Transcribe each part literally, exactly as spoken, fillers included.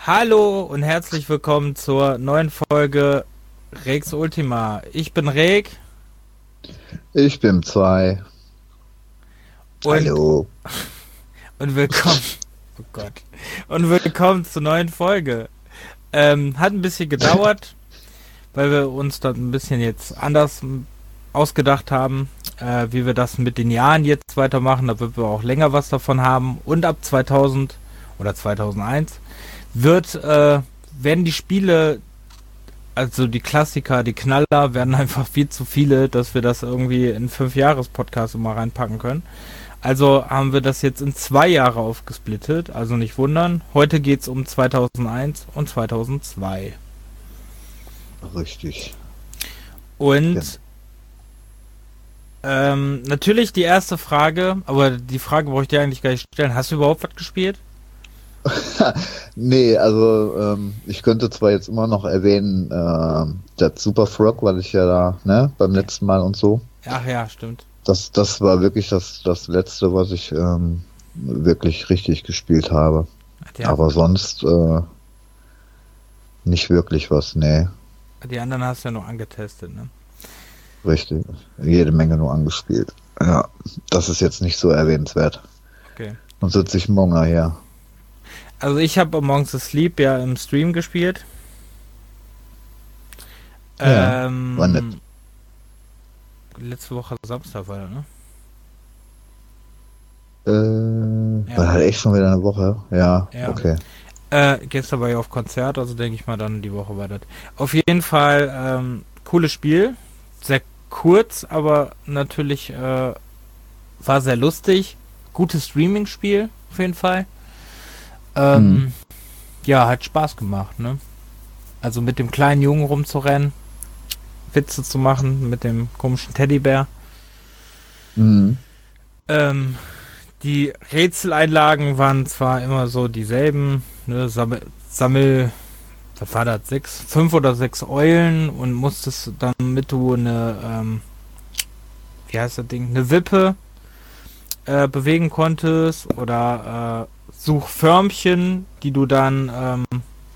Hallo und herzlich willkommen zur neuen Folge Rex Ultima. Ich bin Reg Ich bin zwei. und, Hallo. und willkommen. Oh Gott. Und willkommen zur neuen Folge. Ähm, hat ein bisschen gedauert, weil wir uns das ein bisschen jetzt anders ausgedacht haben, äh, wie wir das mit den Jahren jetzt weitermachen, damit wir auch länger was davon haben. Und ab zweitausend oder zweitausendeins wird, äh, werden die Spiele, also die Klassiker, die Knaller, werden einfach viel zu viele, dass wir das irgendwie in fünf Jahres-Podcast immer reinpacken können. Also haben wir das jetzt in zwei Jahre aufgesplittet, also nicht wundern. Heute geht's um zweitausendeins und zweitausendzwei. Richtig. Und Ja. ähm, natürlich die erste Frage, aber die Frage brauche ich dir eigentlich gar nicht stellen. Hast du überhaupt was gespielt? Nee, also ähm, ich könnte zwar jetzt immer noch erwähnen, äh, das Super Frog, weil ich ja da, ne, beim letzten Mal und so. Ach ja, stimmt. Das, das war wirklich das, das Letzte, was ich ähm, wirklich richtig gespielt habe. Die, Aber sonst äh, nicht wirklich was, nee. die anderen hast du ja noch angetestet, ne? Richtig. Jede Menge nur angespielt. Ja, das ist jetzt nicht so erwähnenswert. Okay. Sonst sitze ich morgen her. Also ich habe Among the Sleep ja im Stream gespielt. Ja, ähm, war nett. Letzte Woche Samstag war das, ne? Äh, Ja. war halt echt schon wieder eine Woche. Ja, Ja. okay. Äh, gestern war ich auf Konzert, also denke ich mal dann die Woche war das. Auf jeden Fall ähm, cooles Spiel. Sehr kurz, aber natürlich äh, war sehr lustig. Gutes Streaming-Spiel, auf jeden Fall. Ähm, Mhm. Ja, hat Spaß gemacht, ne? Also mit dem kleinen Jungen rumzurennen, Witze zu machen mit dem komischen Teddybär. Mhm. Ähm, die Rätseleinlagen waren zwar immer so dieselben, ne? Sammel, Sammel, was war das, sechs, fünf oder sechs Eulen und musstest dann, damit du eine, ähm, wie heißt das Ding, eine Wippe äh, bewegen konntest oder äh, Suchförmchen, die du dann, ähm,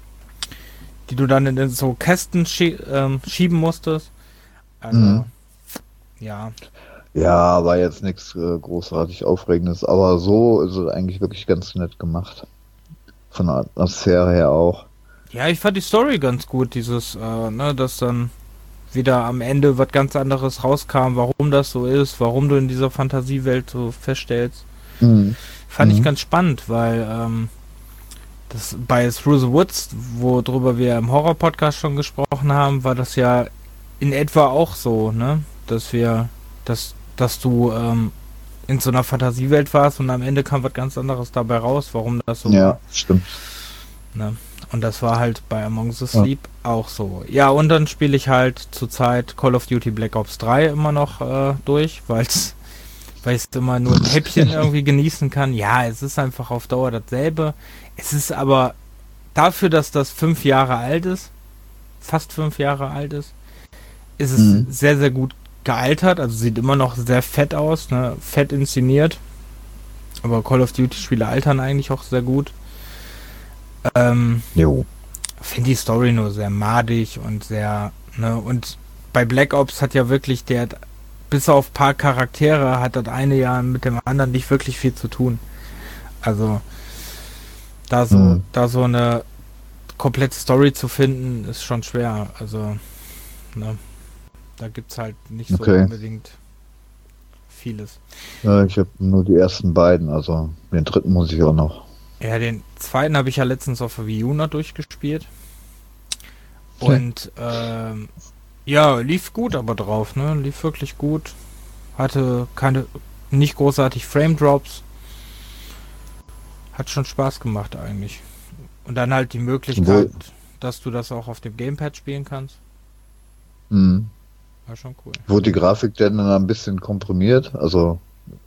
die du dann in so Kästen schie ähm, schieben musstest. Also, Mhm. ja. Ja, war jetzt nichts äh, großartig Aufregendes, aber so ist es eigentlich wirklich ganz nett gemacht. Von der Atmosphäre her auch. Ja, ich fand die Story ganz gut, dieses, äh, ne, dass dann wieder am Ende was ganz anderes rauskam, warum das so ist, warum du in dieser Fantasiewelt so feststellst. Mhm. Fand ich Mhm. ganz spannend, weil ähm, das bei Through the Woods, worüber wir im Horror-Podcast schon gesprochen haben, war das ja in etwa auch so, ne? Dass wir, dass, dass du ähm, in so einer Fantasiewelt warst und am Ende kam was ganz anderes dabei raus, warum das so war. Ja, stimmt. Ne? Und das war halt bei Among the Ja. Sleep auch so. Ja, und dann spiele ich halt zurzeit Call of Duty Black Ops drei immer noch äh, durch, weil's, weil ich es immer nur ein Häppchen irgendwie genießen kann. Ja, es ist einfach auf Dauer dasselbe. Es ist aber dafür, dass das fünf Jahre alt ist, fast fünf Jahre alt ist, ist es Mhm. sehr, sehr gut gealtert. Also sieht immer noch sehr fett aus, ne? Fett inszeniert. Aber Call of Duty Spiele altern eigentlich auch sehr gut. Ähm, Jo. finde die Story nur sehr madig und sehr, ne, und bei Black Ops hat ja wirklich der, bis auf ein paar Charaktere, hat das eine ja mit dem anderen nicht wirklich viel zu tun. Also, da so, Mhm. da so eine komplette Story zu finden, ist schon schwer. Also, ne, da gibt's halt nicht so Okay. unbedingt vieles. Ja, ich habe nur die ersten beiden, also den dritten muss ich auch noch. Ja, den zweiten habe ich ja letztens auf der Wii U noch durchgespielt. Ja. Und ähm, ja, lief gut aber drauf, ne? Lief wirklich gut. Hatte keine, nicht großartig Frame Drops. Hat schon Spaß gemacht eigentlich. Und dann halt die Möglichkeit, dass du das auch auf dem Gamepad spielen kannst. Mhm. War schon cool. Wurde die Grafik denn dann ein bisschen komprimiert? Also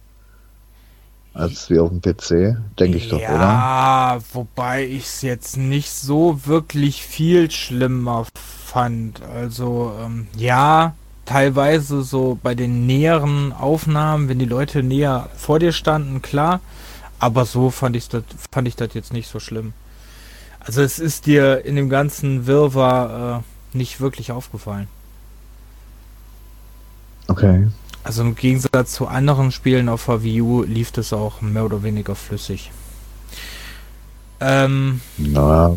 als wie auf dem P C, denke ich doch, oder? Ja, wobei ich es jetzt nicht so wirklich viel schlimmer fand. Also, ähm, ja, teilweise so bei den näheren Aufnahmen, wenn die Leute näher vor dir standen, klar. Aber so fand ich das fand ich das jetzt nicht so schlimm. Also es ist dir in dem ganzen Wirrwarr äh, nicht wirklich aufgefallen. Okay. Also im Gegensatz zu anderen Spielen auf der Wii U lief das auch mehr oder weniger flüssig. Ähm, Na,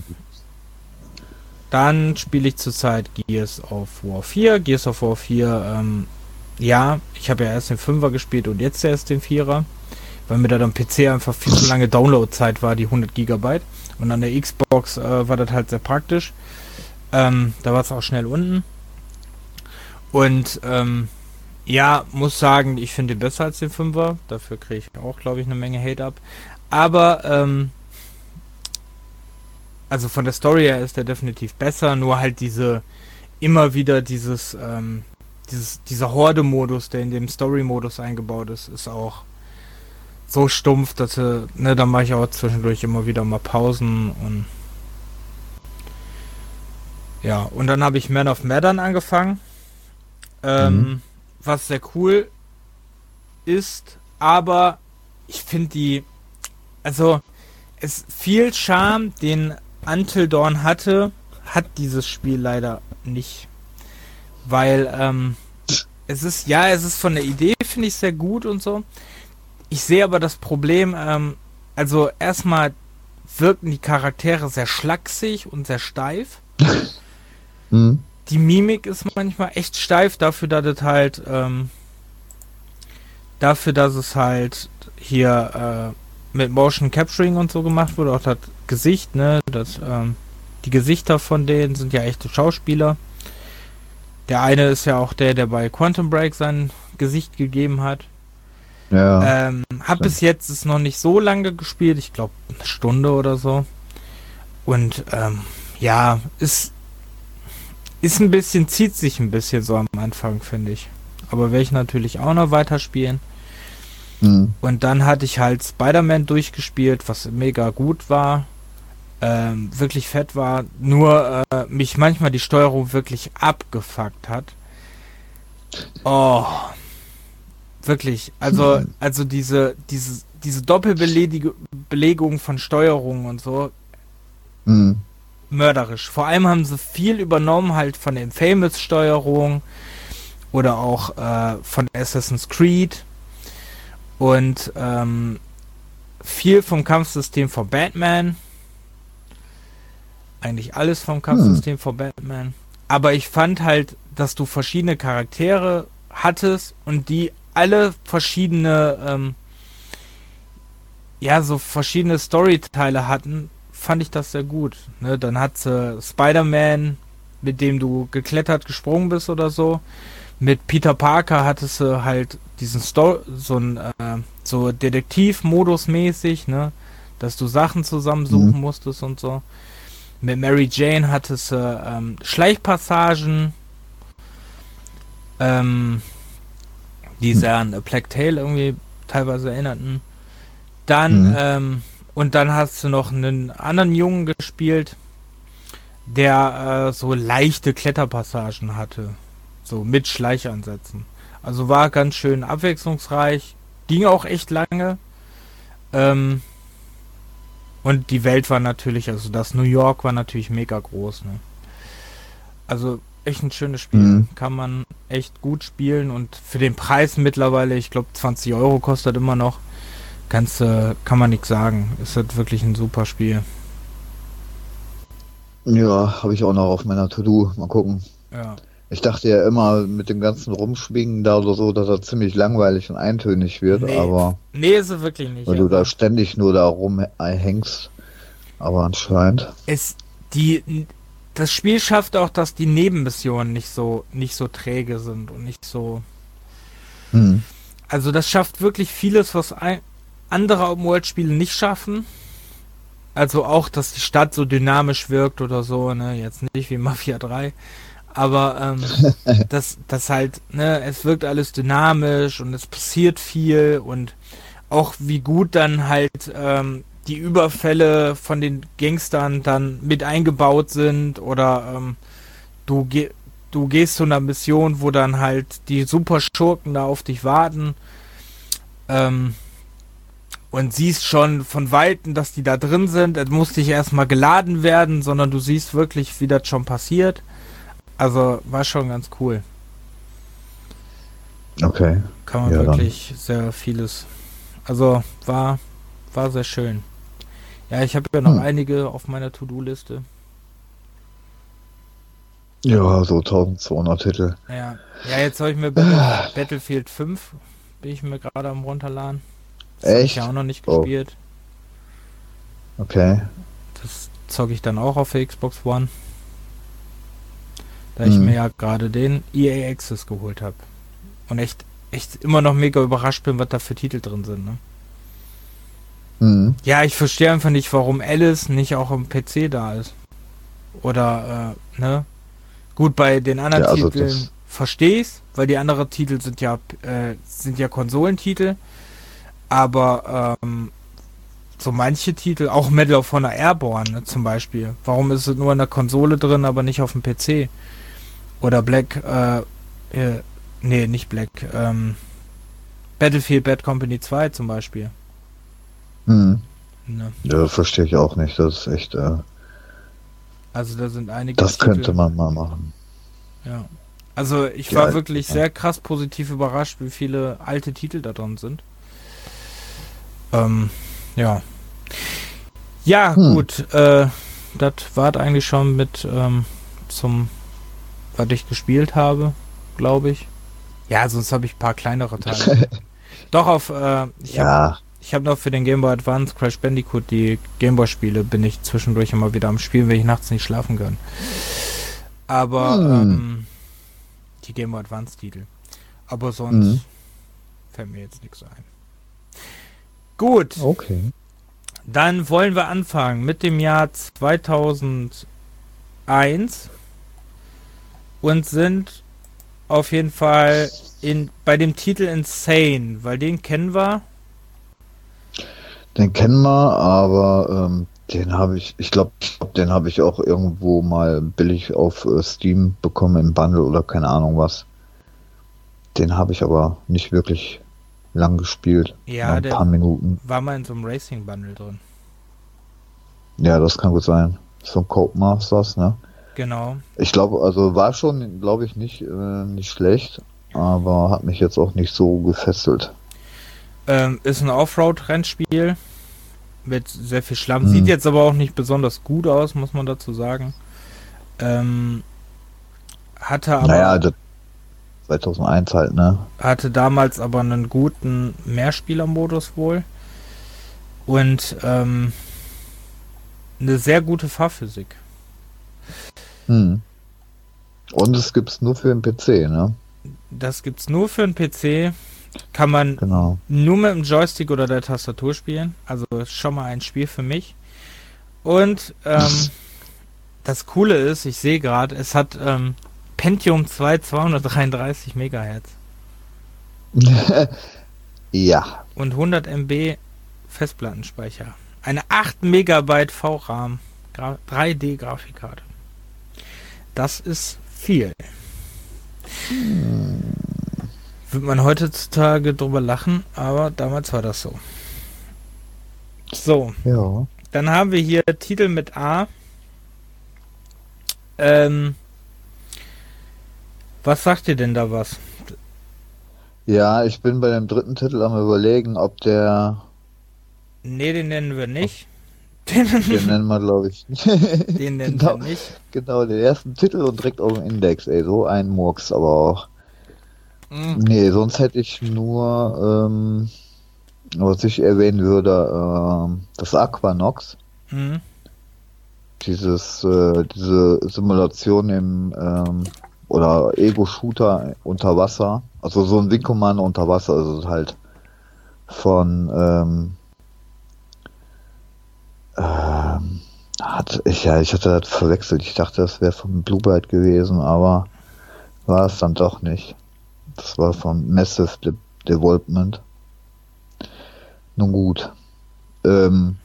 dann spiele ich zurzeit Gears of War vier. Gears of War vier, ähm, ja, ich habe ja erst den Fünfer gespielt und jetzt erst den Vierer, weil mir da am P C einfach viel zu lange Downloadzeit war, die hundert Gigabyte. Und an der Xbox äh, war das halt sehr praktisch. Ähm, da war es auch schnell unten. Und ähm, ja, muss sagen, ich finde den besser als den Fünfer. Dafür kriege ich auch, glaube ich, eine Menge Hate ab. Aber, ähm, also von der Story her ist der definitiv besser. Nur halt diese, immer wieder dieses, ähm, dieses, dieser Horde-Modus, der in dem Story-Modus eingebaut ist, ist auch so stumpf, dass, äh, ne, da mache ich auch zwischendurch immer wieder mal Pausen und ja, und dann habe ich Man of Medan angefangen. Ähm, Mhm. was sehr cool ist, aber ich finde die, also es viel Charme, den Until Dawn hatte, hat dieses Spiel leider nicht, weil ähm, es ist, ja, es ist von der Idee, finde ich, sehr gut und so. Ich sehe aber das Problem, ähm, also erstmal wirken die Charaktere sehr schlaksig und sehr steif. Mhm. Die Mimik ist manchmal echt steif dafür, dass es halt, ähm, dafür, dass es halt hier äh, mit Motion Capturing und so gemacht wurde, auch das Gesicht, ne, das, ähm, die Gesichter von denen sind ja echte Schauspieler. Der eine ist ja auch der, der bei Quantum Break sein Gesicht gegeben hat. Ja. Ähm, hab bis jetzt es noch nicht so lange gespielt, ich glaube eine Stunde oder so. Und ähm, ja, ist ist ein bisschen, zieht sich ein bisschen so am Anfang, finde ich. Aber werde ich natürlich auch noch weiterspielen. Mhm. Und dann hatte ich halt Spider-Man durchgespielt, was mega gut war. Ähm, wirklich fett war. Nur äh, mich manchmal die Steuerung wirklich abgefuckt hat. Oh. Wirklich. Also, Mhm. also diese, diese, diese Doppelbelegung von Steuerung und so, Mhm. mörderisch. Vor allem haben sie viel übernommen halt von den Famous-Steuerung oder auch äh, von Assassin's Creed und ähm, viel vom Kampfsystem von Batman. Eigentlich alles vom Kampfsystem von Batman. Aber ich fand halt, dass du verschiedene Charaktere hattest und die alle verschiedene ähm, ja, so verschiedene Storyteile hatten, fand ich das sehr gut. Ne? Dann hat sie Spider-Man, mit dem du geklettert, gesprungen bist oder so. Mit Peter Parker hattest du halt diesen Sto so ein äh, so Detektiv-Modus mäßig, ne? Dass du Sachen zusammensuchen Mhm. musstest und so. Mit Mary Jane hattest du ähm, Schleichpassagen, ähm, die sehr an A Plague Tale irgendwie teilweise erinnerten. Dann, Mhm. ähm, und dann hast du noch einen anderen Jungen gespielt, der äh, so leichte Kletterpassagen hatte. So mit Schleichansätzen. Also war ganz schön abwechslungsreich. Ging auch echt lange. Ähm, und die Welt war natürlich, also das New York war natürlich mega groß. Ne? Also echt ein schönes Spiel. Mhm. Kann man echt gut spielen. Und für den Preis mittlerweile, ich glaube zwanzig Euro kostet immer noch. Kannst, äh, kann man nichts sagen. Ist halt wirklich ein super Spiel. Ja, habe ich auch noch auf meiner To-Do. Mal gucken. Ja. Ich dachte ja immer mit dem ganzen Rumschwingen da oder so, dass er ziemlich langweilig und eintönig wird, Nee, aber nee, ist er wirklich nicht. weil du da Also, ständig nur da rumhängst. Aber anscheinend. es, die, das Spiel schafft auch, dass die Nebenmissionen nicht so, nicht so träge sind und nicht so. Hm. Also das schafft wirklich vieles, was ein, andere Open-World-Spiele nicht schaffen. Also auch, dass die Stadt so dynamisch wirkt oder so, ne, jetzt nicht wie Mafia drei. Aber ähm, das, das halt, ne, es wirkt alles dynamisch und es passiert viel und auch wie gut dann halt ähm, die Überfälle von den Gangstern dann mit eingebaut sind oder ähm, du, ge du gehst zu einer Mission, wo dann halt die super Schurken da auf dich warten. Ähm, und siehst schon von Weitem, dass die da drin sind. Es muss nicht erstmal geladen werden, sondern du siehst wirklich, wie das schon passiert. Also war schon ganz cool. Okay. Kann man Ja, wirklich dann. sehr vieles. Also war, war sehr schön. Ja, ich habe ja noch hm. einige auf meiner To-Do-Liste. Ja, so eintausendzweihundert Titel. Ja, ja, jetzt soll ich mir Battle, Battlefield fünf, bin ich mir gerade am runterladen. Das habe ich ja auch noch nicht gespielt. Oh. Okay. Das zocke ich dann auch auf der Xbox One. Da hm. ich mir ja gerade den E A Access geholt habe. Und echt, echt immer noch mega überrascht bin, was da für Titel drin sind, ne? Hm. Ja, ich verstehe einfach nicht, warum Alice nicht auch am P C da ist. Oder, äh, ne? Gut, bei den anderen ja, also Titeln verstehe ich's, weil die anderen Titel sind ja äh, sind ja Konsolentitel, aber ähm, so manche Titel, auch Medal of Honor Airborne, ne, zum Beispiel, warum ist es nur in der Konsole drin, aber nicht auf dem P C? Oder Black, äh, äh nee, nicht Black, ähm, Battlefield Bad Company zwei zum Beispiel. Hm. Ne. Ja, verstehe ich auch nicht, das ist echt, äh Also da sind einige Das Titel, könnte man mal machen. Ja. Also ich Die war alten, wirklich ja. sehr krass positiv überrascht, wie viele alte Titel da drin sind. Ähm, ja. Ja, hm. gut. Äh, das war eigentlich schon mit ähm, zum, was ich gespielt habe, glaube ich. Ja, sonst habe ich ein paar kleinere Teile. Doch, auf, äh, ich ja. habe Ich habe noch für den Game Boy Advance Crash Bandicoot, die Game Boy Spiele, bin ich zwischendurch immer wieder am Spielen, wenn ich nachts nicht schlafen kann. Aber hm. ähm, die Game Boy Advance Titel. Aber sonst hm. fällt mir jetzt nichts ein. Gut. Okay. Dann wollen wir anfangen mit dem Jahr zweitausendeins und sind auf jeden Fall in, bei dem Titel Insane, weil den kennen wir. Den kennen wir, aber ähm, den habe ich, ich glaube, den habe ich auch irgendwo mal billig auf äh, Steam bekommen im Bundle oder keine Ahnung was. Den habe ich aber nicht wirklich lang gespielt. Ja, ein paar Minuten. War mal in so einem Racing Bundle drin. Ja, das kann gut sein. So ein Codemasters, ne? Genau. Ich glaube, also war schon, glaube ich, nicht, äh, nicht schlecht, aber hat mich jetzt auch nicht so gefesselt. Ähm, ist ein Offroad-Rennspiel mit sehr viel Schlamm. Hm. Sieht jetzt aber auch nicht besonders gut aus, muss man dazu sagen. Ähm, hatte aber... Naja, das zweitausendeins halt, ne? Hatte damals aber einen guten Mehrspieler-Modus wohl. Und ähm, eine sehr gute Fahrphysik. Hm. Und es gibt's nur für den P C, ne? Das gibt's nur für den P C. Kann man genau. nur mit dem Joystick oder der Tastatur spielen. Also schon mal ein Spiel für mich. Und ähm, das Coole ist, ich sehe gerade, es hat ähm, Pentium zwei zweihundertdreiunddreißig Megahertz. Ja. Und hundert Megabyte Festplattenspeicher. Eine acht Megabyte V RAM Gra- drei D Grafikkarte. Das ist viel. Hm. Würde man heutzutage drüber lachen, aber damals war das so. So. Ja. Dann haben wir hier Titel mit A. Ähm, was sagt ihr denn da was? Ja, ich bin bei dem dritten Titel am Überlegen, ob der... Nee, den nennen wir nicht. Den, den nennen wir, glaube ich. Den nennen genau, wir nicht. Genau, den ersten Titel und direkt auf dem Index, ey, so ein Murks, aber auch. Mm. Nee, sonst hätte ich nur, ähm, was ich erwähnen würde, ähm, das Aquanox. Mm. Dieses, äh, diese Simulation im, ähm, oder Ego-Shooter unter Wasser. Also so ein Wing Commander unter Wasser, also halt von, ähm, ähm, hat ich ja, ich hatte das verwechselt. Ich dachte, das wäre von Bluebird gewesen, aber war es dann doch nicht. Das war von Massive De- Development. Nun gut. Ähm,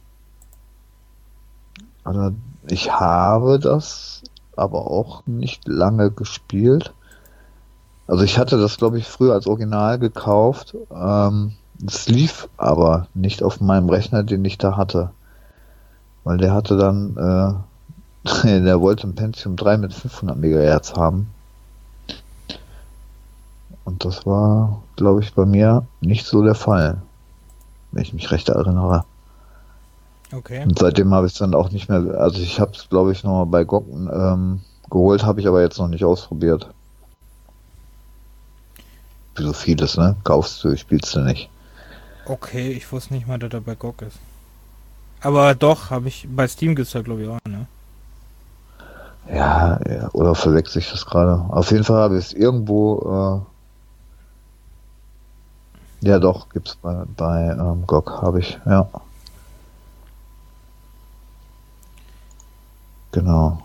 also ich habe das aber auch nicht lange gespielt. Also ich hatte das, glaube ich, früher als Original gekauft. Ähm, Es lief aber nicht auf meinem Rechner, den ich da hatte. Weil der hatte dann, äh, der wollte ein Pentium drei mit fünfhundert Megahertz haben. Und das war, glaube ich, bei mir nicht so der Fall. Wenn ich mich recht erinnere. Okay. Und seitdem habe ich es dann auch nicht mehr, also ich habe es, glaube ich, nochmal bei G O G ähm, geholt, habe ich aber jetzt noch nicht ausprobiert. Wie so vieles, ne? Kaufst du, spielst du nicht. Okay, ich wusste nicht mal, dass er bei G O G ist. Aber doch, habe ich, bei Steam gibt es ja, glaube ich, auch, ne? Ja, ja, oder verwechsel ich das gerade? Auf jeden Fall habe ich es irgendwo, äh, ja doch, gibt's bei, bei ähm, G O G, habe ich, ja. Genau.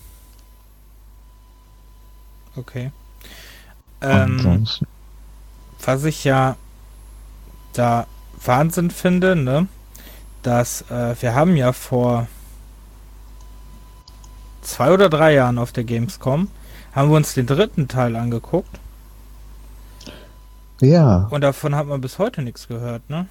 Okay. Ähm, Ansonsten. was ich ja da Wahnsinn finde, ne? Dass äh, wir haben ja vor zwei oder drei Jahren auf der Gamescom haben wir uns den dritten Teil angeguckt Ja, und davon hat man bis heute nichts gehört, ne?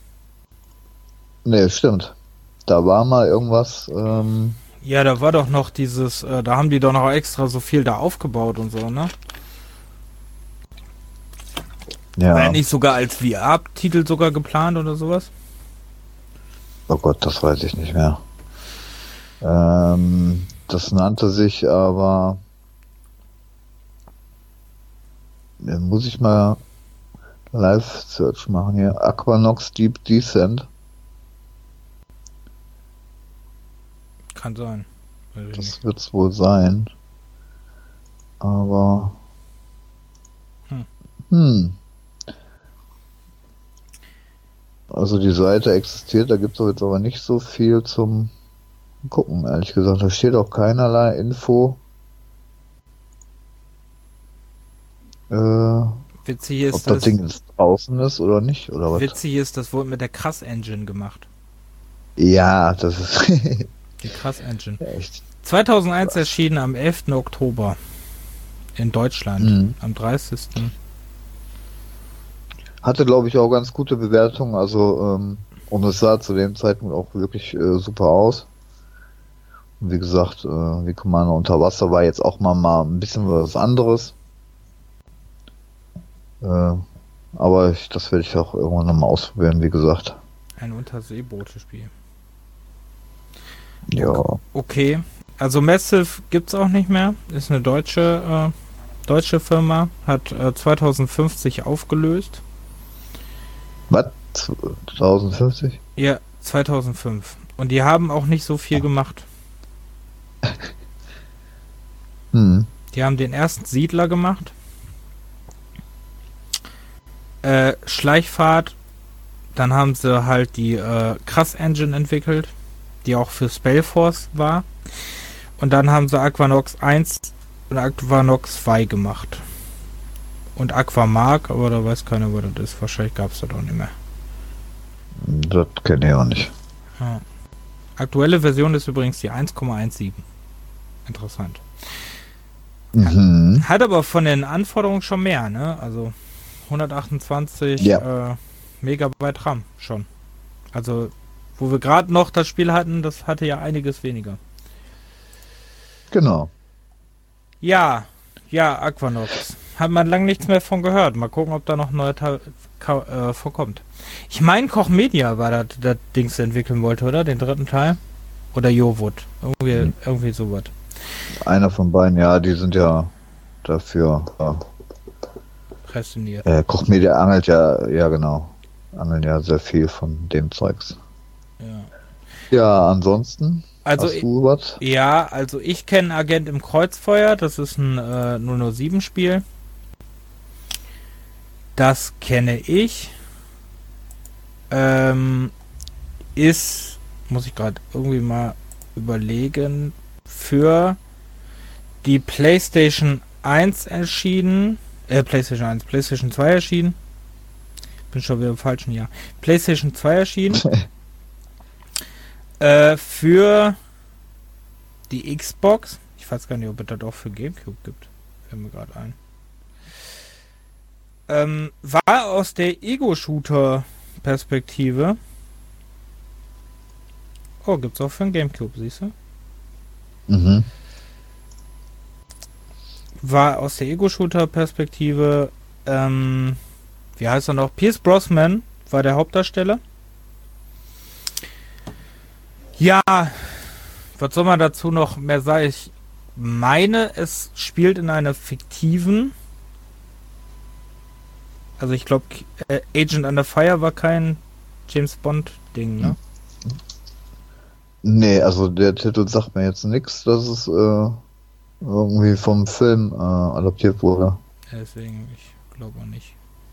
nee, stimmt. Da war mal irgendwas, ähm, Ja, da war doch noch dieses, äh, da haben die doch noch extra so viel da aufgebaut und so, ne? ja, War ja nicht sogar als V R-Titel sogar geplant oder sowas? oh Gott, das weiß ich nicht mehr. Ähm, das nannte sich aber, ja, muss ich mal Live-Search machen hier, Aquanox Deep Descent. Kann sein. Weiß ich nicht. Das wird's wohl sein. Aber, Hm. hm. Also die Seite existiert, da gibt's doch jetzt aber nicht so viel zum Gucken, ehrlich gesagt. Da steht auch keinerlei Info, äh, Witzig ist, ob das dass, Ding jetzt draußen ist oder nicht, oder was? witzig ist, das wurde mit der Krass Engine gemacht. Ja, das ist Die Krass Engine. echt. zweitausendeins erschienen am elften Oktober in Deutschland. Mhm. Am dreißigsten Hatte, glaube ich, auch ganz gute Bewertungen, also, ähm, und es sah zu dem Zeitpunkt auch wirklich äh, super aus. Und wie gesagt, äh, wie Commander unter Wasser war jetzt auch mal, mal ein bisschen was anderes. Äh, aber ich, das werde ich auch irgendwann nochmal ausprobieren, wie gesagt. Ein Unterseeboote-Spiel. Ja. Okay. Also Massive gibt's auch nicht mehr. Ist eine deutsche, äh, deutsche Firma. Hat äh, zweitausendfünfzig aufgelöst. Was? zweitausendfünfzig? Ja, zweitausendfünf. Und die haben auch nicht so viel gemacht. Hm. Die haben den ersten Siedler gemacht. Äh, Schleichfahrt. Dann haben sie halt die äh, Krass Engine entwickelt, die auch für Spellforce war. Und dann haben sie Aquanox eins und Aquanox zwei gemacht. Und Aquamark, aber da weiß keiner, wo das ist. Wahrscheinlich gab es das auch nicht mehr. Das kenne ich auch nicht. Ja. Aktuelle Version ist übrigens die eins Komma siebzehn. Interessant. Mhm. Hat aber von den Anforderungen schon mehr, ne? Also hundertachtundzwanzig Ja. äh, Megabyte RAM schon. Also, wo wir gerade noch das Spiel hatten, das hatte ja einiges weniger. Genau. Ja, ja, Aquanox. Hat man lang nichts mehr von gehört. Mal gucken, ob da noch ein neuer Teil äh, vorkommt. Ich meine, Koch Media war das, das Dings entwickeln wollte, oder? Den dritten Teil? Oder Jowood. Irgendwie, Hm. irgendwie sowas. Einer von beiden, ja, die sind ja dafür. Ja. Präsentiert. Äh, Koch Media angelt ja, ja genau. Angeln ja sehr viel von dem Zeugs. Ja. Ja, ansonsten. Also, hast du was? ja, also ich kenne Agent im Kreuzfeuer. Das ist ein äh, null null sieben Spiel. Das kenne ich. Ähm, ist, muss ich gerade irgendwie mal überlegen, für die PlayStation eins erschienen. Äh, PlayStation eins, PlayStation zwei erschienen. Bin schon wieder im falschen Jahr. PlayStation zwei erschienen. äh, für die Xbox. Ich weiß gar nicht, ob es das auch für GameCube gibt. Fällt mir gerade ein. Ähm, war aus der Ego-Shooter-Perspektive. Oh, gibt's auch für den Gamecube, siehst du? Mhm. War aus der Ego-Shooter-Perspektive, ähm, wie heißt er noch? Pierce Brosnan war der Hauptdarsteller. Ja, was soll man dazu noch mehr sagen? Ich meine, es spielt in einer fiktiven, also ich glaube, äh, Agent Under Fire war kein James Bond-Ding, ne? Nee, also der Titel sagt mir jetzt nichts, dass es äh, irgendwie vom Film äh, adaptiert wurde. Deswegen, ich glaube auch nicht.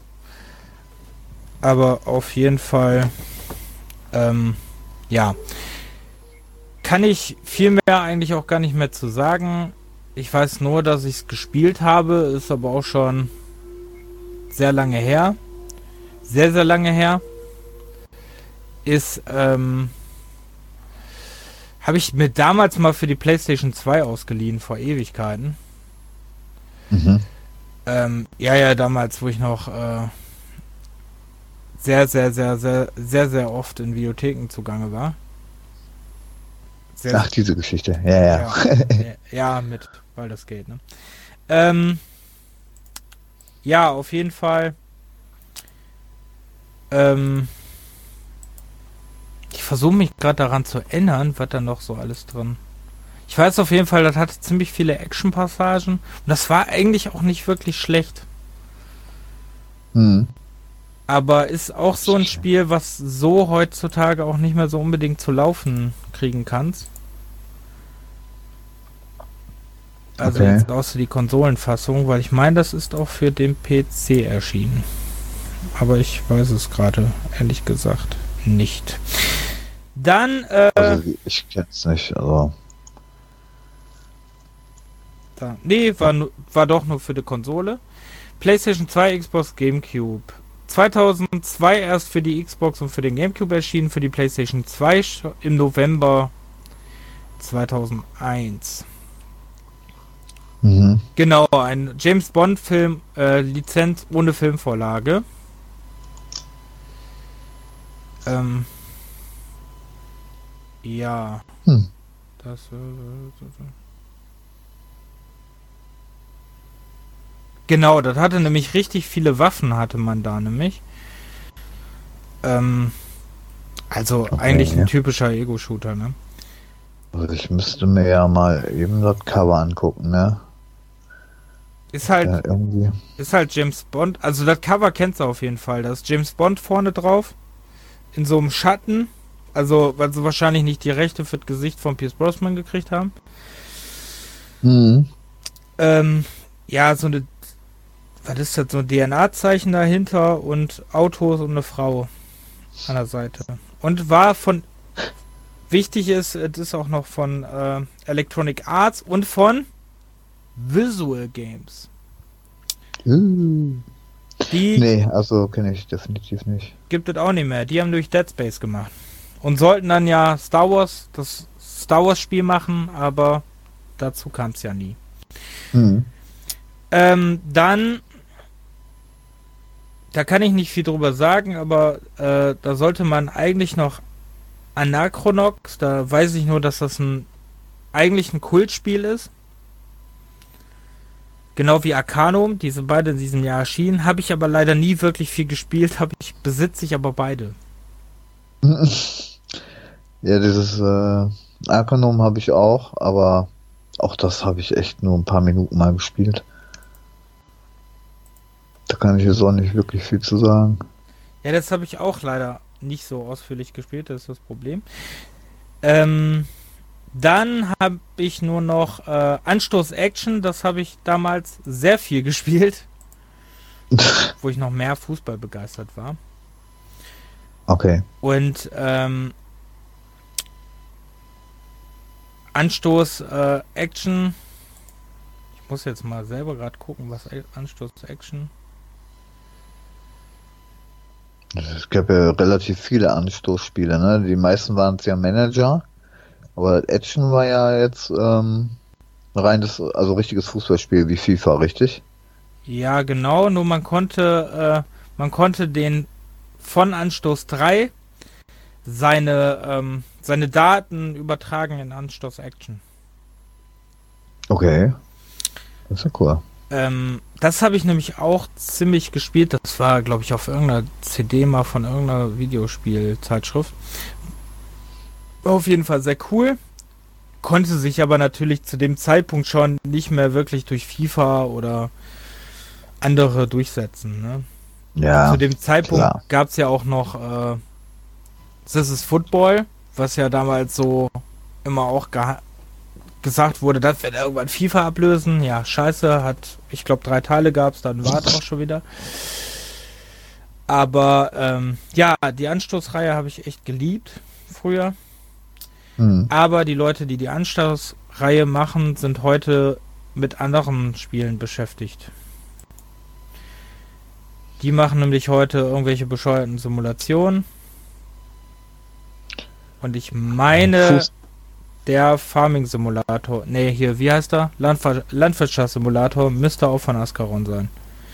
Aber auf jeden Fall, ähm, ja. Kann ich viel mehr eigentlich auch gar nicht mehr zu sagen. Ich weiß nur, dass ich es gespielt habe, ist aber auch schon sehr lange her. Sehr, sehr lange her. Ist, ähm, habe ich mir damals mal für die PlayStation zwei ausgeliehen, vor Ewigkeiten. Mhm. Ähm, ja, ja, damals, wo ich noch äh, sehr, sehr, sehr, sehr, sehr, sehr oft in Videotheken zugange war. Sehr, Ach, diese Geschichte. Ja, ja. ja, ja, ja, mit, weil das geht, ne? Ähm, ja, auf jeden Fall. Ähm, ich versuche mich gerade daran zu erinnern, was da noch so alles drin. Ich weiß auf jeden Fall, das hatte ziemlich viele Action-Passagen und das war eigentlich auch nicht wirklich schlecht. Hm. Aber ist auch so ein Spiel, was so heutzutage auch nicht mehr so unbedingt zu laufen kriegen kannst. Also Okay. jetzt außer die Konsolenfassung, weil ich meine, das ist auch für den P C erschienen. Aber ich weiß es gerade, ehrlich gesagt, nicht. Dann, äh, Also ich kenn's nicht, also. da, nee, war, nu- war doch nur für die Konsole. PlayStation zwei, Xbox, GameCube. zweitausendzwei erst für die Xbox und für den GameCube erschienen, für die PlayStation zwei sch- im November zweitausendeins. Mhm. Genau, ein James Bond Film, äh, Lizenz ohne Filmvorlage. Ähm, ja. Hm. Das, äh, genau, das hatte nämlich richtig viele Waffen, hatte man da nämlich. Ähm, also Okay, eigentlich ein ja. typischer Ego-Shooter, ne? Also ich müsste mir ja mal eben das Cover angucken, ne? Ist halt, Ja, irgendwie. ist halt James Bond. Also das Cover kennst du auf jeden Fall. Da ist James Bond vorne drauf. In so einem Schatten. Also, weil sie wahrscheinlich nicht die Rechte für das Gesicht von Pierce Brosnan gekriegt haben. Mhm. Ähm, ja, so eine, was ist das, so ein D N A-Zeichen dahinter und Autos und eine Frau an der Seite. Und war von, wichtig ist, es ist auch noch von äh, Electronic Arts und von Visual Games. Uh. Die Nee, also kenne ich definitiv nicht. gibt es auch nicht mehr. Die haben durch Dead Space gemacht. Und sollten dann ja Star Wars, das Star Wars Spiel machen, aber dazu kam es ja nie. Mhm. Ähm, dann, da kann ich nicht viel drüber sagen, aber äh, da sollte man eigentlich noch Anachronox, da weiß ich nur, dass das ein eigentlich ein Kultspiel ist. Genau wie Arcanum, die sind beide in diesem Jahr erschienen. Habe ich aber leider nie wirklich viel gespielt, habe ich, besitze ich aber beide. Ja, dieses äh, Arcanum habe ich auch, aber auch das habe ich echt nur ein paar Minuten mal gespielt. Da kann ich jetzt auch nicht wirklich viel zu sagen. Ja, das habe ich auch leider nicht so ausführlich gespielt, das ist das Problem. Ähm, dann habe ich nur noch äh, Anstoß Action, das habe ich damals sehr viel gespielt, wo ich noch mehr Fußball begeistert war. Okay. Und ähm, Anstoß äh, Action, ich muss jetzt mal selber gerade gucken, was Anstoß Action. Es gab ja relativ viele Anstoßspiele, ne? Die meisten waren es ja Manager, aber Action war ja jetzt ähm, reines, also richtiges Fußballspiel wie FIFA, richtig? Ja, genau, nur man konnte, äh, man konnte den von Anstoß drei seine, ähm, seine Daten übertragen in Anstoß Action. Okay, das ist ja cool. Ähm, das habe ich nämlich auch ziemlich gespielt. Das war, glaube ich, auf irgendeiner C D mal von irgendeiner Videospielzeitschrift. War auf jeden Fall sehr cool. Konnte sich aber natürlich zu dem Zeitpunkt schon nicht mehr wirklich durch FIFA oder andere durchsetzen. Ne? Ja, Zu dem Zeitpunkt klar. gab es ja auch noch äh, This is Football, was ja damals so immer auch geha- gesagt wurde, das wird irgendwann FIFA ablösen. Ja, scheiße, hat, ich glaube, drei Teile gab es, dann war es auch schon wieder. Aber ähm, ja, die Anstoßreihe habe ich echt geliebt früher. Hm. Aber die Leute, die die Anstoßreihe machen, sind heute mit anderen Spielen beschäftigt. Die machen nämlich heute irgendwelche bescheuerten Simulationen. Und ich meine, Fuß- der Farming-Simulator, nee, hier, wie heißt er? Landver- Landwirtschaftssimulator müsste auch von Ascaron sein.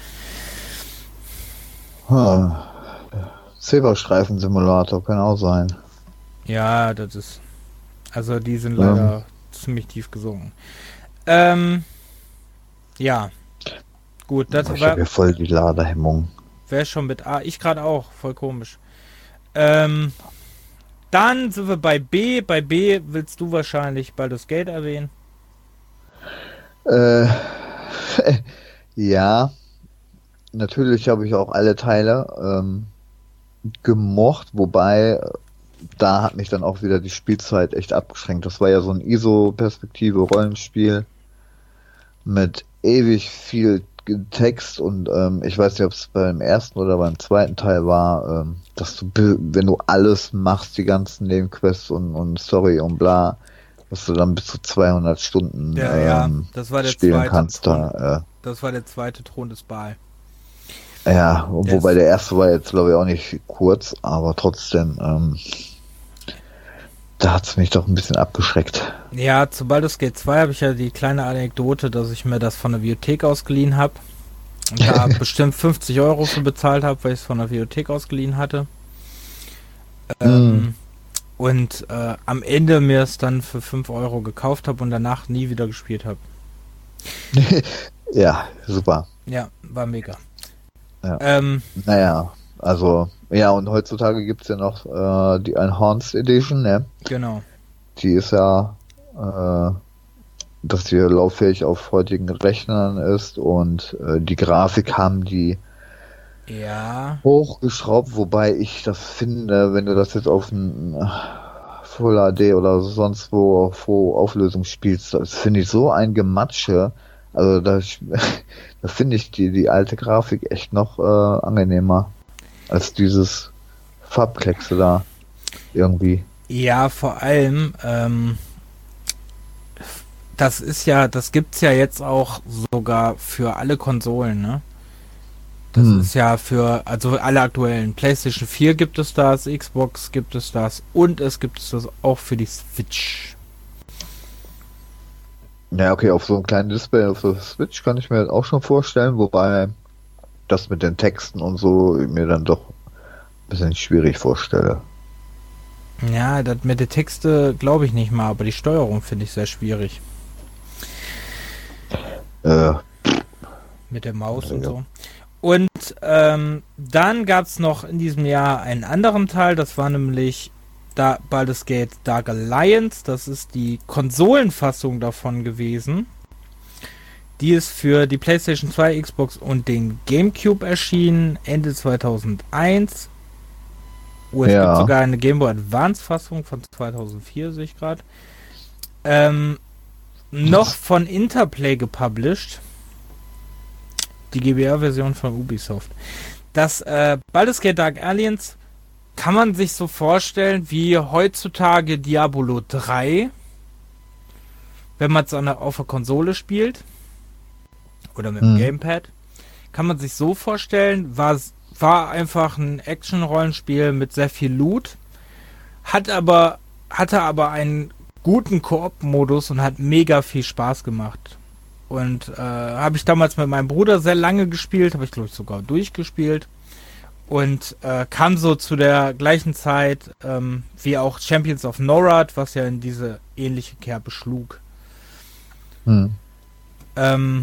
Ah, Zebrastreifen-Simulator kann auch sein. Ja, das ist... Also die sind Ja. leider ziemlich tief gesunken. Ähm, ja. Gut, das Ich war... habe hier voll die Ladehemmung. Wer schon mit A? Ich gerade auch, voll komisch. Ähm, dann sind wir bei B. Bei B willst du wahrscheinlich Baldur's Gate erwähnen. Äh, ja, natürlich habe ich auch alle Teile ähm, gemocht, wobei äh, da hat mich dann auch wieder die Spielzeit echt abgeschränkt. Das war ja so ein I S O-Perspektive-Rollenspiel mit ewig viel Text und ähm, ich weiß nicht, ob es beim ersten oder beim zweiten Teil war, ähm, dass du, bi- wenn du alles machst, die ganzen Nebenquests und, und Story und bla, dass du dann bis zu zweihundert Stunden Ja, ja, ähm, das war der spielen zweite kannst. Thron. Da, Das war der zweite Thron des Baal. äh, ja, Yes. wobei der erste war jetzt, glaube ich, auch nicht kurz, aber trotzdem, ähm, da hat es mich doch ein bisschen abgeschreckt. Ja, zu Baldur's Gate zwei habe ich ja die kleine Anekdote, dass ich mir das von der Bibliothek ausgeliehen habe. Und da bestimmt fünfzig Euro für bezahlt habe, weil ich es von der Bibliothek ausgeliehen hatte. Ähm, Mm. Und äh, am Ende mir es dann für fünf Euro gekauft habe und danach nie wieder gespielt habe. Ja, super. Ja, war mega. Ja. Ähm, Naja, also, ja, und heutzutage gibt's ja noch äh, die Enhanced Edition, ne? genau. Die ist ja, äh, dass die lauffähig auf heutigen Rechnern ist und äh, die Grafik haben die Ja, hochgeschraubt, wobei ich das finde, wenn du das jetzt auf ein äh, Full H D oder sonst wo auf hohe Auflösung spielst, das finde ich so ein Gematsche. Also da, da finde ich die, die alte Grafik echt noch äh, angenehmer als dieses Farbkleckse da irgendwie. ja, vor allem, ähm, das ist ja, das gibt's ja jetzt auch sogar für alle Konsolen, ne? Das Hm. ist ja für, also alle aktuellen. PlayStation vier gibt es das, Xbox gibt es das und es gibt es das auch für die Switch. Ja, okay, auf so einem kleinen Display auf der Switch kann ich mir das auch schon vorstellen, wobei das mit den Texten und so mir dann doch ein bisschen schwierig vorstelle. Ja, das mit den Texte glaube ich nicht mal, aber die Steuerung finde ich sehr schwierig. Äh, Mit der Maus Ja. und so. Und ähm, dann gab es noch in diesem Jahr einen anderen Teil, das war nämlich da Baldur's Gate Dark Alliance, das ist die Konsolenfassung davon gewesen. Die ist für die PlayStation zwei, Xbox und den GameCube erschienen, Ende zweitausendeins. Oh, es Ja. gibt sogar eine Game Boy Advance Fassung von zweitausendvier, sehe ich gerade. Ähm, noch von Interplay gepublished. Die G B R-Version von Ubisoft. Das äh, Baldur's Gate Dark Alliance kann man sich so vorstellen wie heutzutage Diablo drei, wenn man es auf der Konsole spielt oder mit dem Hm. Gamepad. Kann man sich so vorstellen, war, war einfach ein Action-Rollenspiel mit sehr viel Loot, hat aber, hatte aber einen guten Koop-Modus und hat mega viel Spaß gemacht. Und äh, habe ich damals mit meinem Bruder sehr lange gespielt, habe ich glaube ich sogar durchgespielt. Und äh, kam so zu der gleichen Zeit ähm, wie auch Champions of Norad, was ja in diese ähnliche Kerbe schlug. Hm. Ähm,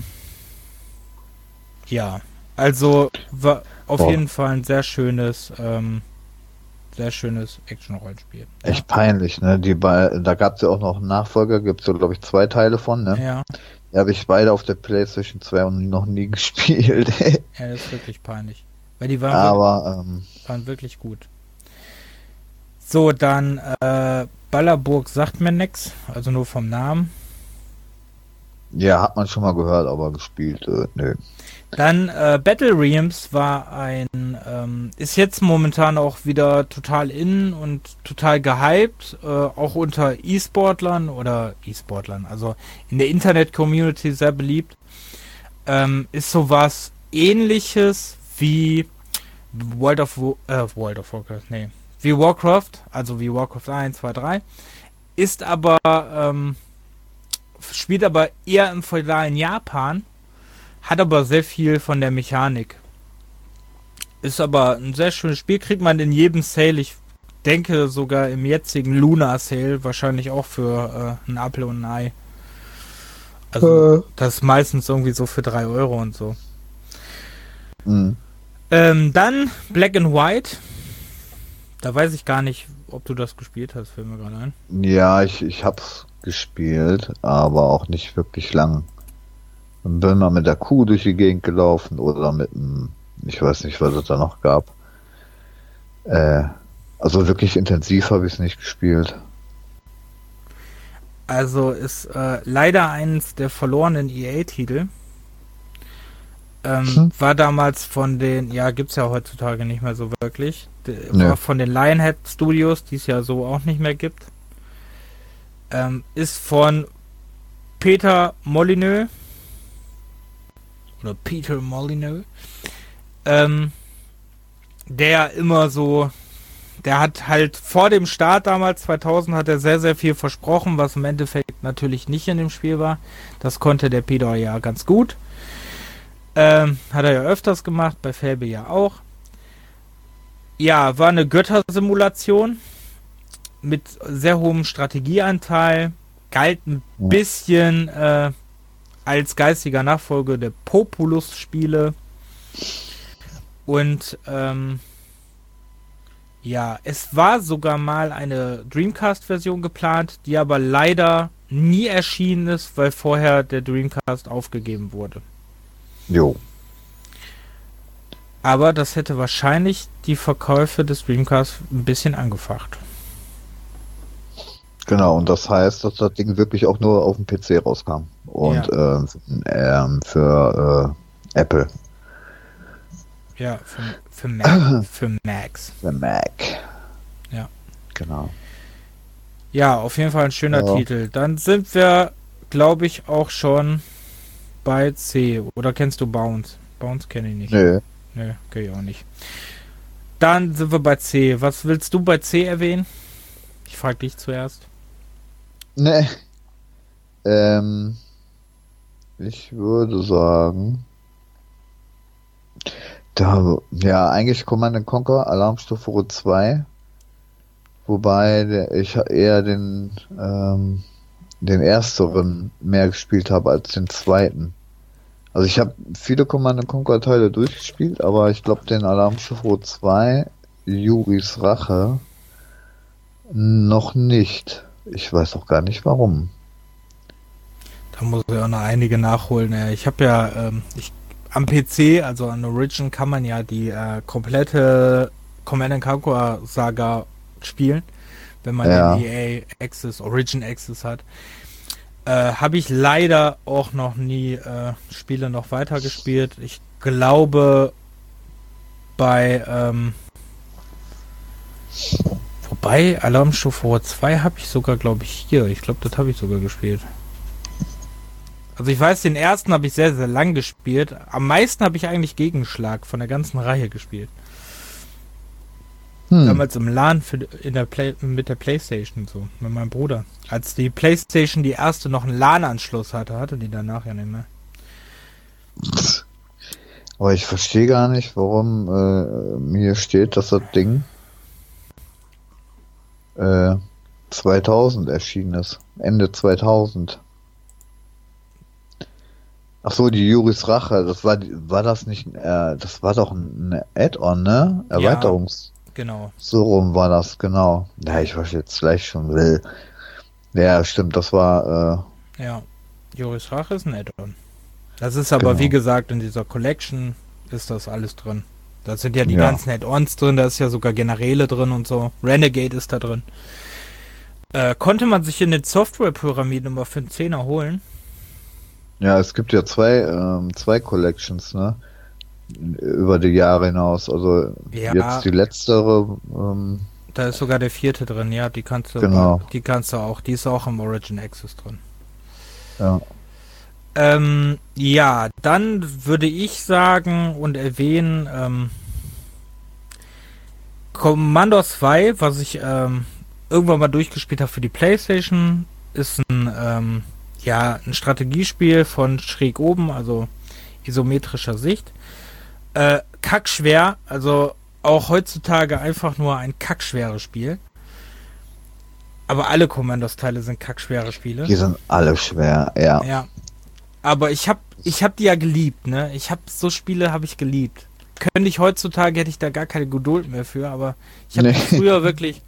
ja, also war auf Boah. jeden Fall ein sehr schönes, ähm, sehr schönes Action-Rollenspiel. Echt peinlich, ne? Die bei, da gab es ja auch noch einen Nachfolger, gibt es ja, glaube ich, zwei Teile von, ne? Ja, Die habe ich beide auf der PlayStation zwei und noch nie gespielt. ja, das ist wirklich peinlich. Weil die waren, Aber, ähm, wirklich, waren wirklich gut. So, dann äh, Ballerburg sagt mir nix, also nur vom Namen. ja, hat man schon mal gehört, aber gespielt, äh, nö. Dann äh, Battle Realms war ein, ähm, ist jetzt momentan auch wieder total in und total gehypt, äh, auch unter E-Sportlern oder E-Sportlern, also in der Internet-Community sehr beliebt. Ähm, ist sowas ähnliches wie World of, Wo- äh, World of Warcraft, nee, wie Warcraft, also wie Warcraft eins, zwei, drei, ist aber, ähm, spielt aber eher im feudalen Japan, hat aber sehr viel von der Mechanik. Ist aber ein sehr schönes Spiel, kriegt man in jedem Sale, ich denke sogar im jetzigen Luna Sale, wahrscheinlich auch für äh, einen Apfel und ein Ei. Also Äh. das ist meistens irgendwie so für drei Euro und so. Mhm. Ähm, dann Black and White. Da weiß ich gar nicht, ob du das gespielt hast, fällt mir gerade ein. Ja, ich, ich hab's gespielt, aber auch nicht wirklich lang. Und bin mal mit der Kuh durch die Gegend gelaufen oder mit dem, ich weiß nicht, was es da noch gab. Äh, also wirklich intensiv habe ich es nicht gespielt. Also ist äh, leider eines der verlorenen E A-Titel. Ähm, Hm. War damals von den, ja, gibt's ja heutzutage nicht mehr so wirklich. De, Nö. war von den Lionhead Studios, die es ja so auch nicht mehr gibt. Ähm, ist von Peter Molyneux. Oder Peter Molyneux. Ähm, der immer so, der hat halt vor dem Start damals, zweitausend, hat er sehr, sehr viel versprochen, was im Endeffekt natürlich nicht in dem Spiel war. Das konnte der Peter ja ganz gut. Ähm, hat er ja öfters gemacht, bei Felbe ja auch. Ja, war eine Göttersimulation mit sehr hohem Strategieanteil, galt ein Ja. bisschen äh, als geistiger Nachfolger der Populus-Spiele. Und ähm, ja, es war sogar mal eine Dreamcast-Version geplant, die aber leider nie erschienen ist, weil vorher der Dreamcast aufgegeben wurde. Jo. Aber das hätte wahrscheinlich die Verkäufe des Dreamcast ein bisschen angefacht. Genau, und das heißt, dass das Ding wirklich auch nur auf dem P C rauskam. Und ähm, ähm, für äh, Apple, Ja, für, für, Mac, für Macs. für Mac. Ja. Genau. Ja, auf jeden Fall ein schöner Ja. Titel. Dann sind wir, glaube ich, auch schon bei C. Oder kennst du Bounce? Bounce kenne ich nicht. Nö. Nö, kenn ich auch nicht. Dann sind wir bei C. Was willst du bei C erwähnen? Ich frage dich zuerst. Nee. Ähm, ich würde sagen, da, ja, eigentlich Command and Conquer, Alarmstufe zwei, wobei der, ich eher den, ähm, den ersteren mehr gespielt habe als den zweiten. Also ich habe viele Command and Conquer Teile durchgespielt, aber ich glaube den Alarmstufe zwei, Yuris Rache, noch nicht. Ich weiß auch gar nicht warum. Da muss ich auch noch einige nachholen. Äh, Ich habe ja ähm, ich, am P C, also an Origin, kann man ja die äh, komplette Command and Conquer Saga spielen, wenn man Ja. den E A Access, Origin Access hat. Äh, habe ich leider auch noch nie äh, Spiele noch weiter gespielt. Ich glaube bei ähm, wobei Alarmstufe zwei habe ich sogar, glaube ich, hier. Ich glaube, das habe ich sogar gespielt. Also ich weiß, den ersten habe ich sehr, sehr lang gespielt. Am meisten habe ich eigentlich Gegenschlag von der ganzen Reihe gespielt. Hm. Damals im LAN für, in der Play, mit der Playstation so, mit meinem Bruder. Als die Playstation die erste noch einen LAN-Anschluss hatte, hatte die danach ja nicht mehr. Aber ich verstehe gar nicht, warum äh, mir steht, dass das Ding äh, zweitausend erschienen ist. Ende zweitausend. Ach so, die Juris Rache, das war war das nicht, äh, das war doch ein Add-on, ne? Erweiterungs. Ja, genau. So rum war das, genau. Ja, ich was jetzt gleich schon will. Ja, stimmt, das war, äh... Ja, Juris Rache ist ein Add-on. Das ist aber, genau. Wie gesagt, in dieser Collection ist das alles drin. Da sind ja die ja. ganzen Add-ons drin, da ist ja sogar Generäle drin und so. Renegade ist da drin. Äh, konnte man sich in den Software-Pyramiden immer für einen Zehner holen? Ja, es gibt ja zwei, ähm, zwei Collections, ne? Über die Jahre hinaus. Also ja, jetzt die letztere. Ähm, da ist sogar der vierte drin, ja, die kannst du genau. Die kannst du auch, die ist auch im Origin Access drin. Ja. Ähm, ja, dann würde ich sagen und erwähnen, ähm, Commando zwei, was ich ähm, irgendwann mal durchgespielt habe für die PlayStation, ist ein, ähm, ja, ein Strategiespiel von schräg oben, also isometrischer Sicht. Äh, kackschwer, also auch heutzutage einfach nur ein kackschweres Spiel. Aber alle Commandos-Teile sind kackschwere Spiele. Die sind alle schwer, ja. Ja. Aber ich hab, ich hab die ja geliebt, ne? Ich hab so Spiele habe ich geliebt. Könnte ich heutzutage, hätte ich da gar keine Geduld mehr für, aber ich habe nee. früher wirklich.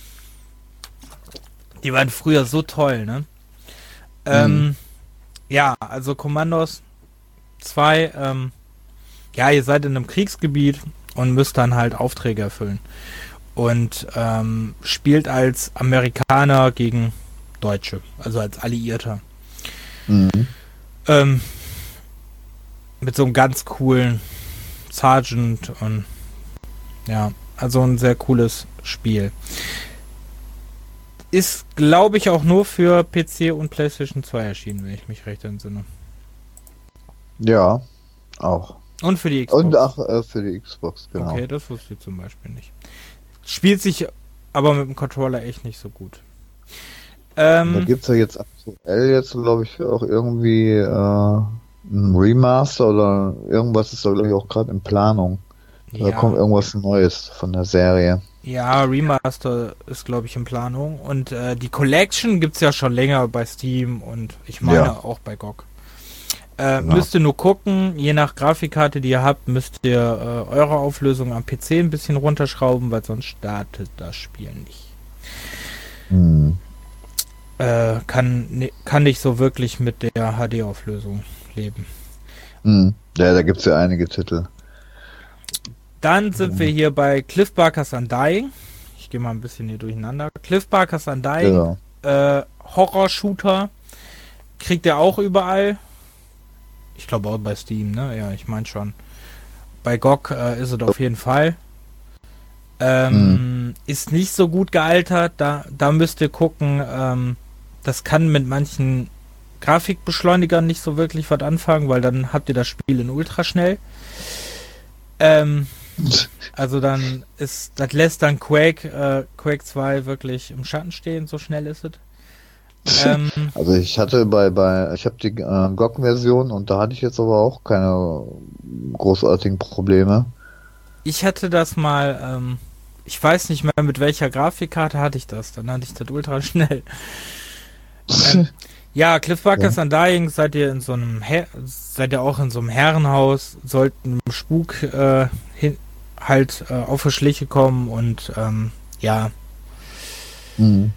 Die waren früher so toll, ne? Ähm, mhm. Ja, also Commandos zwei, ähm, ja, ihr seid in einem Kriegsgebiet und müsst dann halt Aufträge erfüllen. Und ähm, spielt als Amerikaner gegen Deutsche, also als Alliierter. Mhm. Ähm, mit so einem ganz coolen Sergeant und ja, also ein sehr cooles Spiel. Ist, glaube ich, auch nur für P C und PlayStation zwei erschienen, wenn ich mich recht entsinne. Ja, auch. Und für die Xbox. Und auch äh, für die Xbox, genau. Okay, das wusste ich zum Beispiel nicht. Spielt sich aber mit dem Controller echt nicht so gut. Ähm, da gibt es ja jetzt aktuell jetzt, glaube ich, auch irgendwie äh, ein Remaster oder irgendwas ist da, glaube ich, auch gerade in Planung. Da ja. kommt irgendwas Neues von der Serie. Ja, Remaster ist, glaube ich, in Planung. Und äh, die Collection gibt es ja schon länger bei Steam und ich meine ja. auch bei G O G. Äh, genau. Müsst ihr nur gucken, je nach Grafikkarte, die ihr habt, müsst ihr äh, eure Auflösung am P C ein bisschen runterschrauben, weil sonst startet das Spiel nicht. Hm. Äh, kann, ne, kann nicht so wirklich mit der H D-Auflösung leben. Hm. Ja, da gibt es ja einige Titel. Dann sind hm. wir hier bei Cliff Barker's Undying. Ich gehe mal ein bisschen hier durcheinander. Cliff Barker's Undying, genau. äh, Horror-Shooter, kriegt ihr auch überall. Ich glaube auch bei Steam, ne? Ja, ich meine schon. Bei G O G äh, ist es auf jeden Fall. Ähm, hm. Ist nicht so gut gealtert. Da, da müsst ihr gucken. Ähm, das kann mit manchen Grafikbeschleunigern nicht so wirklich was anfangen, weil dann habt ihr das Spiel in ultraschnell. Ähm, also dann ist, das lässt dann Quake, äh, Quake zwei wirklich im Schatten stehen, so schnell ist es. Ähm, also ich hatte bei, bei ich habe die äh, G O G-Version und da hatte ich jetzt aber auch keine großartigen Probleme. Ich hatte das mal, ähm, ich weiß nicht mehr mit welcher Grafikkarte hatte ich das, dann hatte ich das ultra schnell. ähm, ja, Cliff Barker's ja. Undying, seid ihr in so einem Her- seid ihr auch in so einem Herrenhaus, sollten Spuk äh, hin, halt äh, auf die Schliche kommen und ähm, ja. Mhm.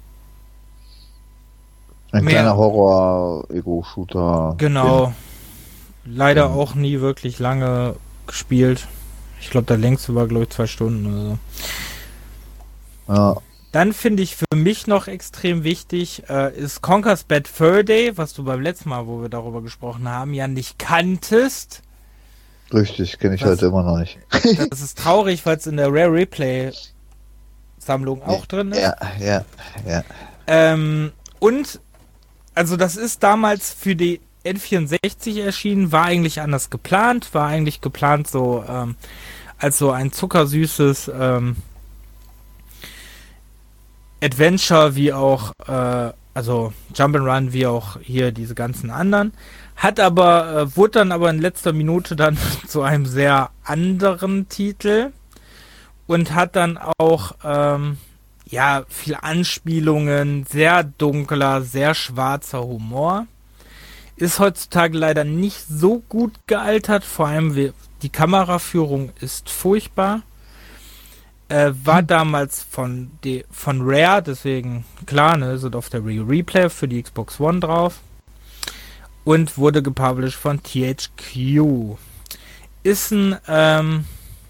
Ein Mehr. kleiner Horror-Ego-Shooter. Genau. Leider mhm. auch nie wirklich lange gespielt. Ich glaube, der längste war, glaube ich, zwei Stunden oder so. Ja. Dann finde ich für mich noch extrem wichtig, äh, ist Conker's Bad Fur Day, was du beim letzten Mal, wo wir darüber gesprochen haben, ja nicht kanntest. Richtig, kenne ich das, heute immer noch nicht. Das ist traurig, weil es in der Rare Replay Sammlung auch ja, drin ist. Ja, ja, ja. Ähm, und also das ist damals für die N vierundsechzig erschienen, war eigentlich anders geplant, war eigentlich geplant so ähm, als so ein zuckersüßes ähm, Adventure wie auch äh, Also Jump'n'Run wie auch hier diese ganzen anderen. Hat aber, äh, wurde dann aber in letzter Minute dann zu einem sehr anderen Titel und hat dann auch ähm, ja viel Anspielungen, sehr dunkler, sehr schwarzer Humor. Ist heutzutage leider nicht so gut gealtert, vor allem wie, die Kameraführung ist furchtbar. Äh, war hm. damals von, de, von Rare, deswegen klar, ne, sind auf der Re Replay für die Xbox One drauf. Und wurde gepublished von T H Q. Ist ein, ähm,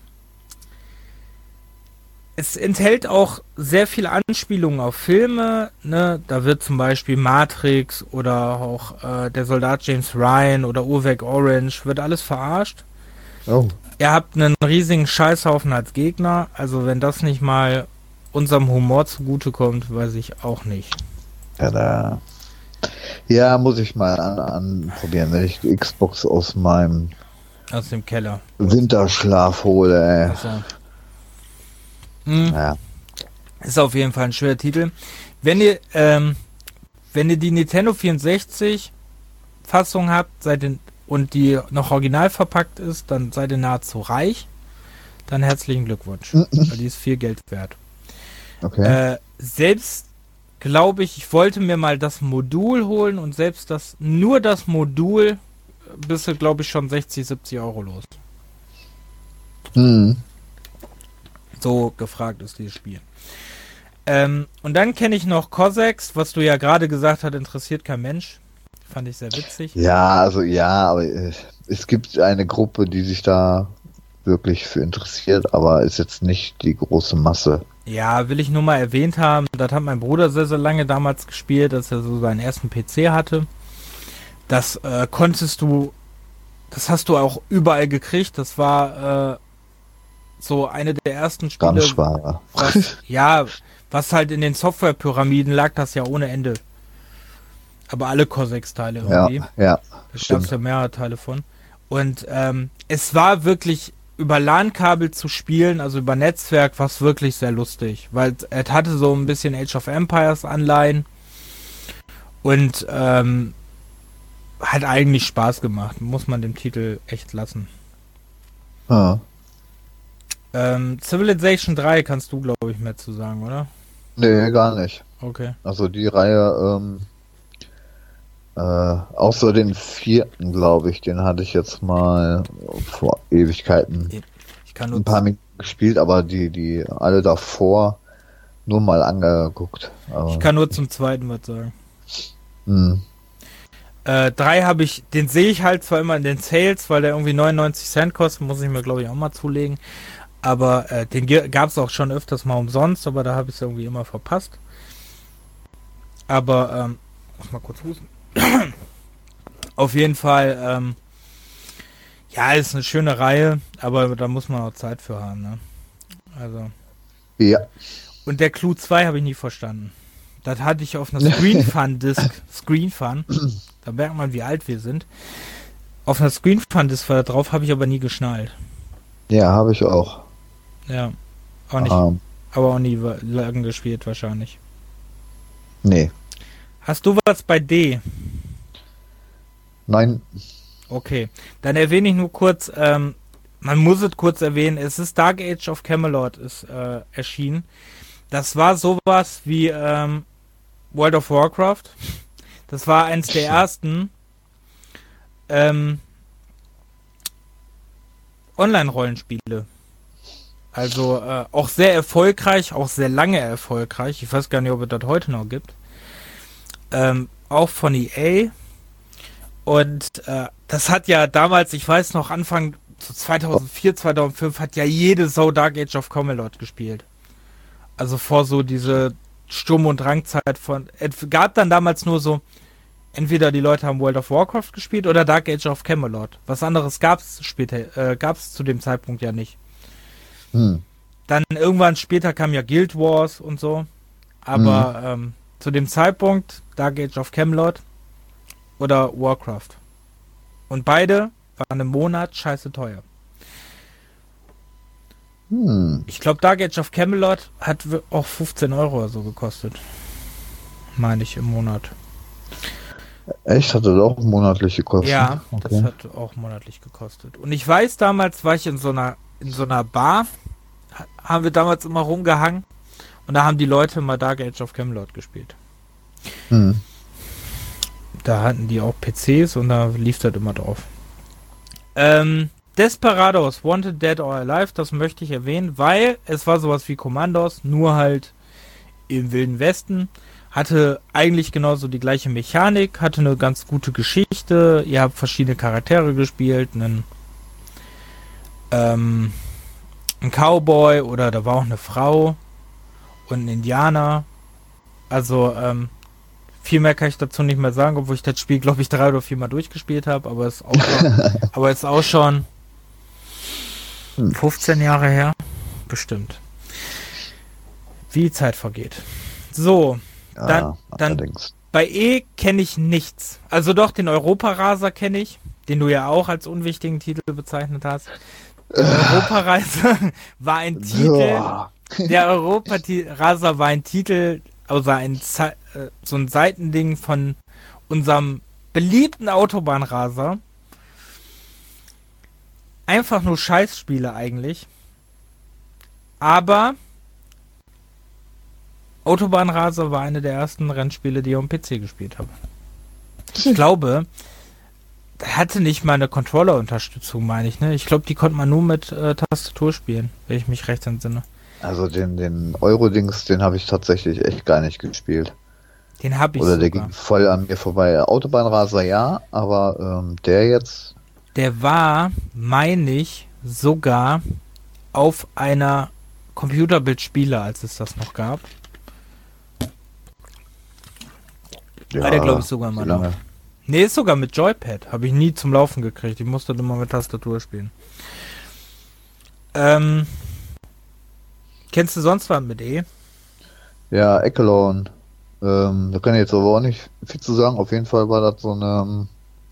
es enthält auch sehr viele Anspielungen auf Filme, ne? Da wird zum Beispiel Matrix oder auch äh, der Soldat James Ryan oder Uhrwerk Orange, wird alles verarscht. Oh. Ihr habt einen riesigen Scheißhaufen als Gegner, also wenn das nicht mal unserem Humor zugutekommt, weiß ich auch nicht. Ja, da. Ja, muss ich mal an, anprobieren, wenn ich die Xbox aus meinem aus dem Keller Winterschlaf hole, ey. Also. Hm. Ja. Ist auf jeden Fall ein schwerer Titel. Wenn ihr, ähm, wenn ihr die Nintendo vierundsechzig Fassung habt, seid ihr, und die noch original verpackt ist, dann seid ihr nahezu reich. Dann herzlichen Glückwunsch. Weil die ist viel Geld wert. Okay. Äh, selbst glaube ich, ich wollte mir mal das Modul holen und selbst das, nur das Modul bist du, glaube ich, schon sechzig, siebzig Euro los. Hm. So gefragt ist dieses Spiel. Ähm, und dann kenne ich noch Cossacks, was du ja gerade gesagt hast, interessiert kein Mensch. Fand ich sehr witzig. Ja, also ja, aber äh, es gibt eine Gruppe, die sich da wirklich für interessiert, aber ist jetzt nicht die große Masse. Ja, will ich nur mal erwähnt haben, das hat mein Bruder sehr, sehr lange damals gespielt, als er so seinen ersten P C hatte. Das äh, konntest du, das hast du auch überall gekriegt, das war äh, so eine der ersten Spiele. Ganz schwanger. Was, ja, was halt in den Softwarepyramiden lag, das ja ohne Ende. Aber alle Cossacks-Teile irgendwie. Ja, ja. Da gab es ja mehrere Teile von. Und ähm, es war wirklich über LAN-Kabel zu spielen, also über Netzwerk, war es wirklich sehr lustig. Weil es hatte so ein bisschen Age of Empires Anleihen. Und ähm, hat eigentlich Spaß gemacht. Muss man dem Titel echt lassen. Ah. Ähm, Civilization drei kannst du, glaube ich, mehr zu sagen, oder? Nee, gar nicht. Okay. Also die Reihe, ähm, äh, außer den vierten, glaube ich, den hatte ich jetzt mal vor Ewigkeiten ich kann nur ein paar Minuten gespielt, aber die, die alle davor nur mal angeguckt. Aber, ich kann nur zum zweiten was sagen. Hm. Äh, drei habe ich, den sehe ich halt zwar immer in den Sales, weil der irgendwie neunundneunzig Cent kostet, muss ich mir, glaube ich, auch mal zulegen. Aber äh, den gab es auch schon öfters mal umsonst, aber da habe ich es irgendwie immer verpasst. Aber, ähm, muss mal kurz husten. Auf jeden Fall, ähm, ja, ist eine schöne Reihe, aber da muss man auch Zeit für haben, ne? Also. Ja. Und der Clou zwei habe ich nie verstanden. Das hatte ich auf einer Screen Fun Disc, Screen Fun, da merkt man, wie alt wir sind. Auf einer Screen Fun Disc war da drauf, habe ich aber nie geschnallt. Ja, habe ich auch. Ja, auch nicht, Um, aber auch nie lang gespielt wahrscheinlich. Nee. Hast du was bei D? Nein. Okay, dann erwähne ich nur kurz, ähm, man muss es kurz erwähnen, es ist Dark Age of Camelot ist äh, erschienen. Das war sowas wie ähm, World of Warcraft. Das war eins der ersten ähm, Online-Rollenspiele. Also äh, auch sehr erfolgreich, auch sehr lange erfolgreich. Ich weiß gar nicht, ob es das heute noch gibt. Ähm, auch von E A. Und äh, das hat ja damals, ich weiß noch, Anfang zweitausendvier, zweitausendfünf hat ja jede Sau Dark Age of Camelot gespielt. Also vor so diese Sturm- und Drangzeit von... Es gab dann damals nur so, entweder die Leute haben World of Warcraft gespielt oder Dark Age of Camelot. Was anderes gab es später, äh, gab es zu dem Zeitpunkt ja nicht. Hm. Dann irgendwann später kam ja Guild Wars und so. Aber hm. ähm, zu dem Zeitpunkt Dark Age of Camelot oder Warcraft. Und beide waren im Monat scheiße teuer. Hm. Ich glaube, Dark Age of Camelot hat auch fünfzehn Euro oder so gekostet. meine ich, im Monat. Echt? Hat das auch monatlich gekostet? Ja, okay. Das hat auch monatlich gekostet. Und ich weiß, damals war ich in so einer in so einer Bar, ha- haben wir damals immer rumgehangen und da haben die Leute mal Dark Age of Camelot gespielt. Hm. Da hatten die auch P Cs und da lief das immer drauf. Ähm, Desperados, Wanted Dead or Alive, das möchte ich erwähnen, weil es war sowas wie Commandos, nur halt im Wilden Westen. Hatte eigentlich genauso die gleiche Mechanik, hatte eine ganz gute Geschichte. Ihr habt verschiedene Charaktere gespielt, einen, ähm, einen Cowboy oder da war auch eine Frau und ein Indianer. Also, ähm, viel mehr kann ich dazu nicht mehr sagen, obwohl ich das Spiel, glaube ich, drei oder viermal durchgespielt habe, aber es ist auch schon, aber es ist auch schon fünfzehn Jahre her. Bestimmt. Wie die Zeit vergeht. So, Ja, dann, dann allerdings. bei E kenne ich nichts. Also doch, den Europaraser kenne ich, den du ja auch als unwichtigen Titel bezeichnet hast. Der Europaraser war ein Titel, Ja. der Europaraser war ein Titel, also ein, Ze- äh, so ein Seitending von unserem beliebten Autobahnraser. Einfach nur Scheißspiele eigentlich. Aber Autobahnraser war eine der ersten Rennspiele, die ich auf dem P C gespielt habe. Ich glaube, der hatte nicht mal eine Controller-Unterstützung, meine ich, ne? Ich glaube, die konnte man nur mit äh, Tastatur spielen, wenn ich mich recht entsinne. Also den, den Euro-Dings, den habe ich tatsächlich echt gar nicht gespielt. Den habe ich Oder der sogar. ging voll an mir vorbei. Autobahnraser ja, aber ähm, der jetzt. Der war, meine ich, sogar auf einer Computerbildspiele, als es das noch gab. Ja, War der, glaube ich, sogar wie mal noch. lange? Nee, ist sogar mit Joypad. Habe ich nie zum Laufen gekriegt. Ich musste immer mit Tastatur spielen. Ähm, kennst du sonst was mit E? Ja, Echelon. Ähm, da kann ich jetzt aber auch nicht viel zu sagen. Auf jeden Fall war das so eine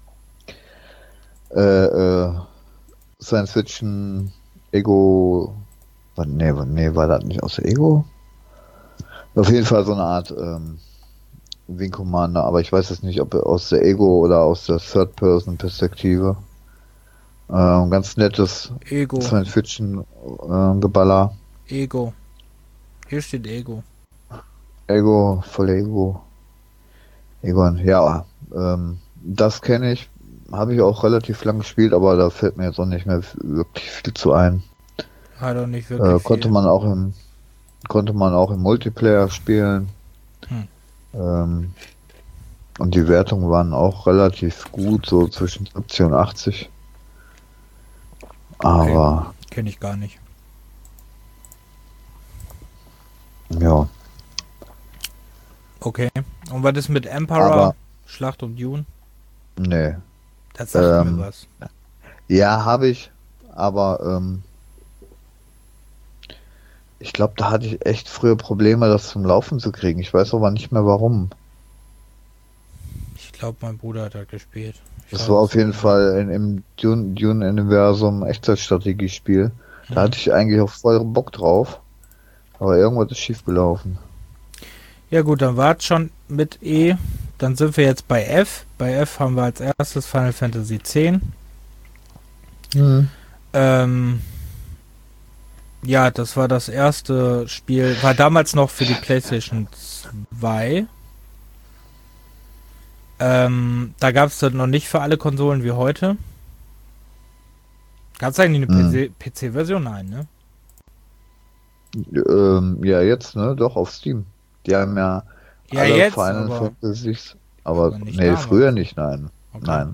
äh, äh, Science-Fiction Ego. wa- Nee, wa- nee, war das nicht aus der Ego? Auf jeden Fall so eine Art ähm, Wing Commander, aber ich weiß jetzt nicht, ob aus der Ego oder aus der Third-Person-Perspektive. Ähm, ganz nettes Ego. Science-Fiction-Geballer. Ego. Hier steht Ego. Ego, voll Ego. Egon, ja, ähm, das kenne ich. Habe ich auch relativ lang gespielt, aber da fällt mir jetzt auch nicht mehr wirklich viel zu ein. Hat auch nicht wirklich Äh, konnte viel. man auch im konnte man auch im Multiplayer spielen. Hm. Ähm, und die Wertungen waren auch relativ gut, so zwischen siebzig und achtzig. Aber Kenne ich gar nicht. ja, Okay. Und was ist mit Emperor? Aber- Schlacht um Dune? nee. Das sagt Ähm, mir was. Ja, habe ich, aber ähm, ich glaube, da hatte ich echt früher Probleme, das zum Laufen zu kriegen. Ich weiß aber nicht mehr warum. Ich glaube, mein Bruder hat das gespielt. Ich Das weiß war es auf jeden nicht. Fall in, im Dune- Dune-Universum Echtzeitstrategiespiel. Da Mhm. hatte ich eigentlich auch voll Bock drauf. Aber irgendwas ist schiefgelaufen. Ja gut, dann war es schon mit E. Dann sind wir jetzt bei F. Bei F haben wir als erstes Final Fantasy X. Mhm. Ähm, ja, das war das erste Spiel. War damals noch für die PlayStation zwei. Ähm, da gab es das noch nicht für alle Konsolen wie heute. Gab es eigentlich eine Mhm. P C-Version? Nein, ne? Ähm, ja, jetzt, ne? Doch, auf Steam. Die haben ja, Ja, alle jetzt, Final aber- Fantasies. Aber, aber nicht nee, damals. früher nicht, nein. Okay. Nein.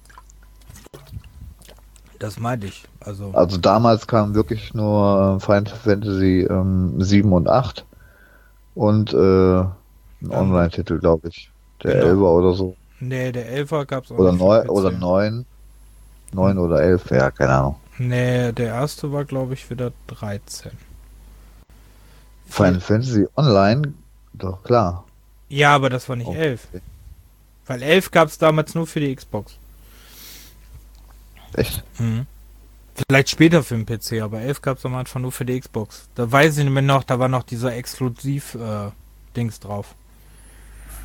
Das meinte ich. Also, Also damals kam wirklich nur äh, Final Fantasy ähm, sieben und acht und äh, ein Online-Titel, glaube ich. Der Genau. Elfer oder so. nee, der Elfer gab es auch Oder nicht für neun P C. oder neun. Neun oder elf, ja, keine Ahnung. Nee, der erste war, glaube ich, wieder dreizehn. Final Fantasy Online, doch klar. Ja, aber das war nicht Oh. elf. Weil elf gab es damals nur für die Xbox. Echt? Mhm. Vielleicht später für den P C, aber elf gab es am Anfang nur für die Xbox. Da weiß ich nämlich noch, da war noch dieser Exklusiv-Dings drauf.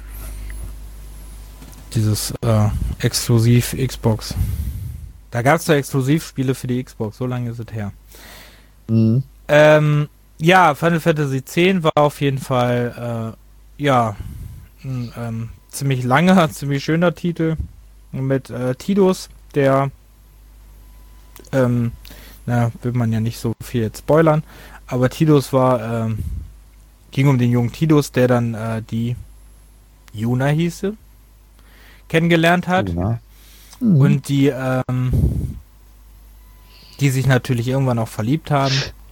dieses äh, exklusiv Xbox. Da gab es da Exklusivspiele für die Xbox, so lange ist es her. Mhm. Ähm, ja, Final Fantasy X war auf jeden Fall äh, ja ein ähm, ziemlich langer, ziemlich schöner Titel mit äh, Tidus, der ähm, na, will man ja nicht so viel jetzt spoilern, aber Tidus war ähm, ging um den jungen Tidus, der dann äh, die Yuna hieße, kennengelernt hat. Ja. Mhm. Und die, ähm, die sich natürlich irgendwann auch verliebt haben.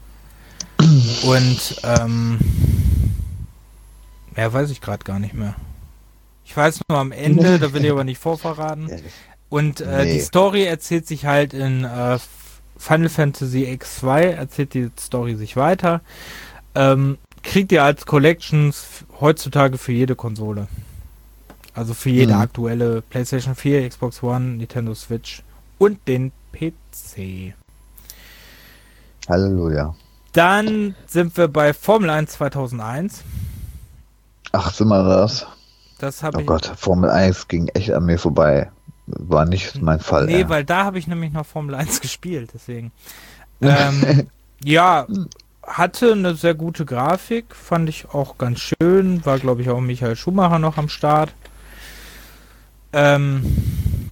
Und, ähm, ja, weiß ich gerade gar nicht mehr. Ich weiß nur am Ende, da will ich aber nicht vorverraten. Und äh, Nee. die Story erzählt sich halt in äh, Final Fantasy X zwei, erzählt die Story sich weiter. Ähm, kriegt ihr als Collections f- heutzutage für jede Konsole. Also für jede Mhm. aktuelle PlayStation vier, Xbox One, Nintendo Switch und den P C. Halleluja. Dann sind wir bei Formel eins zweitausendeins. Ach, sind wir das? Das habe Oh ich... Gott, Formel eins ging echt an mir vorbei. War nicht mein Fall. Nee, ja. weil da habe ich nämlich noch Formel eins gespielt, deswegen. Ähm, ja, hatte eine sehr gute Grafik, fand ich auch ganz schön. War, glaube ich, auch Michael Schumacher noch am Start. Ähm,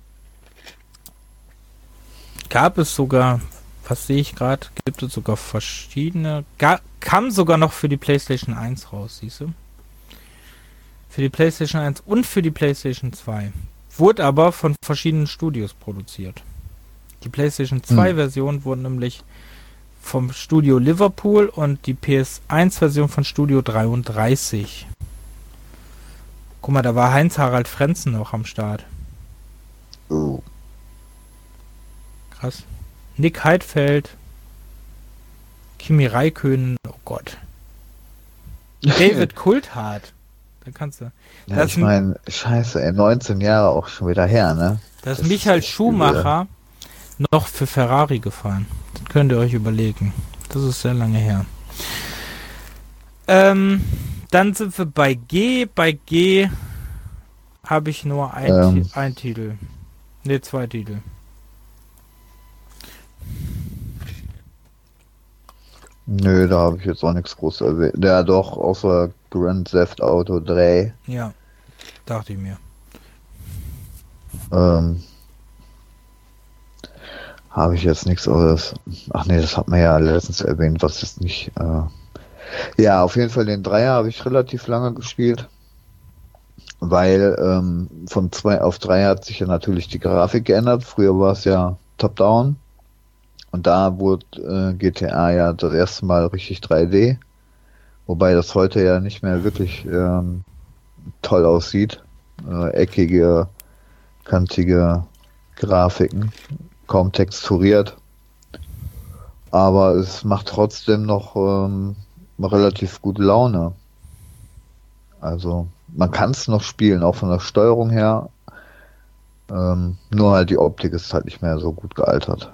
gab es sogar, was sehe ich gerade, gibt es sogar verschiedene, ga, kam sogar noch für die PlayStation eins raus, siehst du? Für die PlayStation eins und für die PlayStation zwei. Wurde aber von verschiedenen Studios produziert. Die PlayStation zwei Hm. Version wurde nämlich vom Studio Liverpool und die P S eins Version von Studio dreiunddreißig. Guck mal, da war Heinz-Harald Frenzen noch am Start. Oh. Krass. Nick Heidfeld. Kimi Räikkönen. Oh Gott. David Coulthard. Da kannst du. Ja, Das ich ist- meine, scheiße, ey, neunzehn Jahre auch schon wieder her, ne? Da ist Das Michael ist echt Schumacher noch für Ferrari gefahren. Das könnt ihr euch überlegen. Das ist sehr lange her. Ähm, dann sind wir bei G. Bei G habe ich nur ein, Ähm. Ti- ein Titel. Ne, zwei Titel. Nö, da habe ich jetzt auch nichts groß erwähnt. Ja, doch, außer Grand Theft Auto drei. Ja, dachte ich mir. Ähm, habe ich jetzt nichts anderes. Ach nee, das hat man ja letztens erwähnt, was jetzt nicht. Äh, ja, auf jeden Fall den Dreier habe ich relativ lange gespielt. Weil ähm, von zwei auf drei hat sich ja natürlich die Grafik geändert. Früher war es ja Top-Down. Und da wurde äh, G T A ja das erste Mal richtig drei D. Wobei das heute ja nicht mehr wirklich ähm, toll aussieht. Äh, eckige, kantige Grafiken. Kaum texturiert. Aber es macht trotzdem noch ähm, relativ gute Laune. Also man kann es noch spielen, auch von der Steuerung her. Ähm, nur halt die Optik ist halt nicht mehr so gut gealtert.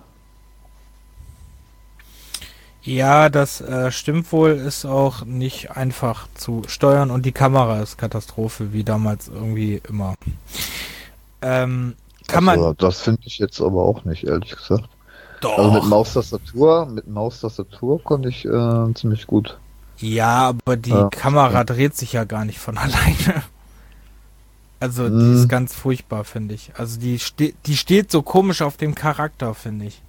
Ja, das äh, stimmt wohl, ist auch nicht einfach zu steuern und die Kamera ist Katastrophe, wie damals irgendwie immer. Ähm, kann man... Also, das finde ich jetzt aber auch nicht, ehrlich gesagt. Doch. Also mit Maustastatur, mit Maustastatur konnte ich äh, ziemlich gut. Ja, aber die Ja. Kamera dreht sich ja gar nicht von alleine. Also die Mhm. ist ganz furchtbar, finde ich. Also die, ste die steht so komisch auf dem Charakter, finde ich.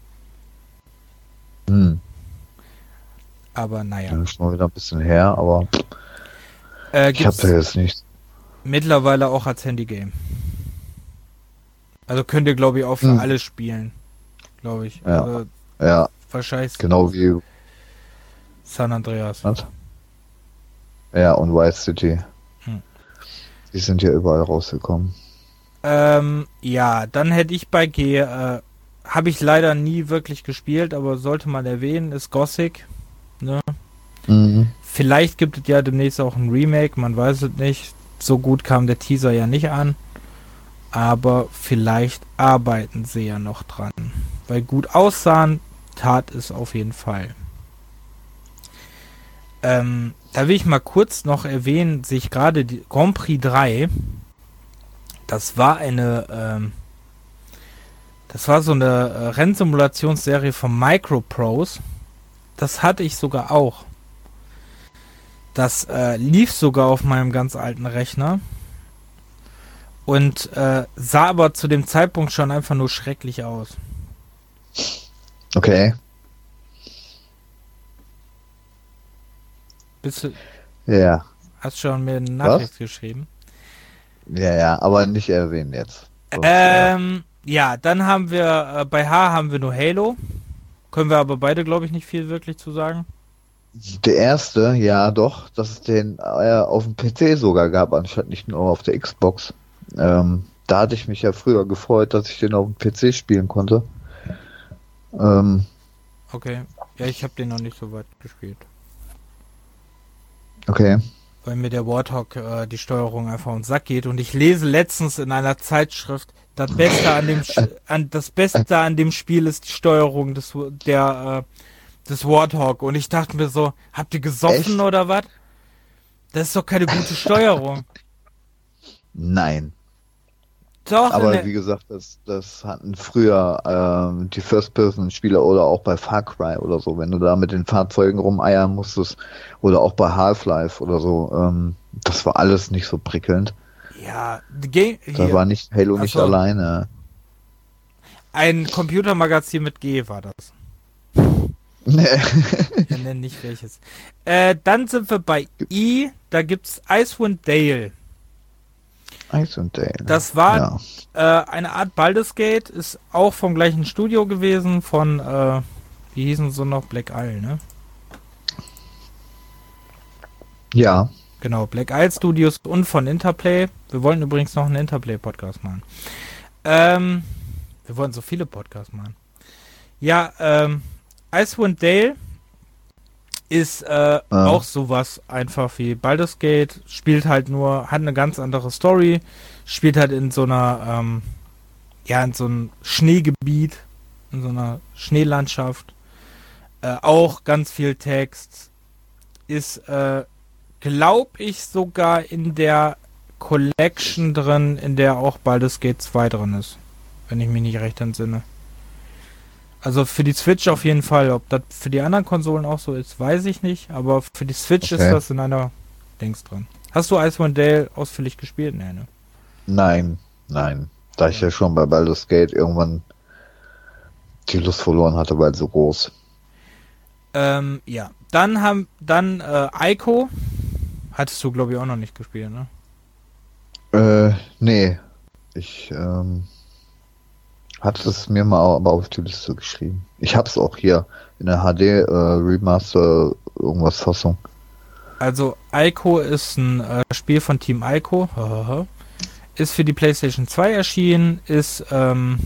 Hm. Aber naja. Ja, schon mal wieder ein bisschen her, aber Äh, ich habe gibt's da jetzt nicht. mittlerweile auch als Handygame. Also könnt ihr, glaube ich, auch für Hm. alle spielen. Glaube ich. Ja. Also Ja, wahrscheinlich genau wie. San Andreas. Was? Ja, und Vice City. Hm. Die sind ja überall rausgekommen. Ähm, ja, dann hätte ich bei G, äh, habe ich leider nie wirklich gespielt, aber sollte man erwähnen, ist Gothic. Ne? Mhm. Vielleicht gibt es ja demnächst auch ein Remake, man weiß es nicht. So gut kam der Teaser ja nicht an. Aber vielleicht arbeiten sie ja noch dran. Weil gut aussahen, tat es auf jeden Fall. Ähm, da will ich mal kurz noch erwähnen, sich gerade die Grand Prix drei Das war eine, ähm, das war so eine äh, Rennsimulationsserie von Microprose. Das hatte ich sogar auch. Das äh, lief sogar auf meinem ganz alten Rechner. Und äh, sah aber zu dem Zeitpunkt schon einfach nur schrecklich aus. Okay. Bist du, Ja. hast schon mir eine Nachricht Was? geschrieben? Ja, ja, aber nicht erwähnen jetzt. Sonst, ähm, ja. ja, dann haben wir, äh, bei H haben wir nur Halo. Können wir aber beide, glaube ich, nicht viel wirklich zu sagen. Der erste, ja doch, dass es den äh, auf dem P C sogar gab, anstatt nicht nur auf der Xbox. Ähm, da hatte ich mich ja früher gefreut, dass ich den auf dem P C spielen konnte. Ähm, okay, ja, ich habe den noch nicht so weit gespielt. Okay. Weil mir der Warthog äh, die Steuerung einfach auf den Sack geht und ich lese letztens in einer Zeitschrift, das Beste an dem Sch an das Beste an dem Spiel ist die Steuerung des der äh, des Warthog und ich dachte mir so, habt ihr gesoffen Echt? oder was? Das ist doch keine gute Steuerung. Nein. Doch. Aber wie gesagt, das, das hatten früher ähm, die First-Person-Spieler oder auch bei Far Cry oder so, wenn du da mit den Fahrzeugen rumeiern musstest oder auch bei Half-Life oder so, ähm, das war alles nicht so prickelnd. Ja, G da war nicht Halo Ach nicht so. alleine. Ein Computermagazin mit G war das. Nee. Wir nennen nicht welches. Äh, dann sind wir bei I, da gibt's Icewind Dale. Icewind Dale. Das war ja. äh, eine Art Baldur's Gate, ist auch vom gleichen Studio gewesen, von, äh, wie hießen sie noch? Black Isle, ne? Ja. Genau, Black Isle Studios und von Interplay. Wir wollten übrigens noch einen Interplay-Podcast machen. Ähm, wir wollten so viele Podcasts machen. Ja, ähm, Icewind Dale ist äh, ah. auch sowas einfach wie Baldur's Gate, spielt halt nur, hat eine ganz andere Story, spielt halt in so einer, ähm, ja, in so einem Schneegebiet, in so einer Schneelandschaft, äh, auch ganz viel Text, ist, äh, glaube ich, sogar in der Collection drin, in der auch Baldur's Gate zwei drin ist, wenn ich mich nicht recht entsinne. Also für die Switch auf jeden Fall. Ob das für die anderen Konsolen auch so ist, weiß ich nicht. Aber für die Switch okay. ist das in einer Dings drin. Hast du Icewind Dale ausführlich gespielt? Nee, ne? Nein, nein. Da ich ja schon bei Baldur's Gate irgendwann die Lust verloren hatte, weil so groß. Ähm, ja. Dann haben, dann äh, Ico. Hattest du, glaube ich, auch noch nicht gespielt, ne? Äh, nee. Ich, ähm... hat es mir mal aber auf die Liste geschrieben. Ich hab's auch hier in der H D äh, Remaster irgendwas Fassung. Also Ico ist ein äh, Spiel von Team Ico. Ist für die PlayStation zwei erschienen, ist ähm,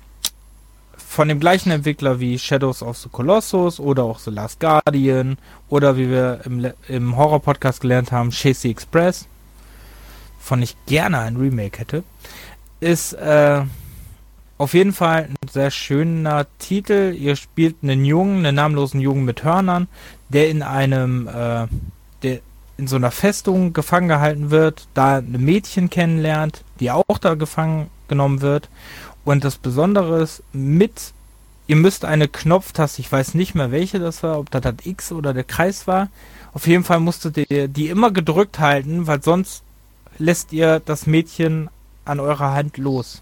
von dem gleichen Entwickler wie Shadows of the Colossus oder auch The Last Guardian oder wie wir im, im Horror-Podcast gelernt haben, Chasey Express, von ich gerne ein Remake hätte, ist äh, auf jeden Fall ein sehr schöner Titel. Ihr spielt einen Jungen, einen namenlosen Jungen mit Hörnern, der in einem, äh, der in so einer Festung gefangen gehalten wird, da ein Mädchen kennenlernt, die auch da gefangen genommen wird. Und das Besondere ist, mit, ihr müsst eine Knopftaste, ich weiß nicht mehr welche das war, ob das das X oder der Kreis war. Auf jeden Fall musstet ihr die immer gedrückt halten, weil sonst lässt ihr das Mädchen an eurer Hand los.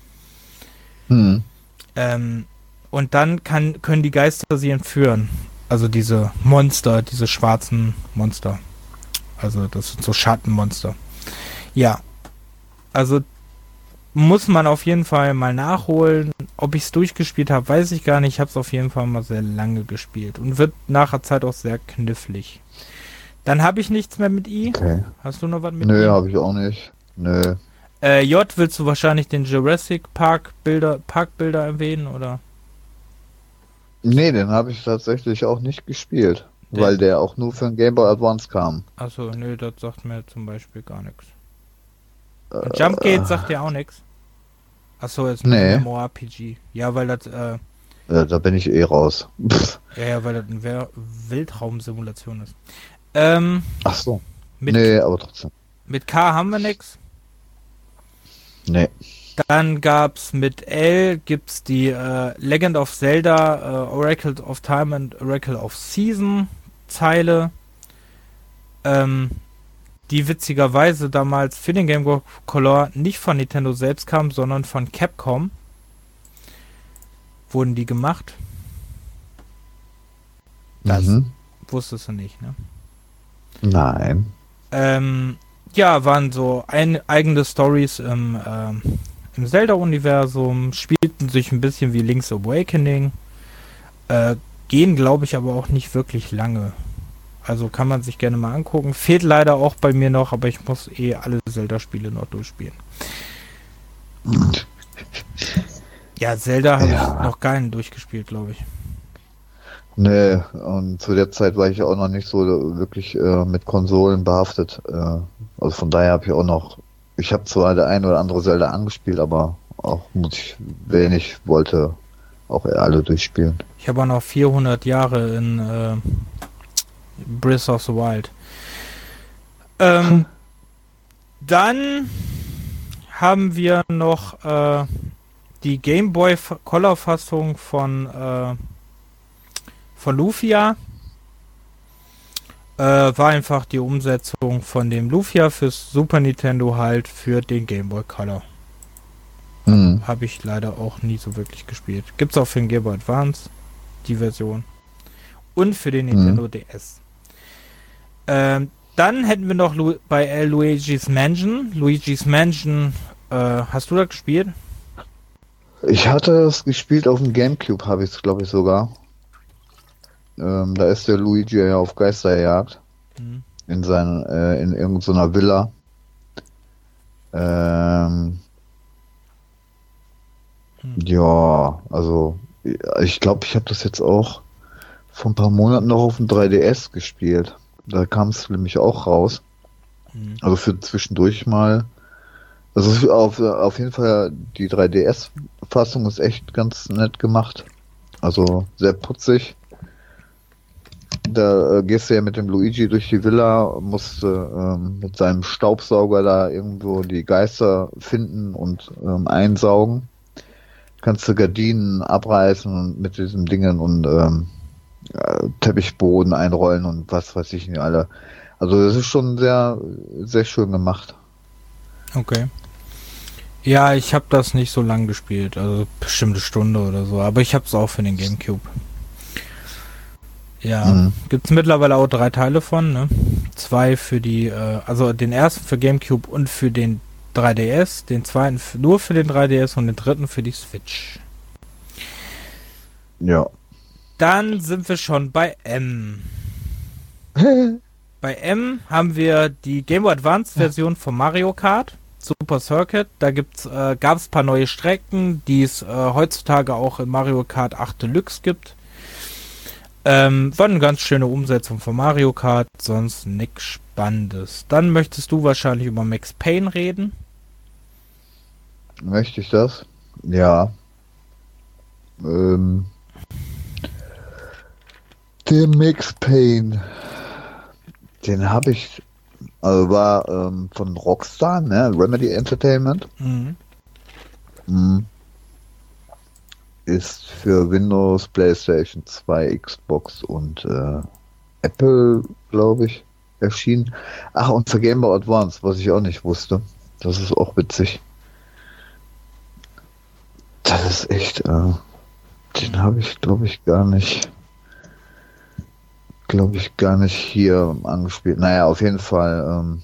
Hm. Ähm, und dann kann, können die Geister sie entführen. Also diese Monster, diese schwarzen Monster. Also das sind so Schattenmonster. Ja. Also muss man auf jeden Fall mal nachholen. Ob ich es durchgespielt habe, weiß ich gar nicht. Ich habe es auf jeden Fall mal sehr lange gespielt. Und wird nachher Zeit auch sehr knifflig. Dann habe ich nichts mehr mit I. Okay. Hast du noch was mit Nö, I? Nö, habe ich auch nicht. Nö. Äh, J, willst du wahrscheinlich den Jurassic Park Bilder, Parkbilder erwähnen, oder? Nee, den habe ich tatsächlich auch nicht gespielt, den? weil der auch nur für den Game Boy Advance kam. Achso, nö, das sagt mir zum Beispiel gar nichts. Äh, Jumpgate sagt dir auch nichts. Achso, jetzt nee. ein MMORPG. Ja, weil das, äh... Ja, da bin ich eh raus. ja, ja, weil das eine Weltraumsimulation ist. Ähm... Ach so. Mit, nee, aber trotzdem. Mit K haben wir nix. Nee. Dann gab's mit L gibt's die äh, Legend of Zelda, äh, Oracle of Time and Oracle of Season Zeile, ähm, die witzigerweise damals für den Game Boy Color nicht von Nintendo selbst kam, sondern von Capcom. Wurden die gemacht? Das Mhm. wusstest du nicht, ne? Nein. Ähm, ja, waren so ein, eigene Stories im, ähm, im Zelda-Universum, spielten sich ein bisschen wie Link's Awakening, äh, gehen, glaube ich, aber auch nicht wirklich lange. Also kann man sich gerne mal angucken. Fehlt leider auch bei mir noch, aber ich muss eh alle Zelda-Spiele noch durchspielen. Ja, Zelda habe Ja. ich noch keinen durchgespielt, glaube ich. Nee, und zu der Zeit war ich auch noch nicht so wirklich äh, mit Konsolen behaftet. Äh, also von daher habe ich auch noch, ich habe zwar der ein oder andere Zelda angespielt, aber auch muss ich, wenn ich wollte, auch alle durchspielen. Ich habe auch noch vierhundert Jahre in äh, Breath of the Wild. Ähm, dann haben wir noch äh, die Game Boy Color Fassung von äh, von Lufia. Äh, war einfach die Umsetzung von dem Lufia fürs Super Nintendo halt für den Game Boy Color. Hm. Habe ich leider auch nie so wirklich gespielt. Gibt's auch für den Game Boy Advance die Version. Und für den Nintendo Hm. D S. Ähm, dann hätten wir noch Lu bei äh, Luigi's Mansion. Luigi's Mansion, äh, hast du das gespielt? Ich hatte es gespielt auf dem GameCube, habe ich es glaube ich sogar. Ähm, da ist der Luigi ja auf Geisterjagd Hm. in seinen, äh, in irgendeiner Villa. Ähm, Hm. ja, also ich glaube, ich habe das jetzt auch vor ein paar Monaten noch auf dem drei D S gespielt. Da kam es nämlich auch raus. Hm. Also für zwischendurch mal. Also auf, auf jeden Fall die drei D S-Fassung ist echt ganz nett gemacht. Also sehr putzig. Da äh, gehst du ja mit dem Luigi durch die Villa, musst äh, ähm, mit seinem Staubsauger da irgendwo die Geister finden und ähm, einsaugen. Kannst du Gardinen abreißen und mit diesen Dingen und ähm, äh, Teppichboden einrollen und was weiß ich nicht alle. Also das ist schon sehr, sehr schön gemacht. Okay. Ja, ich habe das nicht so lang gespielt, also bestimmte Stunde oder so, aber ich habe es auch für den GameCube. Ja, Mhm. gibt's mittlerweile auch drei Teile von, ne? Zwei für die, äh, also den ersten für GameCube und für den drei D S, den zweiten f- nur für den drei D S und den dritten für die Switch. Ja. Dann sind wir schon bei M. Bei M haben wir die Game Boy Advance Version von Mario Kart Super Circuit. Da gibt's, äh, gab es ein paar neue Strecken, die es äh, heutzutage auch in Mario Kart acht Deluxe gibt. Ähm, war eine ganz schöne Umsetzung von Mario Kart, sonst nichts Spannendes. Dann möchtest du wahrscheinlich über Max Payne reden. Möchte ich das? Ja. Ähm, der Max Payne, den habe ich, also war ähm, von Rockstar, ne? Remedy Entertainment. Mhm. Mhm. Ist für Windows, PlayStation zwei, Xbox und äh, Apple, glaube ich, erschienen. Ach, und für Game Boy Advance, was ich auch nicht wusste. Das ist auch witzig. Das ist echt, äh, den habe ich, glaube ich, gar nicht, glaube ich, gar nicht hier angespielt. Naja, auf jeden Fall ähm,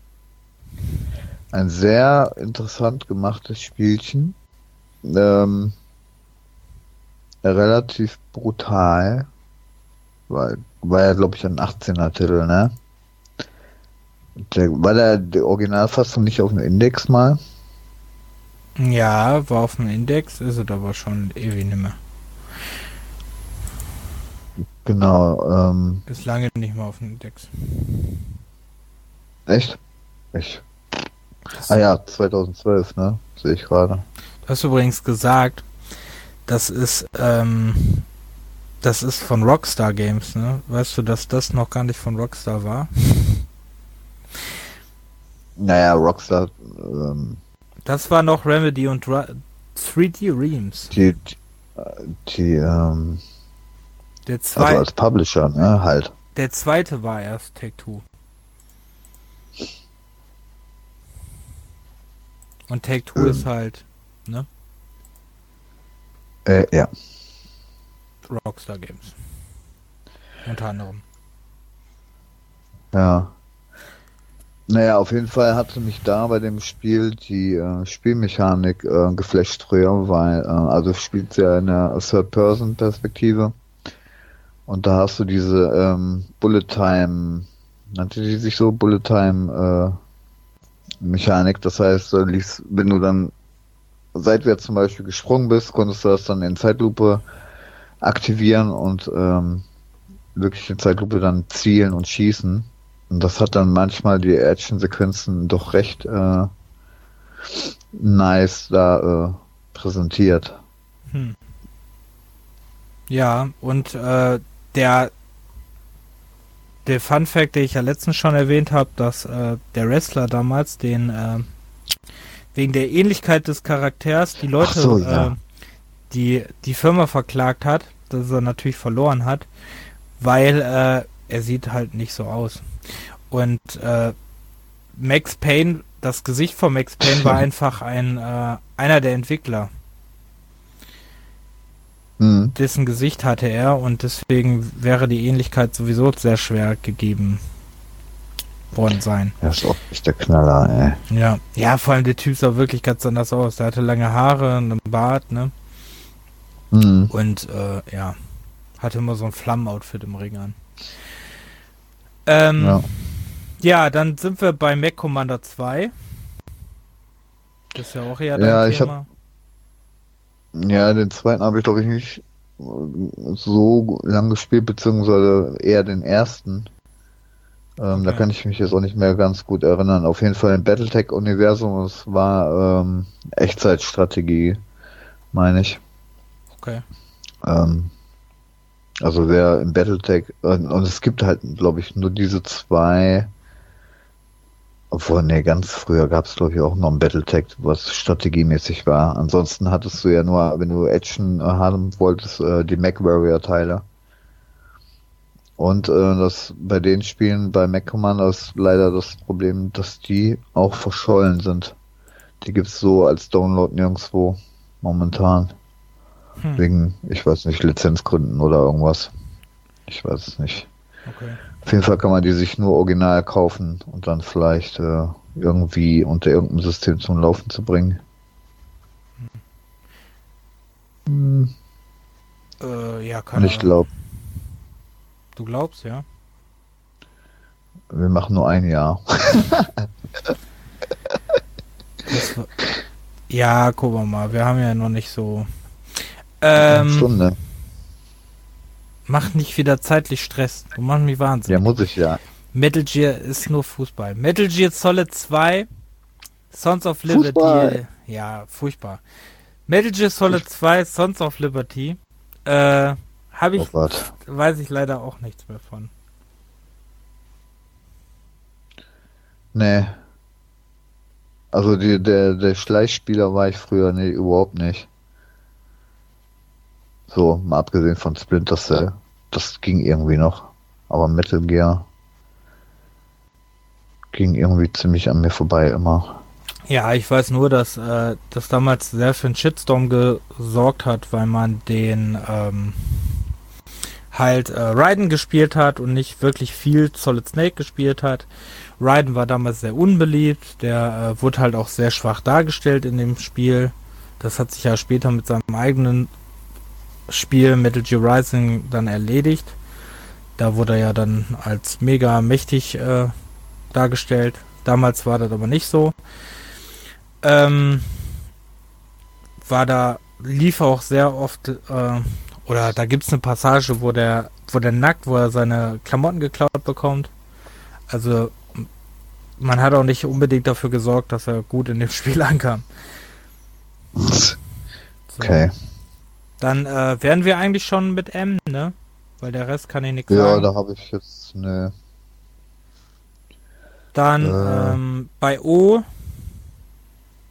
ein sehr interessant gemachtes Spielchen. Ähm, relativ brutal, weil war ja, glaube ich, ein achtzehner Titel, ne? Der, war der die Originalfassung nicht auf dem Index mal? Ja, war auf dem Index, ist es aber schon ewig nimmer. Genau, ähm, Ist lange nicht mehr auf dem Index. echt? Ich. Das, Ah ja, zweitausendzwölf, ne? Sehe ich gerade. Du hast übrigens gesagt, das ist, ähm, das ist von Rockstar Games, ne? Weißt du, dass das noch gar nicht von Rockstar war? Naja, Rockstar, ähm, Das war noch Remedy und Ra- drei D Realms. Die, die, die ähm, Der, also zwei, als Publisher, ne, halt. der zweite war erst Take-Two. Und Take-Two Ähm. ist halt, ne? Äh, ja. Rockstar Games. Unter anderem. Ja. Naja, auf jeden Fall hatte mich da bei dem Spiel die äh, Spielmechanik äh, geflasht früher, weil, äh, also spielt ja in der Third-Person-Perspektive und da hast du diese ähm, Bullet-Time, nannte die sich so, Bullet-Time-Mechanik, das heißt, du liegst, wenn du dann seitwärts zum Beispiel gesprungen bist, konntest du das dann in Zeitlupe aktivieren und ähm, wirklich in Zeitlupe dann zielen und schießen. Und das hat dann manchmal die Action-Sequenzen doch recht äh, nice da äh, präsentiert. Hm. Ja, und äh, der der Fun Fact, den ich ja letztens schon erwähnt habe, dass äh, der Wrestler damals den äh, wegen der Ähnlichkeit des Charakters die Leute, Ach so, ja. äh, die die Firma verklagt hat, dass er natürlich verloren hat, weil äh, er sieht halt nicht so aus. Und äh, Max Payne, das Gesicht von Max Payne war einfach ein äh, einer der Entwickler. Hm. Dessen Gesicht hatte er und deswegen wäre die Ähnlichkeit sowieso sehr schwer gegeben worden sein. Das ist auch nicht der Knaller, ey. Ja, ja, vor allem der Typ sah wirklich ganz anders aus. Der hatte lange Haare, einen Bart, ne? Hm. Und äh, ja, hatte immer so ein Flammen-Outfit im Ring an. Ähm, Ja. ja, dann sind wir bei Mech Commander zwei. Das ist ja auch eher dein Ja, ich Thema. Ja, den zweiten habe ich glaube ich nicht äh, so lang gespielt, beziehungsweise eher den ersten. Ähm, Da Okay. kann ich mich jetzt auch nicht mehr ganz gut erinnern. Auf jeden Fall im Battletech-Universum, es war ähm, Echtzeitstrategie, meine ich. Okay. Ähm, also wer im Battletech, äh, und es gibt halt, glaube ich, nur diese zwei, obwohl, nee, ganz früher gab es, glaube ich, auch noch ein Battletech, was strategiemäßig war. Ansonsten hattest du ja nur, wenn du Action äh, haben wolltest, äh, die MechWarrior-Teile. Und äh, das bei den Spielen bei Mech Commander ist leider das Problem, dass die auch verschollen sind. Die gibt's so als Download nirgendwo momentan. Hm. Wegen, ich weiß nicht, Lizenzgründen oder irgendwas. Ich weiß es nicht. Okay. Auf jeden Fall kann man die sich nur original kaufen und dann vielleicht äh, irgendwie unter irgendeinem System zum Laufen zu bringen. Hm. Äh, ja, Und keine ich Ahnung. glaube, Du glaubst, ja? wir machen nur ein Jahr. Das war- ja, gucken wir mal. Wir haben ja noch nicht so. Eine Ähm, Stunde. mach nicht wieder zeitlich Stress. Du machst mich Ja, wahnsinnig. muss ich ja. Metal Gear ist nur Fußball. Metal Gear Solid zwei, Sons of Liberty. Fußball. Ja, furchtbar. Metal Gear Solid zwei, Sons of Liberty. Äh, habe Oh ich, Gott. weiß ich leider auch nichts mehr von. Nee. Also die, der, der Schleichspieler war ich früher nee, überhaupt nicht. So, mal abgesehen von Splinter Cell. Das ging irgendwie noch. Aber Metal Gear ging irgendwie ziemlich an mir vorbei immer. Ja, ich weiß nur, dass äh, das damals sehr für einen Shitstorm gesorgt hat, weil man den ähm, halt äh, Raiden gespielt hat und nicht wirklich viel Solid Snake gespielt hat. Raiden war damals sehr unbeliebt, der äh, wurde halt auch sehr schwach dargestellt in dem Spiel. Das hat sich ja später mit seinem eigenen Spiel Metal Gear Rising dann erledigt. Da wurde er ja dann als mega mächtig äh, dargestellt. Damals war das aber nicht so. Ähm, war da, lief auch sehr oft, äh, oder da gibt es eine Passage, wo der, wo der nackt, wo er seine Klamotten geklaut bekommt. Also man hat auch nicht unbedingt dafür gesorgt, dass er gut in dem Spiel ankam. So. Okay. Dann äh, wären wir eigentlich schon mit M, ne? Weil der Rest kann ich nichts Ja, sagen. da habe ich jetzt ne. Dann Äh. ähm, bei O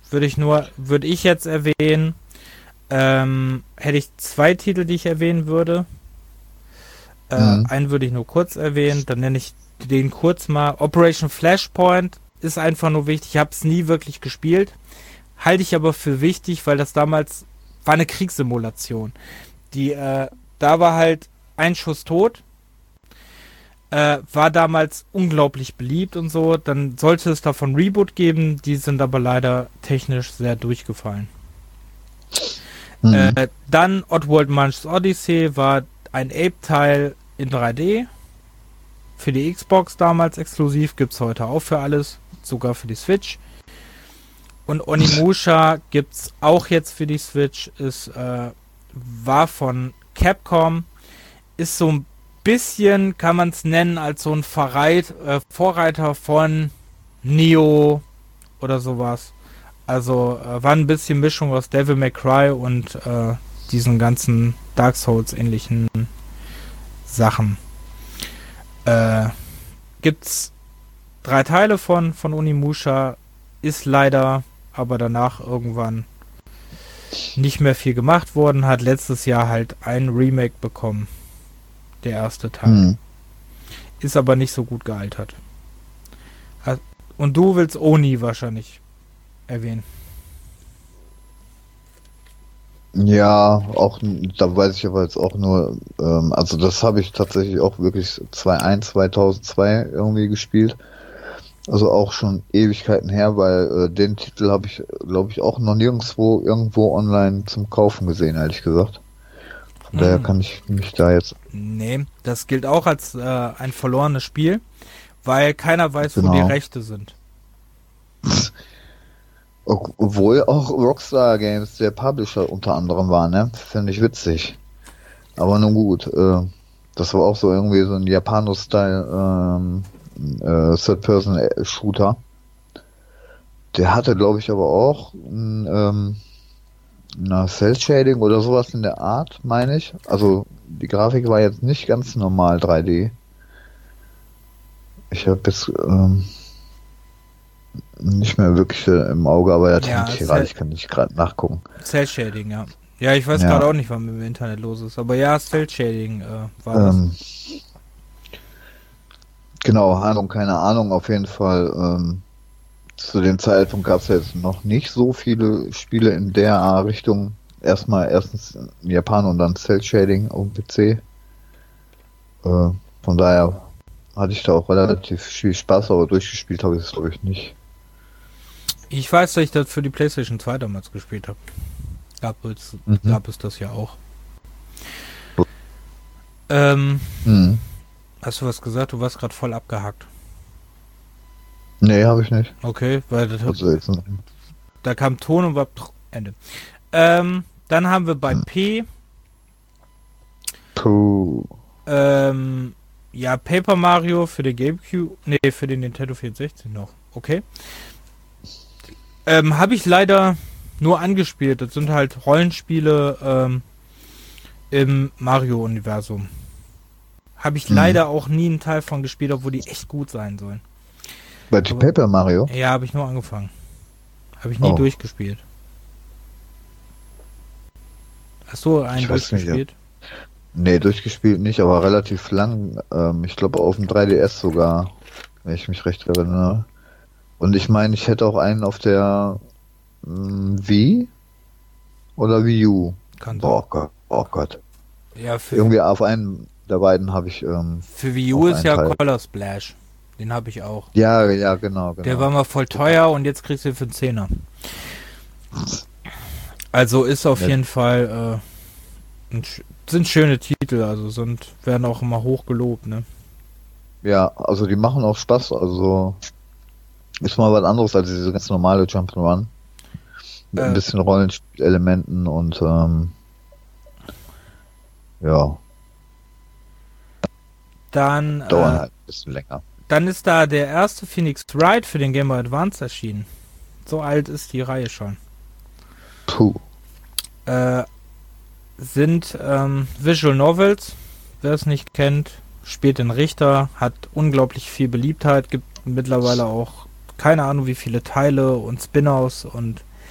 würde ich nur, würde ich jetzt erwähnen, ähm, hätte ich zwei Titel, die ich erwähnen würde. Äh, Mhm. Einen würde ich nur kurz erwähnen, dann nenne ich den kurz mal. Operation Flashpoint ist einfach nur wichtig. Ich habe es nie wirklich gespielt, halte ich aber für wichtig, weil das damals war eine Kriegssimulation. Die, äh, da war halt ein Schuss tot, äh, war damals unglaublich beliebt und so. Dann sollte es davon Reboot geben, die sind aber leider technisch sehr durchgefallen. Mhm. Äh, dann Oddworld Munch's Odyssey war ein Ape-Teil in drei D. Für die Xbox damals exklusiv, gibt's heute auch für alles, sogar für die Switch. Und Onimusha gibt's auch jetzt für die Switch, ist, äh, war von Capcom, ist so ein bisschen, kann man es nennen, als so ein Verreit, äh, Vorreiter von Neo oder sowas. Also äh, war ein bisschen Mischung aus Devil May Cry und äh, diesen ganzen Dark Souls ähnlichen Sachen. Äh, gibt's drei Teile von, von Onimusha, ist leider aber danach irgendwann nicht mehr viel gemacht worden, hat letztes Jahr halt ein Remake bekommen. Der erste Teil. Mhm. Ist aber nicht so gut gealtert. Und du willst Oni wahrscheinlich erwähnen. Ja, auch, da weiß ich aber jetzt auch nur, ähm, also das habe ich tatsächlich auch wirklich zweitausendeins, zweitausendzwei irgendwie gespielt. Also auch schon Ewigkeiten her, weil äh, den Titel habe ich, glaube ich, auch noch nirgendwo irgendwo online zum Kaufen gesehen, ehrlich gesagt. Von daher Hm. kann ich mich da jetzt... Nee, das gilt auch als äh, ein verlorenes Spiel, weil keiner weiß, Genau. wo die Rechte sind. Obwohl auch Rockstar Games der Publisher unter anderem war, ne? Finde ich witzig. Aber nun gut, äh, das war auch so irgendwie so ein Japano-Style ähm, äh, Third-Person-Shooter. Der hatte, glaube ich, aber auch ein, ähm, na, Cell-Shading oder sowas in der Art, meine ich. Also die Grafik war jetzt nicht ganz normal drei D. Ich habe jetzt ähm, nicht mehr wirklich äh, im Auge, aber der Ja, Tank Cell- ich kann nicht gerade nachgucken. Cell-Shading, ja. Ja, ich weiß Ja. gerade auch nicht, was mit dem Internet los ist. Aber ja, Cell-Shading äh, war das. Ähm, genau, Ahnung, keine Ahnung, auf jeden Fall. Ähm, zu dem Zeitpunkt gab es jetzt noch nicht so viele Spiele in der Richtung. Erstmal erstens in Japan und dann Cell-Shading auf dem P C. Äh, von daher hatte ich da auch relativ viel Spaß, aber durchgespielt habe ich es, glaube ich, nicht. Ich weiß, dass ich das für die PlayStation zwei damals gespielt habe. Gab es, Mhm. gab es das ja auch. Ähm, Hm. hast du was gesagt? Du warst gerade voll abgehackt. Nee, habe ich nicht. Okay, weil das, Also jetzt, da kam Ton und war pff, Ende. Ähm, dann haben wir bei Hm. P, puh. ähm, ja, Paper Mario für den GameCube, nee, für den Nintendo vierhundertsechzig noch. Okay. Ähm, habe ich leider nur angespielt. Das sind halt Rollenspiele ähm, im Mario-Universum. Habe ich Mhm. leider auch nie einen Teil von gespielt, obwohl die echt gut sein sollen. Bei die Aber- Paper Mario? Ja, habe ich nur angefangen. Habe ich nie Oh. durchgespielt. Hast du einen Ich weiß nicht, durchgespielt? Nee, durchgespielt nicht, aber relativ lang. Ähm, ich glaube auf dem drei D S sogar, wenn ich mich recht erinnere. Und ich meine, ich hätte auch einen auf der mh, Wii oder Wii U. Kann sein. Boah Gott, oh Gott. Ja, für, Irgendwie auf einen der beiden habe ich. Ähm, für Wii U auch ist einen ja Teil. Color Splash. Den habe ich auch. ja, ja, genau, genau. Der war mal voll teuer und jetzt kriegst du ihn für einen Zehner. Also ist auf Ja. jeden Fall äh, ein, sch- sind schöne Titel, also sind werden auch immer hoch gelobt, ne? Ja, also die machen auch Spaß. Also ist mal was anderes als diese ganz normale Jump'n'Run. Mit Äh. ein bisschen Rollenspielelementen und ähm, ja, Dann dauern äh, halt ein bisschen länger. dann ist da der erste Phoenix Wright für den Game Boy Advance erschienen. So alt ist die Reihe schon. Puh. Äh, sind ähm, Visual Novels. Wer es nicht kennt, spielt den Richter, hat unglaublich viel Beliebtheit, gibt mittlerweile auch keine Ahnung wie viele Teile und Spin-offs und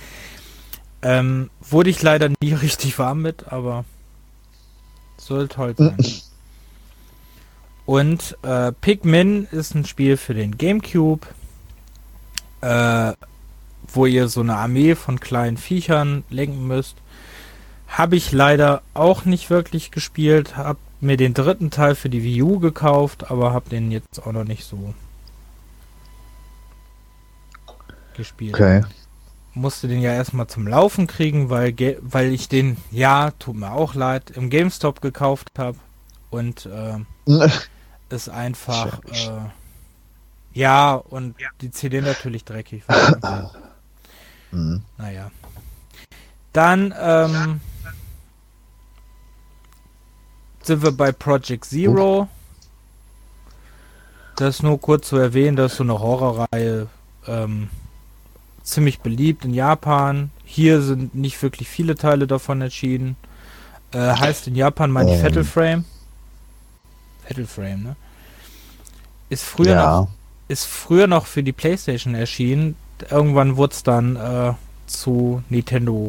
Ähm, wurde ich leider nie richtig warm mit, aber soll toll sein. Und äh, Pikmin ist ein Spiel für den GameCube, äh, wo ihr so eine Armee von kleinen Viechern lenken müsst. Habe ich leider auch nicht wirklich gespielt, habe mir den dritten Teil für die Wii U gekauft, aber habe den jetzt auch noch nicht so gespielt. Okay. Musste den ja erstmal zum Laufen kriegen, weil, ge- weil ich den, ja, tut mir auch leid, im GameStop gekauft habe und äh, ist einfach, äh, ja, und die C D natürlich dreckig war. Mhm. Naja. Dann ähm, sind wir bei Project Zero. Das nur kurz zu erwähnen, das ist so eine Horrorreihe, ähm, ziemlich beliebt in Japan. Hier sind nicht wirklich viele Teile davon erschienen. Äh, heißt in Japan, meine ich, Ähm. Fatal Frame. Fatal Frame, ne? Ist früher Ja. noch ist früher noch für die PlayStation erschienen. Irgendwann wurde es dann äh, zu Nintendo.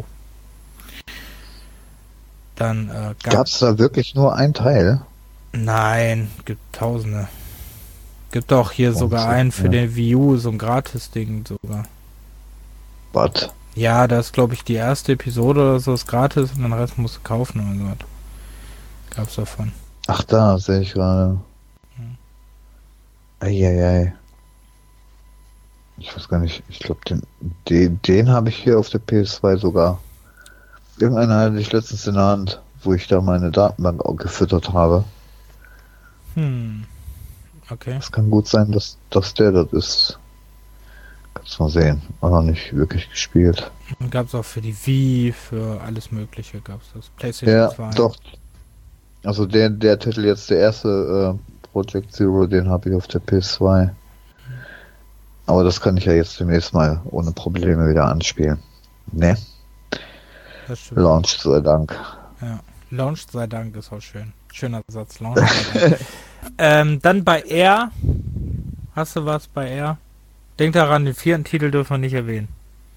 Dann äh, gab Gab's da wirklich nur ein Teil? Nein, gibt tausende. Gibt auch hier Oh, sogar so, einen für ja. den Wii U, so ein Gratis-Ding sogar. Was? Ja, da ist glaube ich die erste Episode oder so ist gratis und den Rest musst du kaufen oder so. Gab's davon. Ach, da sehe ich gerade. Hm. Eieiei. Ich weiß gar nicht, ich glaube, den, den, den habe ich hier auf der P S zwei sogar. Irgendeiner hatte ich letztens in der Hand, wo ich da meine Datenbank auch gefüttert habe. Hm. Okay. Es kann gut sein, dass, dass der das ist. Kannst mal sehen. Auch noch nicht wirklich gespielt. Und gab's auch für die Wii, für alles Mögliche gab's das. PlayStation Ja, zwei. doch. Also der, der Titel jetzt, der erste äh, Project Zero, den habe ich auf der P S zwei. Aber das kann ich ja jetzt demnächst mal ohne Probleme wieder anspielen. Ne? Das stimmt. Launch sei Dank. Ja. Launch sei Dank ist auch schön. Schöner Satz. Launch sei Dank. ähm, dann bei Air. Hast du was bei Air? Denk daran, den vierten Titel dürfen wir nicht erwähnen.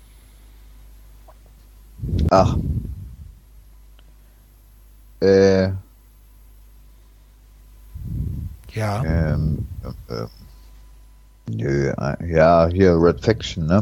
Ach. Äh, Ja. ähm, äh, nö, äh, ja, hier Red Faction, ne?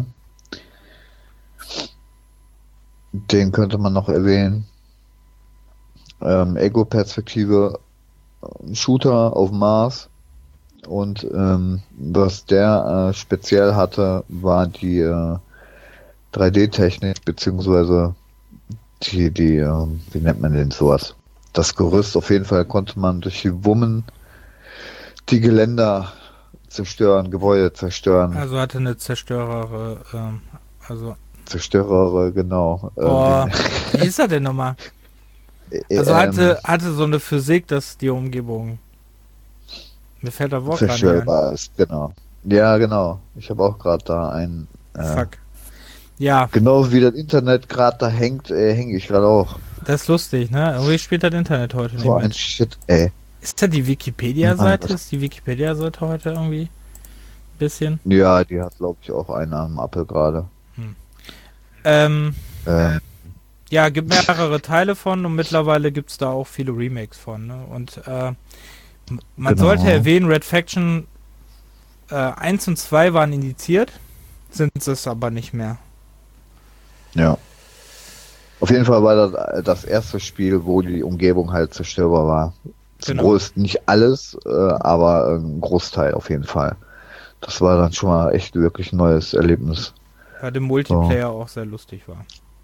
Den könnte man noch erwähnen. Ähm, Ego-Perspektive, äh, Shooter auf Mars. Und ähm, was der äh, speziell hatte, war die äh, drei D-Technik, beziehungsweise die, die, äh, wie nennt man denn sowas? Das Gerüst, auf jeden Fall konnte man durch die Wummen die Geländer zerstören, Gebäude zerstören, Also hatte eine Zerstörer, ähm, also, Zerstörer, genau. Ähm, boah, wie ist er denn nochmal? äh, Also ähm, hatte, hatte so eine Physik, dass die Umgebung, mir fällt der Wort gerade nicht ein. zerstörbar ist, genau. Ja, genau. Ich habe auch gerade da einen. Äh, Fuck. Ja, Genau wie das Internet gerade da hängt, äh, hänge ich gerade auch. das ist lustig, ne? Irgendwie spielt das Internet heute nicht So ein mit. Shit, ey. Ist da die Wikipedia-Seite? Nein, Ist die Wikipedia-Seite heute irgendwie ein bisschen? Ja, die hat, glaube ich, auch einen am Apfel gerade. Ähm, Ähm, ja, gibt mehrere Teile von und mittlerweile gibt es da auch viele Remakes von, ne? Und äh, m- man Genau. sollte erwähnen, Red Faction äh, eins und zwei waren indiziert, sind es aber nicht mehr. ja. Auf jeden Fall war das das erste Spiel, wo die Umgebung halt zerstörbar war. Zum Genau. größten, nicht alles, äh, aber ein Großteil auf jeden Fall. Das war dann schon mal echt wirklich ein neues Erlebnis. Weil der Multiplayer auch sehr lustig war.